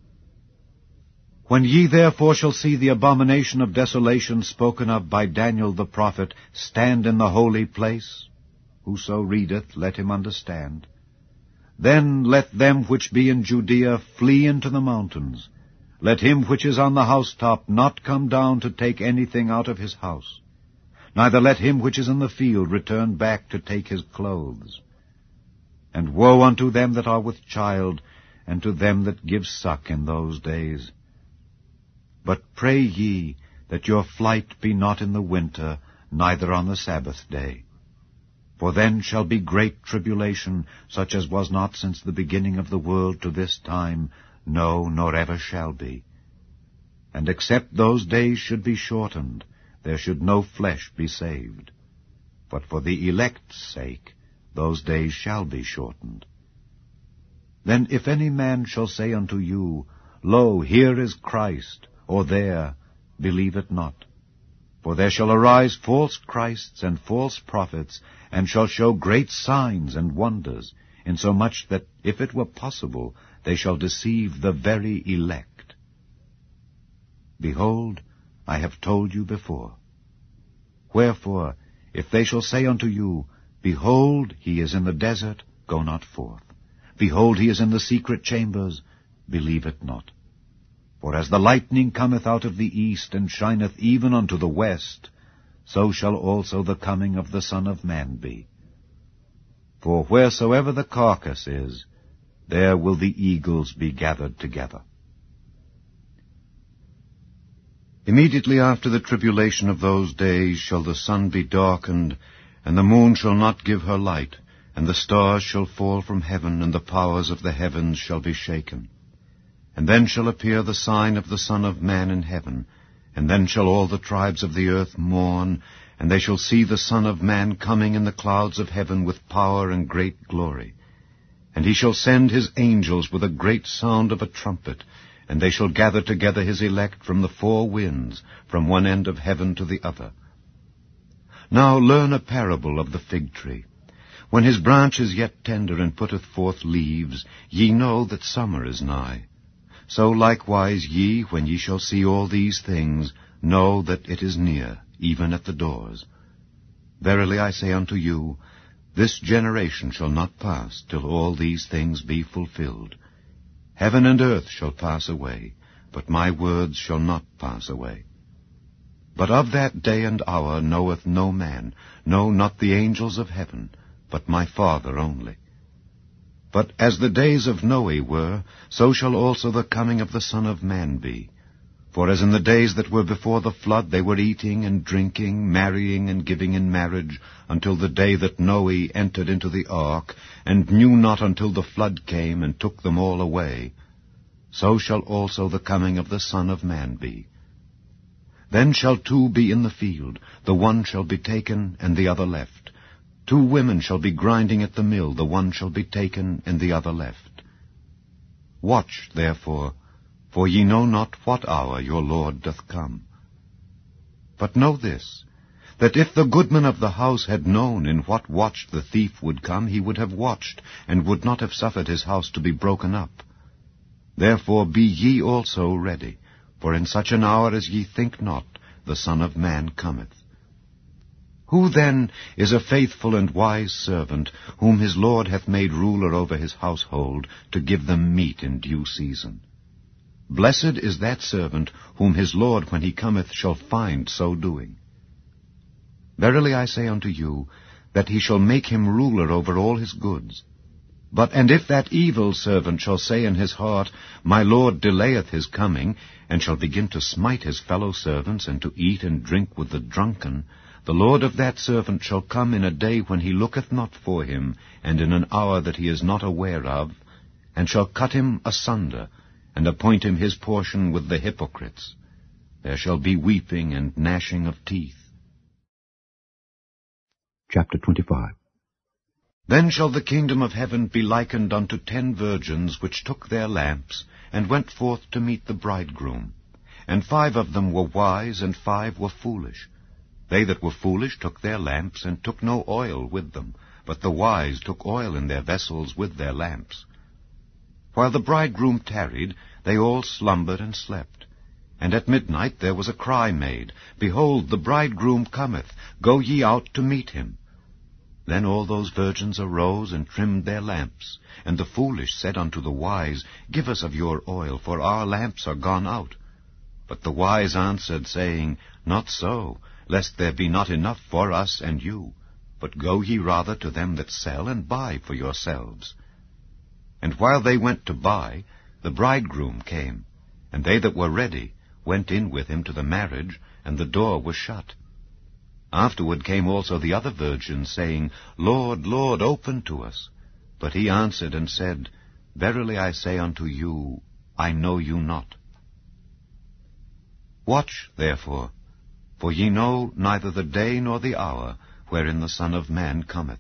When ye therefore shall see the abomination of desolation spoken of by Daniel the prophet stand in the holy place, whoso readeth, let him understand. Then let them which be in Judea flee into the mountains. Let him which is on the housetop not come down to take anything out of his house. Neither let him which is in the field return back to take his clothes. And woe unto them that are with child, and to them that give suck in those days. But pray ye that your flight be not in the winter, neither on the Sabbath day. For then shall be great tribulation, such as was not since the beginning of the world to this time, no, nor ever shall be. And except those days should be shortened, there should no flesh be saved. But for the elect's sake, those days shall be shortened. Then if any man shall say unto you, Lo, here is Christ, or there, believe it not. For there shall arise false Christs and false prophets, and shall show great signs and wonders, insomuch that, if it were possible, they shall deceive the very elect. Behold, I have told you before. Wherefore, if they shall say unto you, Behold, he is in the desert, go not forth. Behold, he is in the secret chambers, believe it not. For as the lightning cometh out of the east, and shineth even unto the west, so shall also the coming of the Son of Man be. For wheresoever the carcass is, there will the eagles be gathered together. Immediately after the tribulation of those days shall the sun be darkened, and the moon shall not give her light, and the stars shall fall from heaven, and the powers of the heavens shall be shaken. And then shall appear the sign of the Son of Man in heaven, and then shall all the tribes of the earth mourn, and they shall see the Son of Man coming in the clouds of heaven with power and great glory. And he shall send his angels with a great sound of a trumpet, and they shall gather together his elect from the four winds, from one end of heaven to the other. Now learn a parable of the fig tree. When his branch is yet tender, and putteth forth leaves, ye know that summer is nigh. So likewise ye, when ye shall see all these things, know that it is near, even at the doors. Verily I say unto you, this generation shall not pass till all these things be fulfilled. Heaven and earth shall pass away, but my words shall not pass away. But of that day and hour knoweth no man, no, not the angels of heaven, but my Father only. But as the days of Noe were, so shall also the coming of the Son of Man be. For as in the days that were before the flood, they were eating and drinking, marrying and giving in marriage, until the day that Noe entered into the ark, and knew not until the flood came, and took them all away, so shall also the coming of the Son of Man be. Then shall two be in the field, the one shall be taken, and the other left. 2 women shall be grinding at the mill, the one shall be taken, and the other left. Watch, therefore, for ye know not what hour your Lord doth come. But know this, that if the goodman of the house had known in what watch the thief would come, he would have watched, and would not have suffered his house to be broken up. Therefore be ye also ready, for in such an hour as ye think not, the Son of Man cometh. Who then is a faithful and wise servant, whom his Lord hath made ruler over his household, to give them meat in due season? Blessed is that servant, whom his Lord when he cometh shall find so doing. Verily I say unto you, that he shall make him ruler over all his goods. And if that evil servant shall say in his heart, My Lord delayeth his coming, and shall begin to smite his fellow servants, and to eat and drink with the drunken, the Lord of that servant shall come in a day when he looketh not for him, and in an hour that he is not aware of, and shall cut him asunder, and appoint him his portion with the hypocrites. There shall be weeping and gnashing of teeth. Chapter 25. Then shall the kingdom of heaven be likened unto 10 virgins, which took their lamps, and went forth to meet the bridegroom. And 5 of them were wise, and 5 were foolish. They that were foolish took their lamps, and took no oil with them, but the wise took oil in their vessels with their lamps. While the bridegroom tarried, they all slumbered and slept. And at midnight there was a cry made, Behold, the bridegroom cometh, go ye out to meet him. Then all those virgins arose and trimmed their lamps. And the foolish said unto the wise, Give us of your oil, for our lamps are gone out. But the wise answered, saying, Not so, lest there be not enough for us and you. But go ye rather to them that sell, and buy for yourselves. And while they went to buy, the bridegroom came, and they that were ready went in with him to the marriage, and the door was shut. Afterward came also the other virgins, saying, Lord, Lord, open to us. But he answered and said, Verily I say unto you, I know you not. Watch, therefore, for ye know neither the day nor the hour wherein the Son of Man cometh.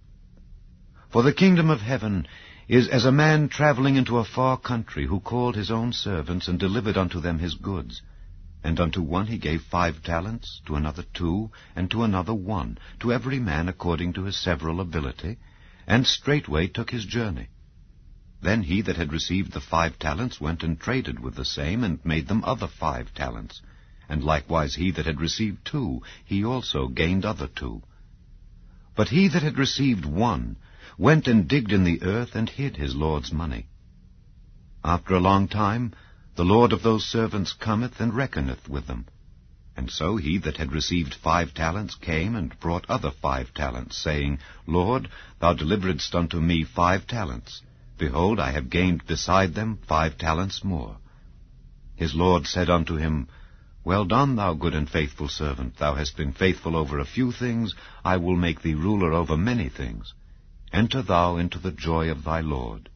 For the kingdom of heaven is as a man travelling into a far country, who called his own servants, and delivered unto them his goods. And unto one he gave 5 talents, to another 2, and to another 1, to every man according to his several ability, and straightway took his journey. Then he that had received the 5 talents went and traded with the same, and made them other 5 talents. And likewise he that had received 2, he also gained other 2. But he that had received 1 went and digged in the earth, and hid his Lord's money. After a long time, the Lord of those servants cometh and reckoneth with them. And so he that had received 5 talents came and brought other 5 talents, saying, Lord, thou deliveredst unto me 5 talents. Behold, I have gained beside them 5 talents more. His Lord said unto him, Well done, thou good and faithful servant. Thou hast been faithful over a few things. I will make thee ruler over many things. Enter thou into the joy of thy Lord.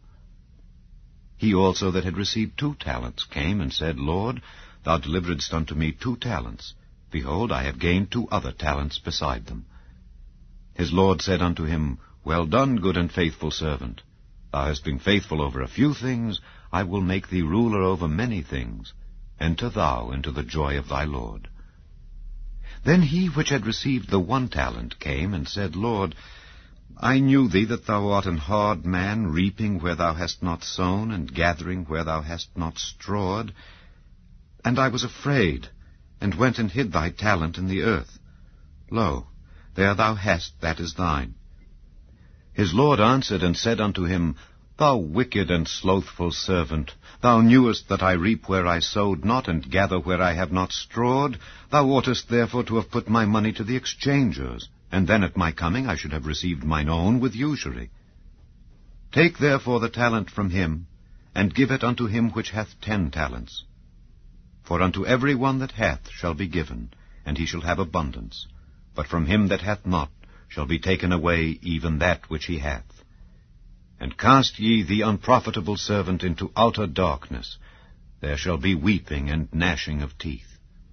He also that had received 2 talents came and said, Lord, thou deliveredst unto me 2 talents. Behold, I have gained 2 other talents beside them. His Lord said unto him, Well done, good and faithful servant. Thou hast been faithful over a few things. I will make thee ruler over many things. Enter thou into the joy of thy Lord. Then he which had received the 1 talent came and said, Lord, I knew thee that thou art an hard man, reaping where thou hast not sown, and gathering where thou hast not strawed. And I was afraid, and went and hid thy talent in the earth. Lo, there thou hast, that is thine. His Lord answered and said unto him, Thou wicked and slothful servant, thou knewest that I reap where I sowed not, and gather where I have not strawed. Thou oughtest therefore to have put my money to the exchangers, and then at my coming I should have received mine own with usury. Take therefore the talent from him, and give it unto him which hath 10 talents. For unto every one that hath shall be given, and he shall have abundance. But from him that hath not shall be taken away even that which he hath. And cast ye the unprofitable servant into outer darkness. There shall be weeping and gnashing of teeth.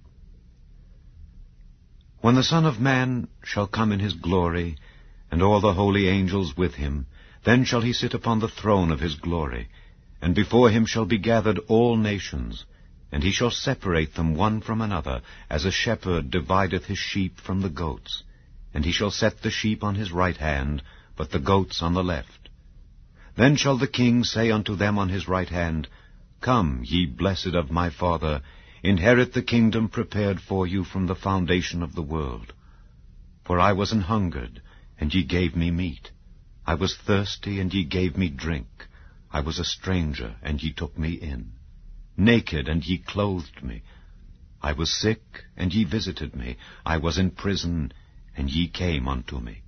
When the Son of Man shall come in his glory, and all the holy angels with him, then shall he sit upon the throne of his glory, and before him shall be gathered all nations, and he shall separate them one from another, as a shepherd divideth his sheep from the goats. And he shall set the sheep on his right hand, but the goats on the left. Then shall the king say unto them on his right hand, Come, ye blessed of my Father, inherit the kingdom prepared for you from the foundation of the world. For I was an hungered, and ye gave me meat. I was thirsty, and ye gave me drink. I was a stranger, and ye took me in. Naked, and ye clothed me. I was sick, and ye visited me. I was in prison, and ye came unto me.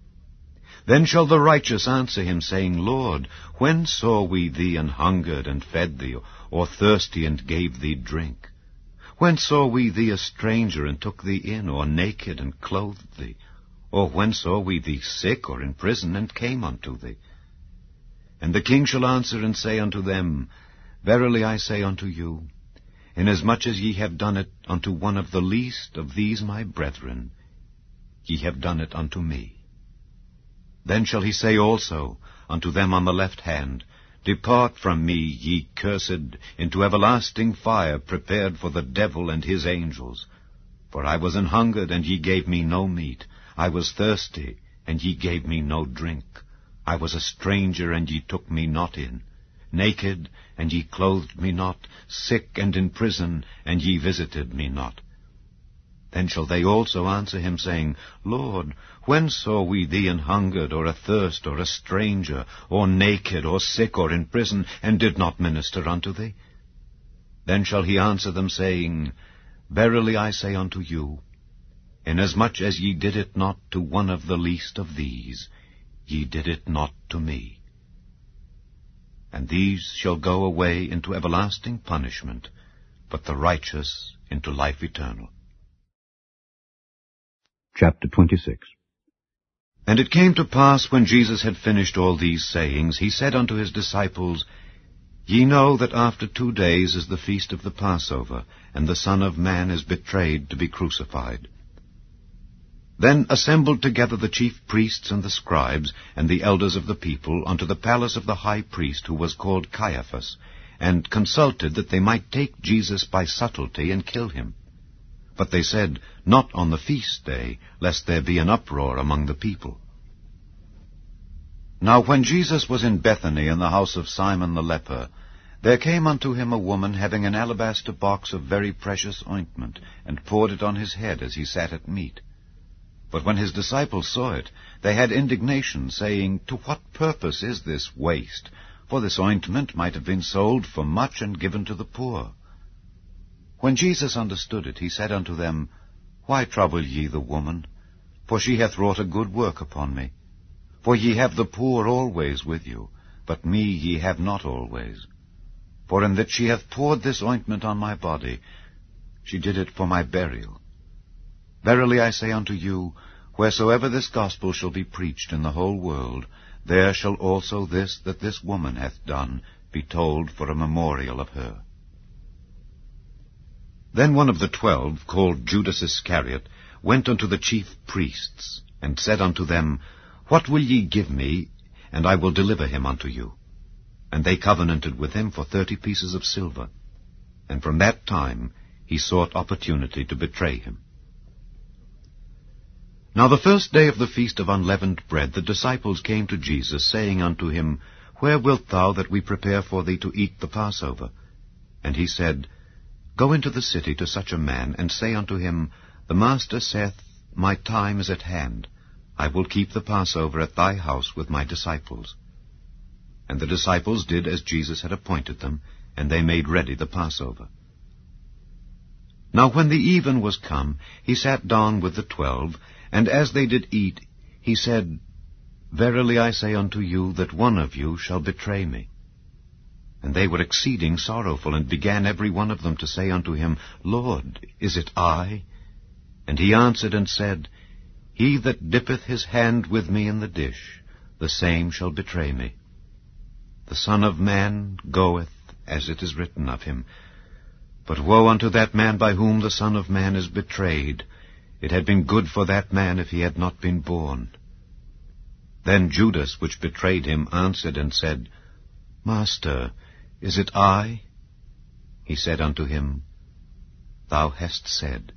Then shall the righteous answer him, saying, Lord, when saw we thee an hungered, and fed thee, or thirsty, and gave thee drink? When saw we thee a stranger, and took thee in, or naked, and clothed thee? Or when saw we thee sick, or in prison, and came unto thee? And the king shall answer and say unto them, Verily I say unto you, inasmuch as ye have done it unto one of the least of these my brethren, ye have done it unto me. Then shall he say also unto them on the left hand, Depart from me, ye cursed, into everlasting fire, prepared for the devil and his angels. For I was an hungered, and ye gave me no meat. I was thirsty, and ye gave me no drink. I was a stranger, and ye took me not in. Naked, and ye clothed me not. Sick and in prison, and ye visited me not. Then shall they also answer him, saying, Lord, when saw we thee an hungered, or athirst, or a stranger, or naked, or sick, or in prison, and did not minister unto thee? Then shall he answer them, saying, Verily I say unto you, inasmuch as ye did it not to one of the least of these, ye did it not to me. And these shall go away into everlasting punishment, but the righteous into life eternal. Chapter 26. And it came to pass, when Jesus had finished all these sayings, he said unto his disciples, Ye know that after 2 days is the feast of the Passover, and the Son of Man is betrayed to be crucified. Then assembled together the chief priests and the scribes, and the elders of the people, unto the palace of the high priest, who was called Caiaphas, and consulted that they might take Jesus by subtlety and kill him. But they said, Not on the feast day, lest there be an uproar among the people. Now when Jesus was in Bethany in the house of Simon the leper, there came unto him a woman having an alabaster box of very precious ointment, and poured it on his head as he sat at meat. But when his disciples saw it, they had indignation, saying, To what purpose is this waste? For this ointment might have been sold for much and given to the poor. When Jesus understood it, he said unto them, Why trouble ye the woman? For she hath wrought a good work upon me. For ye have the poor always with you, but me ye have not always. For in that she hath poured this ointment on my body, she did it for my burial. Verily I say unto you, wheresoever this gospel shall be preached in the whole world, there shall also this that this woman hath done be told for a memorial of her. Then one of the 12, called Judas Iscariot, went unto the chief priests, and said unto them, What will ye give me, and I will deliver him unto you? And they covenanted with him for 30 pieces of silver. And from that time he sought opportunity to betray him. Now the first day of the feast of unleavened bread, the disciples came to Jesus, saying unto him, Where wilt thou that we prepare for thee to eat the Passover? And he said, Go into the city to such a man, and say unto him, The Master saith, My time is at hand. I will keep the Passover at thy house with my disciples. And the disciples did as Jesus had appointed them, and they made ready the Passover. Now when the even was come, he sat down with the 12, and as they did eat, he said, Verily I say unto you, that one of you shall betray me. And they were exceeding sorrowful, and began every one of them to say unto him, Lord, is it I? And he answered and said, He that dippeth his hand with me in the dish, the same shall betray me. The Son of Man goeth, as it is written of him. But woe unto that man by whom the Son of Man is betrayed! It had been good for that man if he had not been born. Then Judas, which betrayed him, answered and said, Master, is it I? He said unto him, Thou hast said.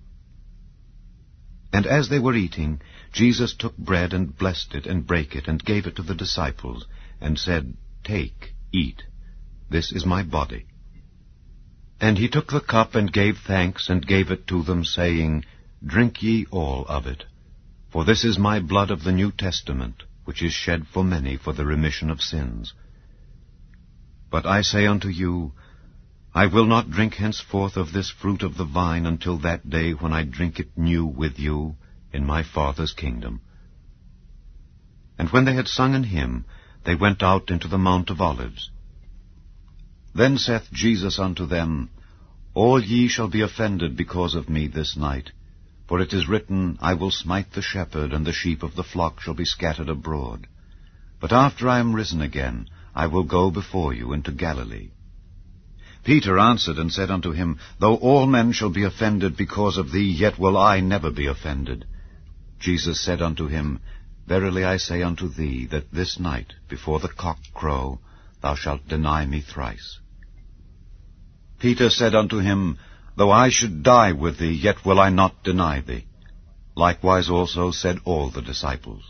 And as they were eating, Jesus took bread and blessed it, and brake it, and gave it to the disciples, and said, Take, eat, this is my body. And he took the cup, and gave thanks, and gave it to them, saying, Drink ye all of it, for this is my blood of the New Testament, which is shed for many for the remission of sins. But I say unto you, I will not drink henceforth of this fruit of the vine until that day when I drink it new with you in my Father's kingdom. And when they had sung an hymn, they went out into the Mount of Olives. Then saith Jesus unto them, All ye shall be offended because of me this night. For it is written, I will smite the shepherd, and the sheep of the flock shall be scattered abroad. But after I am risen again, I will go before you into Galilee. Peter answered and said unto him, Though all men shall be offended because of thee, yet will I never be offended. Jesus said unto him, Verily I say unto thee, that this night, before the cock crow, thou shalt deny me thrice. Peter said unto him, Though I should die with thee, yet will I not deny thee. Likewise also said all the disciples.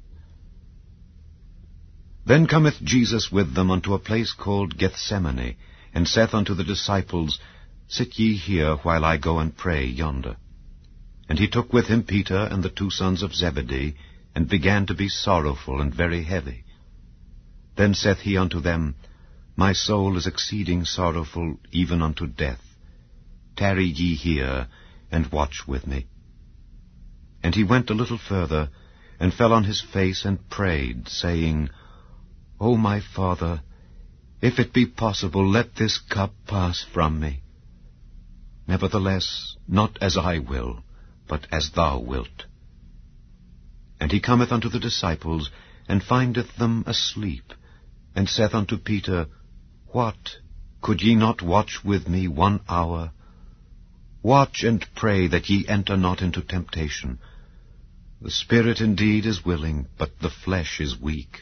Then cometh Jesus with them unto a place called Gethsemane, and saith unto the disciples, Sit ye here, while I go and pray yonder. And he took with him Peter and the 2 sons of Zebedee, and began to be sorrowful and very heavy. Then saith he unto them, My soul is exceeding sorrowful, even unto death. Tarry ye here, and watch with me. And he went a little further, and fell on his face, and prayed, saying, O my Father, if it be possible, let this cup pass from me. Nevertheless, not as I will, but as thou wilt. And he cometh unto the disciples, and findeth them asleep, and saith unto Peter, What, could ye not watch with me 1 hour? Watch and pray that ye enter not into temptation. The spirit indeed is willing, but the flesh is weak.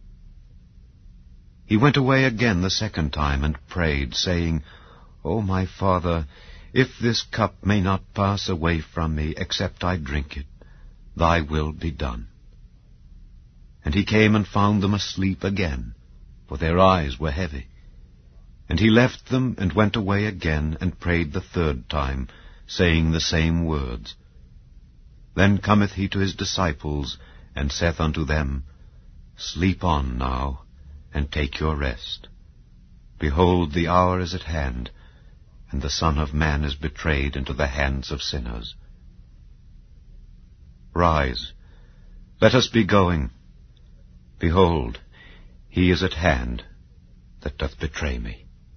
He went away again the 2nd time, and prayed, saying, O my Father, if this cup may not pass away from me, except I drink it, thy will be done. And he came and found them asleep again, for their eyes were heavy. And he left them, and went away again, and prayed the 3rd time, saying the same words. Then cometh he to his disciples, and saith unto them, Sleep on now, and take your rest. Behold, the hour is at hand, and the Son of Man is betrayed into the hands of sinners. Rise, let us be going. Behold, he is at hand that doth betray me.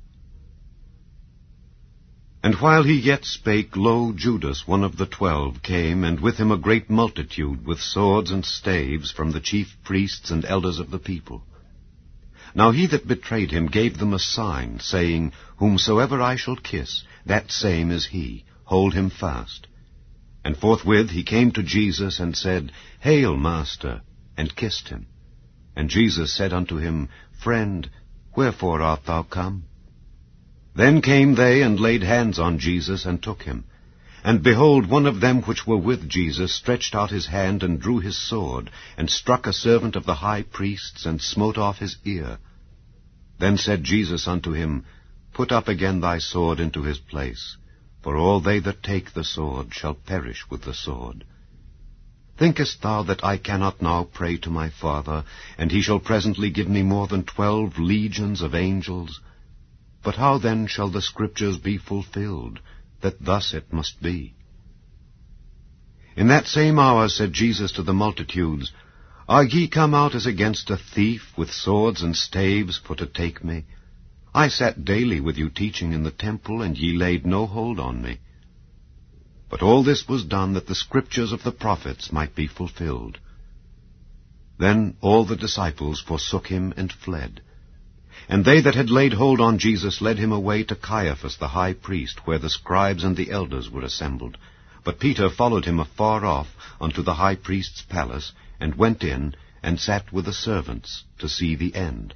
And while he yet spake, lo, Judas, one of the 12, came, and with him a great multitude, with swords and staves, from the chief priests and elders of the people. Now he that betrayed him gave them a sign, saying, Whomsoever I shall kiss, that same is he. Hold him fast. And forthwith he came to Jesus, and said, Hail, Master, and kissed him. And Jesus said unto him, Friend, wherefore art thou come? Then came they, and laid hands on Jesus, and took him. And behold, one of them which were with Jesus stretched out his hand, and drew his sword, and struck a servant of the high priest's, and smote off his ear. Then said Jesus unto him, Put up again thy sword into his place, for all they that take the sword shall perish with the sword. Thinkest thou that I cannot now pray to my Father, and he shall presently give me more than 12 legions of angels? But how then shall the Scriptures be fulfilled, that thus it must be? In that same hour said Jesus to the multitudes, Are ye come out as against a thief, with swords and staves, for to take me? I sat daily with you teaching in the temple, and ye laid no hold on me. But all this was done that the scriptures of the prophets might be fulfilled. Then all the disciples forsook him and fled. And they that had laid hold on Jesus led him away to Caiaphas the high priest, where the scribes and the elders were assembled. But Peter followed him afar off unto the high priest's palace, and went in, and sat with the servants to see the end.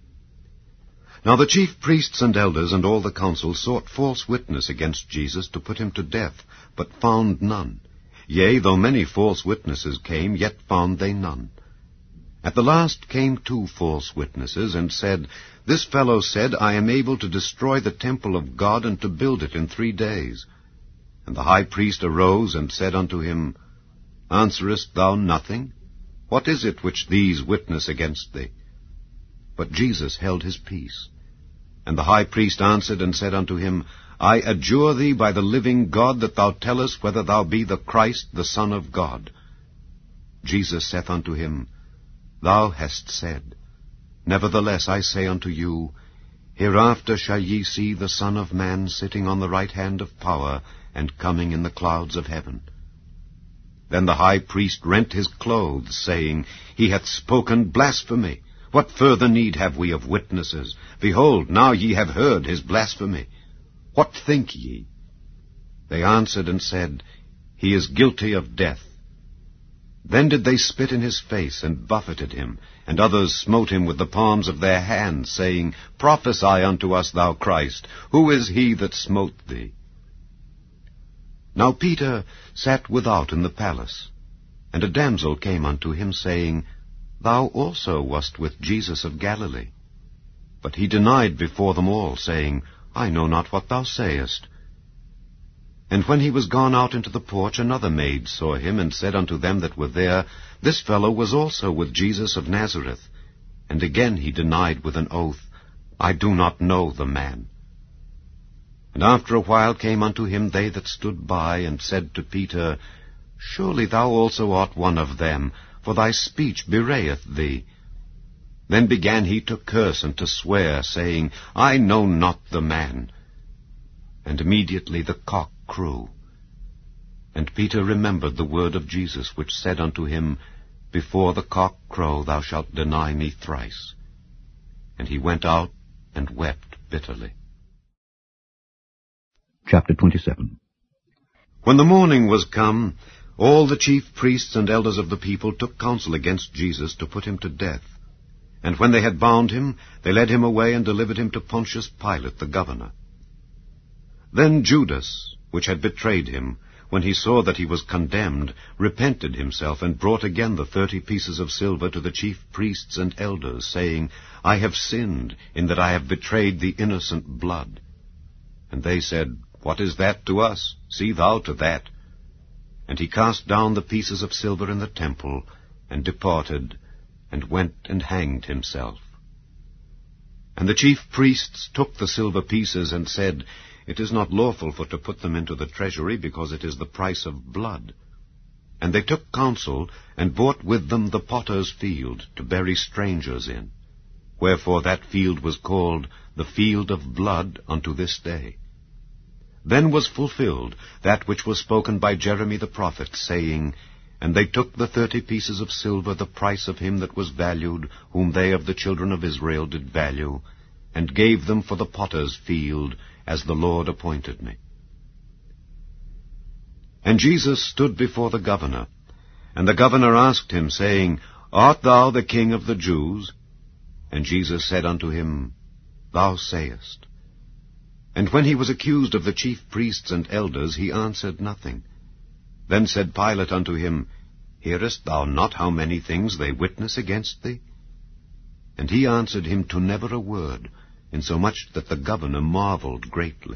Now the chief priests and elders and all the council sought false witness against Jesus to put him to death, but found none. Yea, though many false witnesses came, yet found they none. At the last came 2 false witnesses, and said, This fellow said, I am able to destroy the temple of God, and to build it in 3 days. And the high priest arose, and said unto him, Answerest thou nothing? What is it which these witness against thee? But Jesus held his peace. And the high priest answered and said unto him, I adjure thee by the living God, that thou tell us whether thou be the Christ, the Son of God. Jesus saith unto him, Thou hast said. Nevertheless I say unto you, Hereafter shall ye see the Son of Man sitting on the right hand of power, and coming in the clouds of heaven. Then the high priest rent his clothes, saying, He hath spoken blasphemy. What further need have we of witnesses? Behold, now ye have heard his blasphemy. What think ye? They answered and said, He is guilty of death. Then did they spit in his face, and buffeted him, and others smote him with the palms of their hands, saying, Prophesy unto us, thou Christ. Who is he that smote thee? Now Peter sat without in the palace, and a damsel came unto him, saying, Thou also wast with Jesus of Galilee. But he denied before them all, saying, I know not what thou sayest. And when he was gone out into the porch, another maid saw him, and said unto them that were there, This fellow was also with Jesus of Nazareth. And again he denied with an oath, I do not know the man. And after a while came unto him they that stood by, and said to Peter, Surely thou also art one of them, for thy speech bewrayeth thee. Then began he to curse and to swear, saying, I know not the man. And immediately the cock crew. And Peter remembered the word of Jesus, which said unto him, Before the cock crow thou shalt deny me thrice. And he went out and wept bitterly. Chapter 27. When the morning was come, all the chief priests and elders of the people took counsel against Jesus to put him to death. And when they had bound him, they led him away and delivered him to Pontius Pilate the governor. Then Judas, which had betrayed him, when he saw that he was condemned, repented himself, and brought again the 30 pieces of silver to the chief priests and elders, saying, I have sinned, in that I have betrayed the innocent blood. And they said, What is that to us? See thou to that. And he cast down the pieces of silver in the temple, and departed, and went and hanged himself. And the chief priests took the silver pieces, and said, It is not lawful for to put them into the treasury, because it is the price of blood. And they took counsel, and bought with them the potter's field, to bury strangers in. Wherefore that field was called the field of blood unto this day. Then was fulfilled that which was spoken by Jeremy the prophet, saying, And they took the 30 pieces of silver, the price of him that was valued, whom they of the children of Israel did value, and gave them for the potter's field, as the Lord appointed me. And Jesus stood before the governor, and the governor asked him, saying, Art thou the King of the Jews? And Jesus said unto him, Thou sayest. And when he was accused of the chief priests and elders, he answered nothing. Then said Pilate unto him, Hearest thou not how many things they witness against thee? And he answered him to never a word, insomuch that the governor marveled greatly.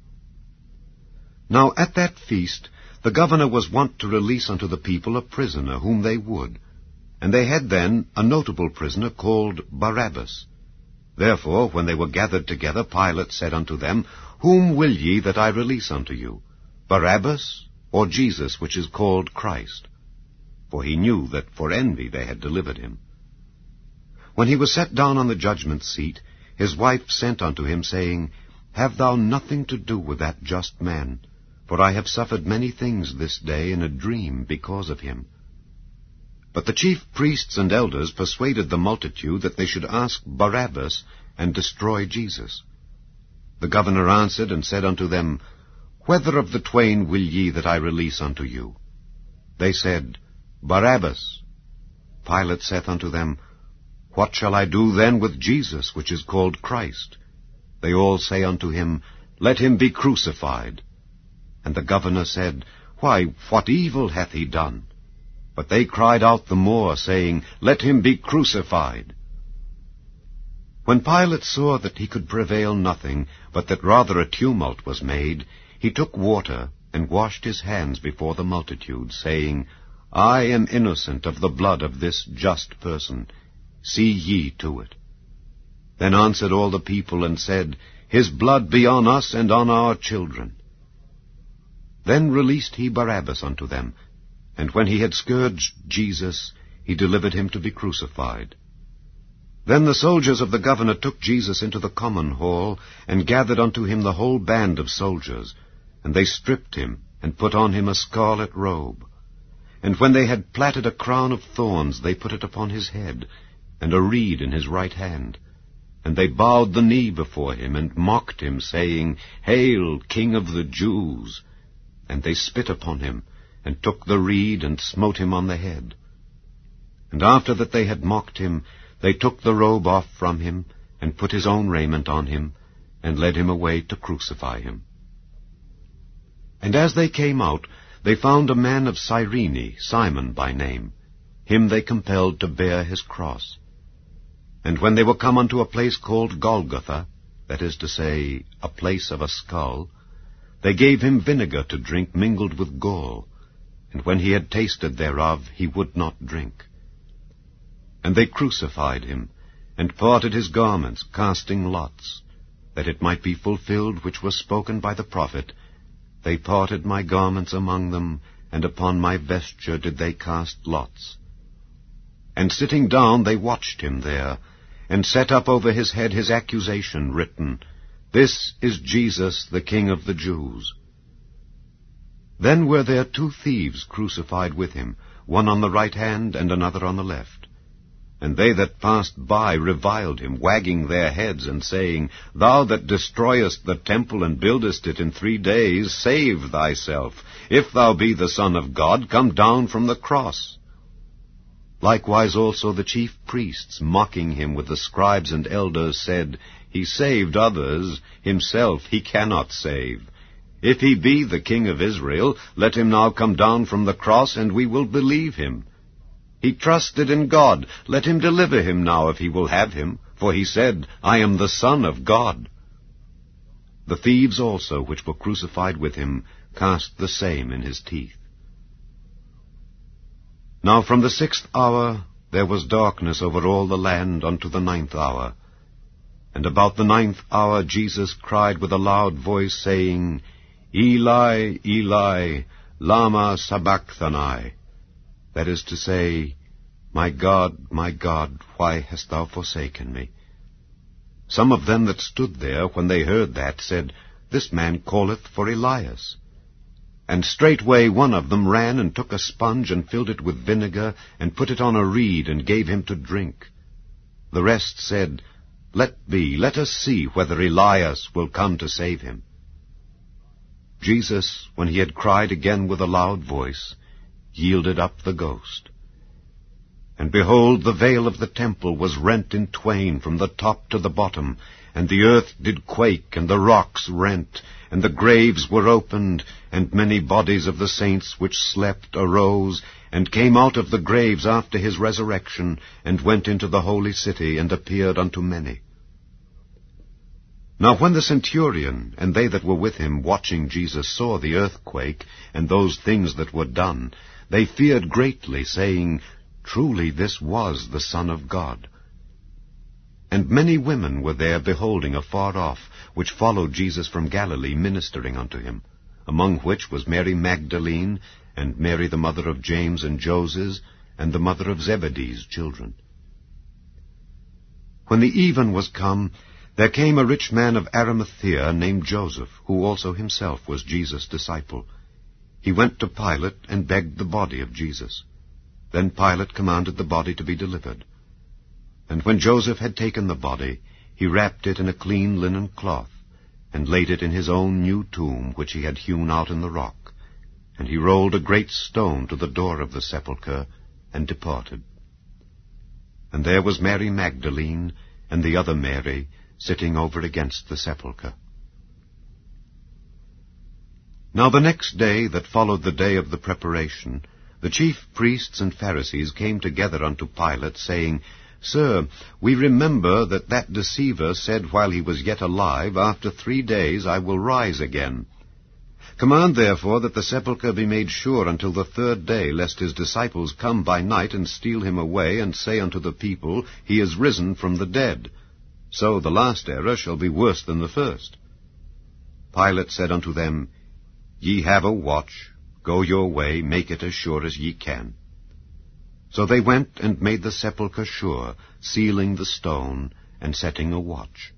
Now at that feast the governor was wont to release unto the people a prisoner whom they would. And they had then a notable prisoner called Barabbas. Therefore, when they were gathered together, Pilate said unto them, Whom will ye that I release unto you, Barabbas, or Jesus, which is called Christ? For he knew that for envy they had delivered him. When he was set down on the judgment seat, his wife sent unto him, saying, Have thou nothing to do with that just man, for I have suffered many things this day in a dream because of him. But the chief priests and elders persuaded the multitude that they should ask Barabbas and destroy Jesus. The governor answered and said unto them, Whether of the twain will ye that I release unto you? They said, Barabbas. Pilate saith unto them, What shall I do then with Jesus, which is called Christ? They all say unto him, Let him be crucified. And the governor said, Why, what evil hath he done? But they cried out the more, saying, Let him be crucified. When Pilate saw that he could prevail nothing, but that rather a tumult was made, he took water, and washed his hands before the multitude, saying, I am innocent of the blood of this just person. See ye to it. Then answered all the people, and said, His blood be on us and on our children. Then released he Barabbas unto them, and when he had scourged Jesus, he delivered him to be crucified. Then the soldiers of the governor took Jesus into the common hall, and gathered unto him the whole band of soldiers, and they stripped him, and put on him a scarlet robe. And when they had platted a crown of thorns, they put it upon his head, and a reed in his right hand. And they bowed the knee before him, and mocked him, saying, Hail, King of the Jews! And they spit upon him, and took the reed, and smote him on the head. And after that they had mocked him, they took the robe off from him, and put his own raiment on him, and led him away to crucify him. And as they came out, they found a man of Cyrene, Simon by name. Him they compelled to bear his cross. And when they were come unto a place called Golgotha, that is to say, a place of a skull, they gave him vinegar to drink mingled with gall, and when he had tasted thereof, he would not drink. And they crucified him, and parted his garments, casting lots, that it might be fulfilled which was spoken by the prophet, They parted my garments among them, and upon my vesture did they cast lots. And sitting down they watched him there, and set up over his head his accusation, written, This is Jesus, the King of the Jews. Then were there 2 thieves crucified with him, one on the right hand, and another on the left. And they that passed by reviled him, wagging their heads, and saying, Thou that destroyest the temple, and buildest it in 3 days, save thyself. If thou be the Son of God, come down from the cross. Likewise also the chief priests, mocking him with the scribes and elders, said, He saved others, himself he cannot save. If he be the King of Israel, let him now come down from the cross, and we will believe him. He trusted in God, let him deliver him now if he will have him, for he said, I am the Son of God. The thieves also, which were crucified with him, cast the same in his teeth. Now from the 6th hour there was darkness over all the land unto the 9th hour. And about the 9th hour Jesus cried with a loud voice, saying, Eli, Eli, lama sabachthani. That is to say, my God, why hast thou forsaken me? Some of them that stood there, when they heard that, said, This man calleth for Elias. And straightway one of them ran and took a sponge, and filled it with vinegar, and put it on a reed, and gave him to drink. The rest said, Let be, let us see whether Elias will come to save him. Jesus, when he had cried again with a loud voice, yielded up the ghost. And behold, the veil of the temple was rent in twain from the top to the bottom, and the earth did quake, and the rocks rent, and the graves were opened, and many bodies of the saints which slept arose, and came out of the graves after his resurrection, and went into the holy city, and appeared unto many. Now when the centurion and they that were with him watching Jesus saw the earthquake, and those things that were done, they feared greatly, saying, Truly this was the Son of God. And many women were there beholding afar off, which followed Jesus from Galilee, ministering unto him, among which was Mary Magdalene, and Mary the mother of James and Joses, and the mother of Zebedee's children. When the even was come, There came a rich man of Arimathea named Joseph, who also himself was Jesus' disciple. He went to Pilate and begged the body of Jesus. Then Pilate commanded the body to be delivered. And when Joseph had taken the body, he wrapped it in a clean linen cloth, and laid it in his own new tomb, which he had hewn out in the rock. And he rolled a great stone to the door of the sepulchre, and departed. And there was Mary Magdalene, and the other Mary, sitting over against the sepulchre. Now the next day that followed the day of the preparation, the chief priests and Pharisees came together unto Pilate, saying, Sir, we remember that deceiver said while he was yet alive, After 3 days I will rise again. Command therefore that the sepulchre be made sure until the 3rd day, lest his disciples come by night and steal him away, and say unto the people, He is risen from the dead. So the last error shall be worse than the first. Pilate said unto them, Ye have a watch. Go your way, make it as sure as ye can. So they went and made the sepulchre sure, sealing the stone, and setting a watch.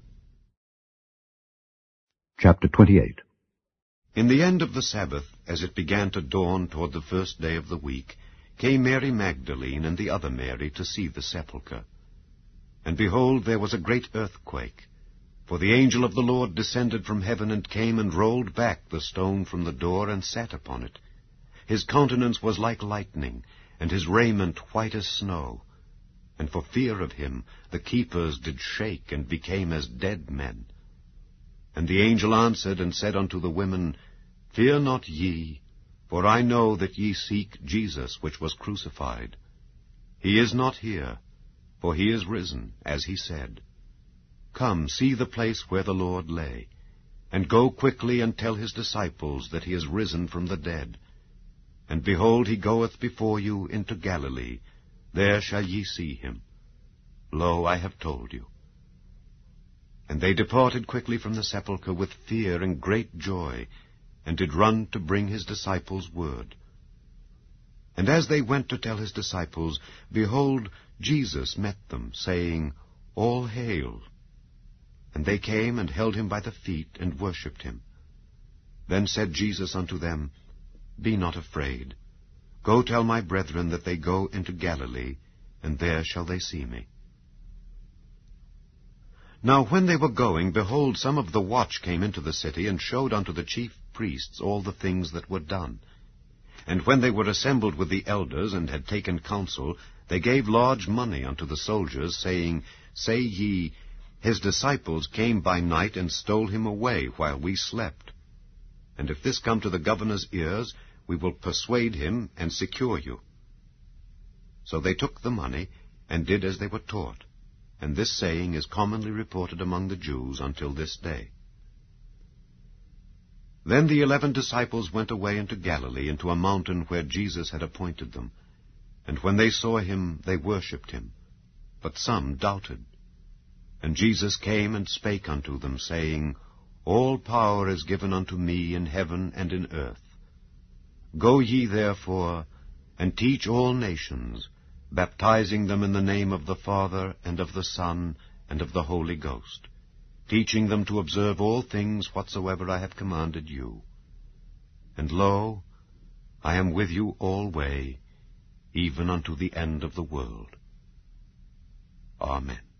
Chapter 28. In the end of the Sabbath, as it began to dawn toward the 1st day of the week, came Mary Magdalene and the other Mary to see the sepulchre. And behold, there was a great earthquake, for the angel of the Lord descended from heaven, and came and rolled back the stone from the door, and sat upon it. His countenance was like lightning, and his raiment white as snow. And for fear of him the keepers did shake, and became as dead men. And the angel answered and said unto the women, Fear not ye, for I know that ye seek Jesus, which was crucified. He is not here, for he is risen, as he said. Come, see the place where the Lord lay, and go quickly and tell his disciples that he is risen from the dead. And behold, he goeth before you into Galilee. There shall ye see him. Lo, I have told you. And they departed quickly from the sepulchre with fear and great joy, and did run to bring his disciples word. And as they went to tell his disciples, behold, Jesus met them, saying, All hail! And they came and held him by the feet, and worshipped him. Then said Jesus unto them, Be not afraid. Go tell my brethren that they go into Galilee, and there shall they see me. Now when they were going, behold, some of the watch came into the city, and showed unto the chief priests all the things that were done. And when they were assembled with the elders, and had taken counsel, they gave large money unto the soldiers, saying, Say ye, His disciples came by night, and stole him away while we slept. And if this come to the governor's ears, we will persuade him, and secure you. So they took the money, and did as they were taught. And this saying is commonly reported among the Jews until this day. Then the 11 disciples went away into Galilee, into a mountain where Jesus had appointed them. And when they saw him, they worshipped him. But some doubted. And Jesus came and spake unto them, saying, All power is given unto me in heaven and in earth. Go ye therefore, and teach all nations, baptizing them in the name of the Father, and of the Son, and of the Holy Ghost, teaching them to observe all things whatsoever I have commanded you. And lo, I am with you alway, even unto the end of the world. Amen.